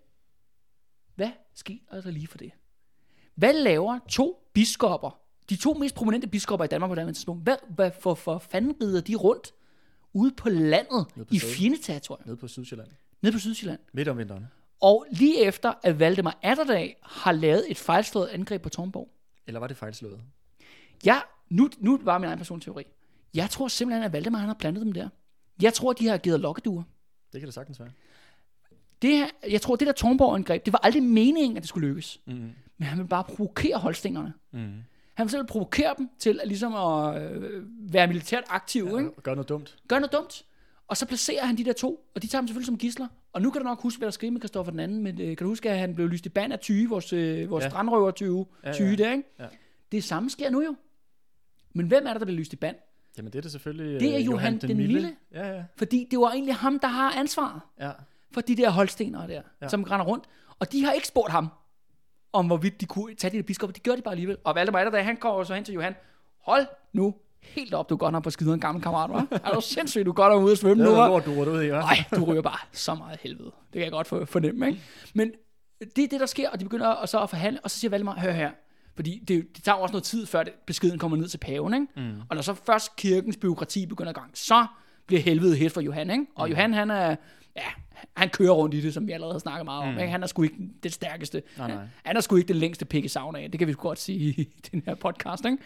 Speaker 3: hvad sker der lige for det? Hvad laver to biskopper, de to mest prominente biskopper i Danmark på det tidspunkt, hvad, hvad for, for fanden rider de rundt ude på landet
Speaker 2: på
Speaker 3: i
Speaker 2: stedet.
Speaker 3: fjendeterritorium,
Speaker 2: Nede på Sydsjælland.
Speaker 3: nede på Sydsjælland?
Speaker 2: Midt om vinteren.
Speaker 3: Og lige efter, at Valdemar Atterdag har lavet et fejlslået angreb på Tårnborg.
Speaker 2: Eller var det fejlslået?
Speaker 3: Ja, nu, nu var min egen personlige teori. Jeg tror simpelthen, at Valdemar han har plantet dem der. Jeg tror, de har givet lokkeduer.
Speaker 2: Det kan det sagtens være.
Speaker 3: Det her, jeg tror, det der Tårnborg-angreb, det var aldrig meningen, at det skulle lykkes.
Speaker 2: Mm.
Speaker 3: Men han vil bare provokere holstængerne.
Speaker 2: Mm.
Speaker 3: Han vil selv provokere dem til at, ligesom at øh, være militært aktive.
Speaker 2: Ja,
Speaker 3: Ikke?
Speaker 2: gør noget dumt.
Speaker 3: Gør noget dumt. Og så placerer han de der to, og de tager dem selvfølgelig som gidsler. Og nu kan du nok huske, hvad der skete med Christoffer den anden. Men øh, kan du huske, at han blev lyst i band af Tyge, vores, øh, vores
Speaker 2: Ja.
Speaker 3: strandrøver Tyge,
Speaker 2: Ja,
Speaker 3: Tyge
Speaker 2: ja.
Speaker 3: der, ikke?
Speaker 2: Ja.
Speaker 3: Det samme sker nu jo. Men hvem er der, der bliver lyst i band?
Speaker 2: Jamen det er det selvfølgelig.
Speaker 3: Det er
Speaker 2: øh,
Speaker 3: Johan den Lille.
Speaker 2: Ja, ja.
Speaker 3: Fordi det var egentlig ham, der har ansvaret
Speaker 2: Ja.
Speaker 3: for de der holstenere der,
Speaker 2: Ja.
Speaker 3: ja. som render rundt. Og de har ikke spurgt ham, om hvorvidt de kunne tage de der biskopper. De gør det bare alligevel. Og Valdemar Atterdag, han går så hen til Johan. Hold nu helt op, du er godt nok på skideren, en gammel kammerat, hva'? Er du sindssygt, du er godt nok ude at svømme
Speaker 2: Det
Speaker 3: nu,
Speaker 2: er
Speaker 3: hva'?
Speaker 2: lort, du rutter ud i, hva'?
Speaker 3: Nej, du ryger bare så meget helvede. Det kan jeg godt for, fornemme, ikke? Men det er det, der sker, og de begynder at, så at forhandle, og så siger Valdemar, hør her, fordi det, det tager også noget tid, før det, beskeden kommer ned til paven, ikke? Mm. Og når så først kirkens byråkrati begynder i gang, så bliver helvede helt for Johan, ikke? Og mm. Johan, han er, ja, han kører rundt i det, som vi allerede har snakket meget om, mm. ikke? Han er sgu ikke det stærkeste.
Speaker 2: Nej, nej.
Speaker 3: Han, han er sgu ikke det længste pik i sauna af, det kan vi sgu godt sige i den her podcast, ikke?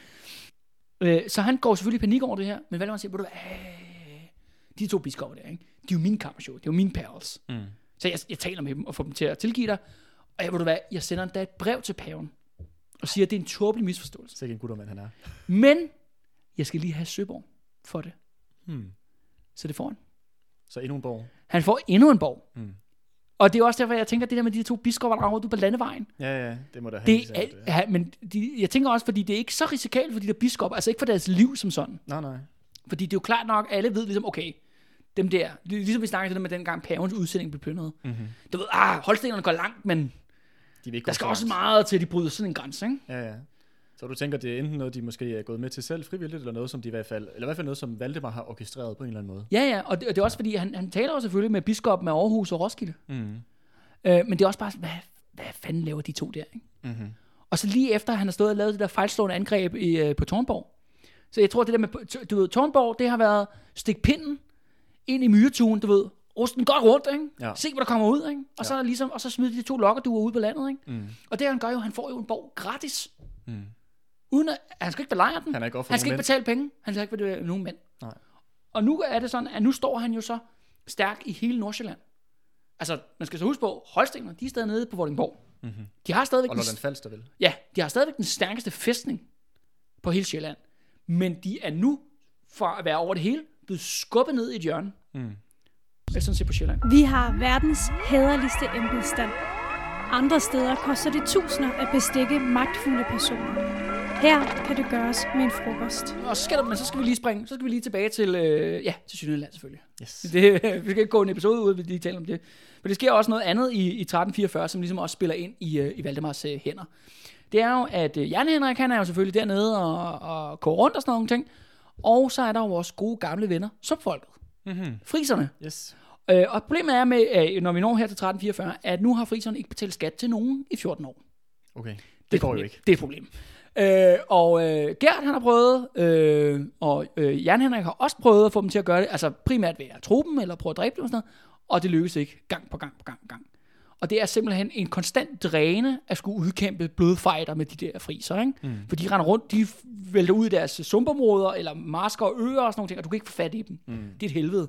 Speaker 3: Øh, så han går selvfølgelig i panik over det her, men Valdemar siger, ved du hvad, øh, de to biskopper der, ikke? De er jo mine kammershow, det er jo mine pals. Mm. Så jeg, jeg taler med dem og får dem til at tilgive dig, og jeg, ved du hvad, jeg sender endda et brev til paven, og siger, at det er en tåbelig misforståelse.
Speaker 2: Sikke en guttermand han er.
Speaker 3: Men jeg skal lige have Søborg for det.
Speaker 2: Hmm.
Speaker 3: Så det får han.
Speaker 2: Så endnu en borg.
Speaker 3: Han får endnu en borg.
Speaker 2: Mm.
Speaker 3: Og det er også derfor, jeg tænker, det der med de to biskopper, der er ude på landevejen.
Speaker 2: Ja, ja, det må da have.
Speaker 3: Det
Speaker 2: især
Speaker 3: er,
Speaker 2: det.
Speaker 3: ja, men de, jeg tænker også, fordi det er ikke så risikabelt for de der biskopper, altså ikke for deres liv som sådan.
Speaker 2: Nej, nej.
Speaker 3: Fordi det er jo klart nok, at alle ved ligesom, okay, dem der, ligesom vi snakkede med dengang pavens udsending blev plyndret. Mm-hmm. Du ved, ah, holstenerne går langt, men
Speaker 2: De vil ikke
Speaker 3: der
Speaker 2: gå
Speaker 3: skal
Speaker 2: så
Speaker 3: også
Speaker 2: langt.
Speaker 3: meget til, at de bryder sådan en grænse, ikke?
Speaker 2: Ja, ja. Så du tænker, det er enten noget, de måske er gået med til selv frivilligt, eller noget, som de i hvert fald, eller i hvert fald noget, som Valdemar har orkestreret på en eller anden måde.
Speaker 3: Ja, ja, og det, og det er også fordi, han, han taler jo selvfølgelig med biskoppen af Aarhus og Roskilde.
Speaker 2: Mm.
Speaker 3: Øh, men det er også bare sådan, hvad, hvad fanden laver de to der, ikke?
Speaker 2: Mm-hmm.
Speaker 3: Og så lige efter, han har stået og lavet det der fejlslående angreb i, øh, på Tårnborg. Så jeg tror, det der med, du ved, Tårnborg, det har været stik pinden ind i myretuen, du ved, rusten godt rundt, ikke?
Speaker 2: Ja.
Speaker 3: Se, hvad der kommer ud, ikke? Og så,
Speaker 2: Ja.
Speaker 3: ligesom, og så smider de to lokkerduer ud på landet, ikke?
Speaker 2: Mm.
Speaker 3: Og det han gør jo, han får jo en borg gratis.
Speaker 2: Mm.
Speaker 3: Uden at, han skal ikke belejre den.
Speaker 2: Han er ikke offer
Speaker 3: Han skal
Speaker 2: nogen
Speaker 3: ikke betale penge. Han skal ikke betale nogen mænd.
Speaker 2: Nej.
Speaker 3: Og nu er det sådan, at nu står han jo så stærk i hele Nordsjælland. Altså, man skal så huske på, Holstenerne, de er stadig nede på Vordingborg.
Speaker 2: Mm-hmm.
Speaker 3: De har stadigvæk
Speaker 2: Og
Speaker 3: den,
Speaker 2: Lolland Falster vel?
Speaker 3: ja, de har stadigvæk den stærkeste fæstning på hele Sjælland. Men de er nu, fra at være over det hele, blevet skubbet ned i et hjørne.
Speaker 2: Mm.
Speaker 3: Jeg sådan set på Sjælland.
Speaker 1: Vi har verdens hæderligste embedsstand. Andre steder koster det tusinder at bestikke magtfulde personer. Her kan det gøres med en frokost.
Speaker 3: Og så skal, der, men så skal vi lige springe, så skal vi lige tilbage til, øh, ja, til Sønderjylland selvfølgelig.
Speaker 2: Yes.
Speaker 3: Det, vi skal ikke gå en episode ud, hvis vi lige taler om det. Men det sker også noget andet i, i tretten fireogfyrre, som ligesom også spiller ind i, i Valdemars øh, hænder. Det er jo, at øh, Jan Henrik, han er jo selvfølgelig dernede og, og går rundt og sådan nogle ting. Og så er der jo vores gode gamle venner, subfolket.
Speaker 2: Mm-hmm.
Speaker 3: Friserne.
Speaker 2: Yes.
Speaker 3: Øh, og problemet er med, øh, når vi når her til tretten fireogfyrre, at nu har friserne ikke betalt skat til nogen i fjorten år.
Speaker 2: Okay. Det,
Speaker 3: Det
Speaker 2: det går
Speaker 3: problem.
Speaker 2: jo ikke.
Speaker 3: Det er et problem. Øh, og øh, Gert, han har prøvet, øh, og øh, Jan Henrik har også prøvet at få dem til at gøre det, altså primært ved at tro dem, eller prøve at dræbe dem og sådan noget, og det lykkes ikke gang på gang på gang på gang. Og det er simpelthen en konstant dræne at skulle udkæmpe blodfighter med de der friser, ikke? Mm. For de render rundt, de vælter ud i deres sumpområder, eller marsker og øer og sådan nogle ting, og du kan ikke få fat i dem. Mm. Det er et helvede.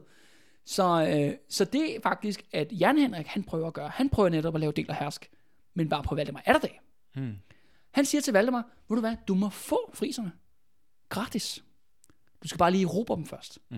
Speaker 3: Så, øh, så det er faktisk, at Jan Henrik, han prøver at gøre, han prøver netop at lave del og hersk, men bare på Valdemar Atterdag.
Speaker 2: Mm.
Speaker 3: Han siger til Valdemar, ved du hvad, du må få friserne. Gratis. Du skal bare lige erobre dem først.
Speaker 2: Mm.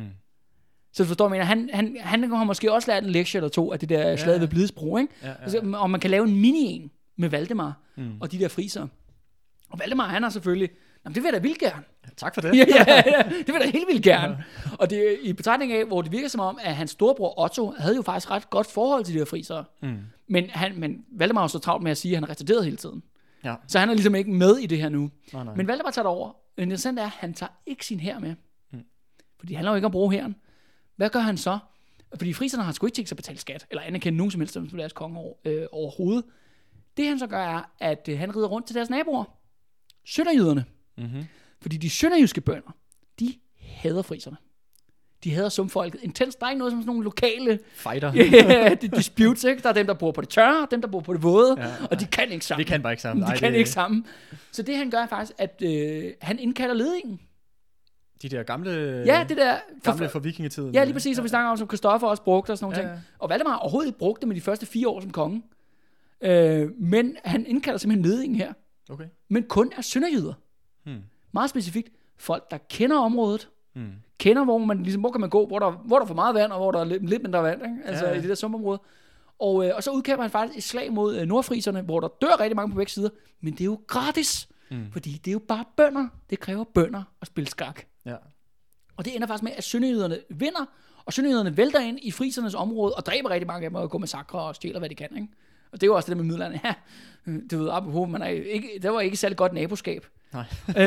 Speaker 3: Så du forstår, jeg han, han, han har måske også lært en lektie eller to af det der slaget
Speaker 2: ja.
Speaker 3: ved Blidesbro, ikke?
Speaker 2: Ja, ja, ja.
Speaker 3: Altså, og man kan lave en mini-en med Valdemar
Speaker 2: Mm.
Speaker 3: og de der friser. Og Valdemar, han har selvfølgelig Jamen, det vil jeg da vildt gerne.
Speaker 2: Ja, tak for det.
Speaker 3: ja, ja, ja, det vil jeg da helt vildt gerne. Ja. Og det er i betragtning af, hvor det virker som om, at hans storebror Otto havde jo faktisk ret godt forhold til de her frisere. Mm. Men, han, men Valdemar var så travlt med at sige, at han er retarderet hele tiden. Ja. Så han er ligesom ikke med i det her nu. Oh, nej. Men Valdemar tager det over. Men interessant er, at han tager ikke sin hær med. Mm. Fordi det handler jo ikke om at bruge hæren. Hvad gør han så? Fordi friserne har sgu ikke tænkt sig at betale skat, eller anerkende nogen som helst som deres konge over, øh, overhovedet. Det han så gør er, at øh, han rider rundt til deres naboer. Sønderjyderne. Mm-hmm. Fordi de sønderjyske bønder, de hader friserne. De hader sumfolket intenst. Der er ikke noget som sådan nogle lokale
Speaker 2: fighter.
Speaker 3: ja, de disputes, ikke? Der er dem, der bor på det tørre, og dem, der bor på det våde, ja, og ja. de kan ikke sammen.
Speaker 2: De kan bare ikke sammen.
Speaker 3: De Ej, kan det... ikke sammen. Så det han gør er faktisk, at øh, han indkalder ledingen.
Speaker 2: De der gamle,
Speaker 3: ja, det der,
Speaker 2: for, gamle for vikingetiden.
Speaker 3: Ja, lige præcis, som ja. vi snakker om, som Kristoffer også brugte og sådan nogle
Speaker 2: ja, ja.
Speaker 3: ting. Og Valdemar har overhovedet ikke brugt det med de første fire år som konge. Øh, men han indkalder simpelthen ledingen her.
Speaker 2: Okay.
Speaker 3: Men kun er sønderjyder. Hmm. Meget specifikt. Folk, der kender området, hmm. kender, hvor man ligesom, hvor kan man gå, hvor der, hvor der er for meget vand, og hvor der er lidt, lidt mindre vand, ikke? Altså ja, ja. i det der sumpområde. Og, øh, og så udkæmper han faktisk et slag mod øh, nordfriserne, hvor der dør rigtig mange på begge sider. Men det er jo gratis. Hmm. Fordi det er jo bare bønder. Det kræver bønder at spille skak. Ja. Og det ender faktisk med, at sønderjyderne vinder, og sønderjyderne vælter ind i frisernes område, og dræber rigtig mange af dem, og går massakre og stjæler, hvad de kan, ikke? Og det er jo også det der med midlerne. Ja, det ved apropos, man er ikke, det var ikke særlig godt naboskab. Nej.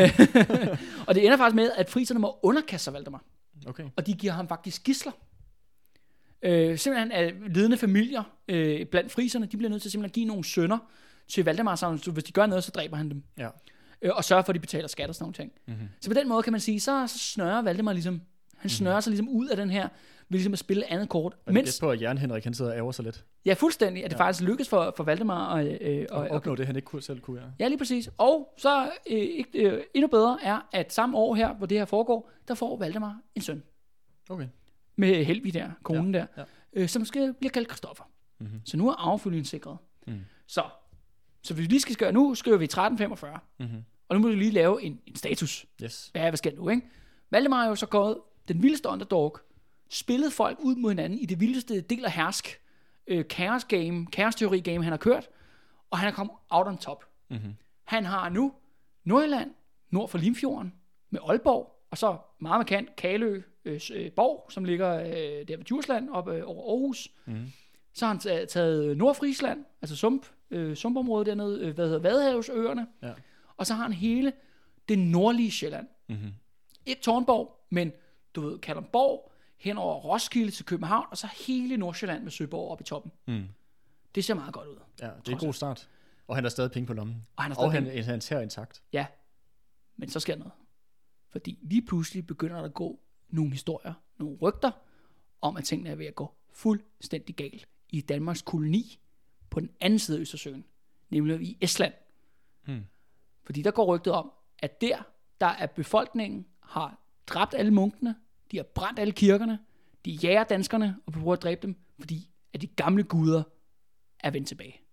Speaker 3: Og det ender faktisk med, at friserne må underkaste sig Valdemar. Okay. Og de giver ham faktisk gidsler. Øh, simpelthen er ledende familier øh, blandt friserne, de bliver nødt til simpelthen at give nogle sønner til Valdemar, så hvis de gør noget, så dræber han dem. Ja. Øh, og sørger for, at de betaler skat og sådan nogle ting. Mm-hmm. Så på den måde kan man sige, så, så snører Valdemar ligesom, han snører mm-hmm. sig ligesom ud af den her, vil ligesom at spille andet kort.
Speaker 2: Og det er på, at Jern Henrik han sidder og ærger sig lidt.
Speaker 3: Ja, fuldstændig. At det ja. faktisk lykkes for, for Valdemar at øh,
Speaker 2: og opnå det, han ikke kunne, selv kunne. Ja,
Speaker 3: ja lige præcis. Og så øh, øh, endnu bedre er, at samme år her, hvor det her foregår, der får Valdemar en søn. Okay. Med Helvig der, konen ja. der, ja. Øh, som skal blive kaldt Kristoffer. Mm-hmm. Så nu er arvefølgen sikret. Mm. Så, så hvis vi lige skal skrive, nu skriver vi tretten femogfyrre. Mm-hmm. Og nu må vi lige lave en, en status. Yes. Ja, hvad skal du, ikke? Valdemar er jo så gået den vildeste underdog, spillet folk ud mod hinanden i det vildeste del af hersk, øh, chaos game, chaos teori game, han har kørt, og han er kommet out on top. Mm-hmm. Han har nu Nordjylland, nord for Limfjorden, med Aalborg, og så meget markant Kalø øh, Borg, som ligger øh, der ved Djursland, op øh, over Aarhus. Mm-hmm. Så har han taget, taget Nordfrisland, altså sump, øh, sumpområdet dernede, øh, hvad hedder Vadehavsøerne, ja. Og så har han hele det nordlige Sjælland. Mm-hmm. Ikke Tårnborg, men du ved, Kalundborg, hen over Roskilde til København, og så hele Nordsjælland med Søborg oppe i toppen. Mm. Det ser meget godt ud.
Speaker 2: Ja, det er en god start. Og han har stadig penge på lommen.
Speaker 3: Og han har
Speaker 2: stadig og han, hans her intakt.
Speaker 3: Ja, men så sker noget. Fordi lige pludselig begynder der at gå nogle historier, nogle rygter, om at tingene er ved at gå fuldstændig galt i Danmarks koloni på den anden side af Østersøen, nemlig i Estland. Mm. Fordi der går rygtet om, at der, der er befolkningen, har dræbt alle munkene, de har brændt alle kirkerne, de jager danskerne og prøver at dræbe dem, fordi at de gamle guder er vendt tilbage.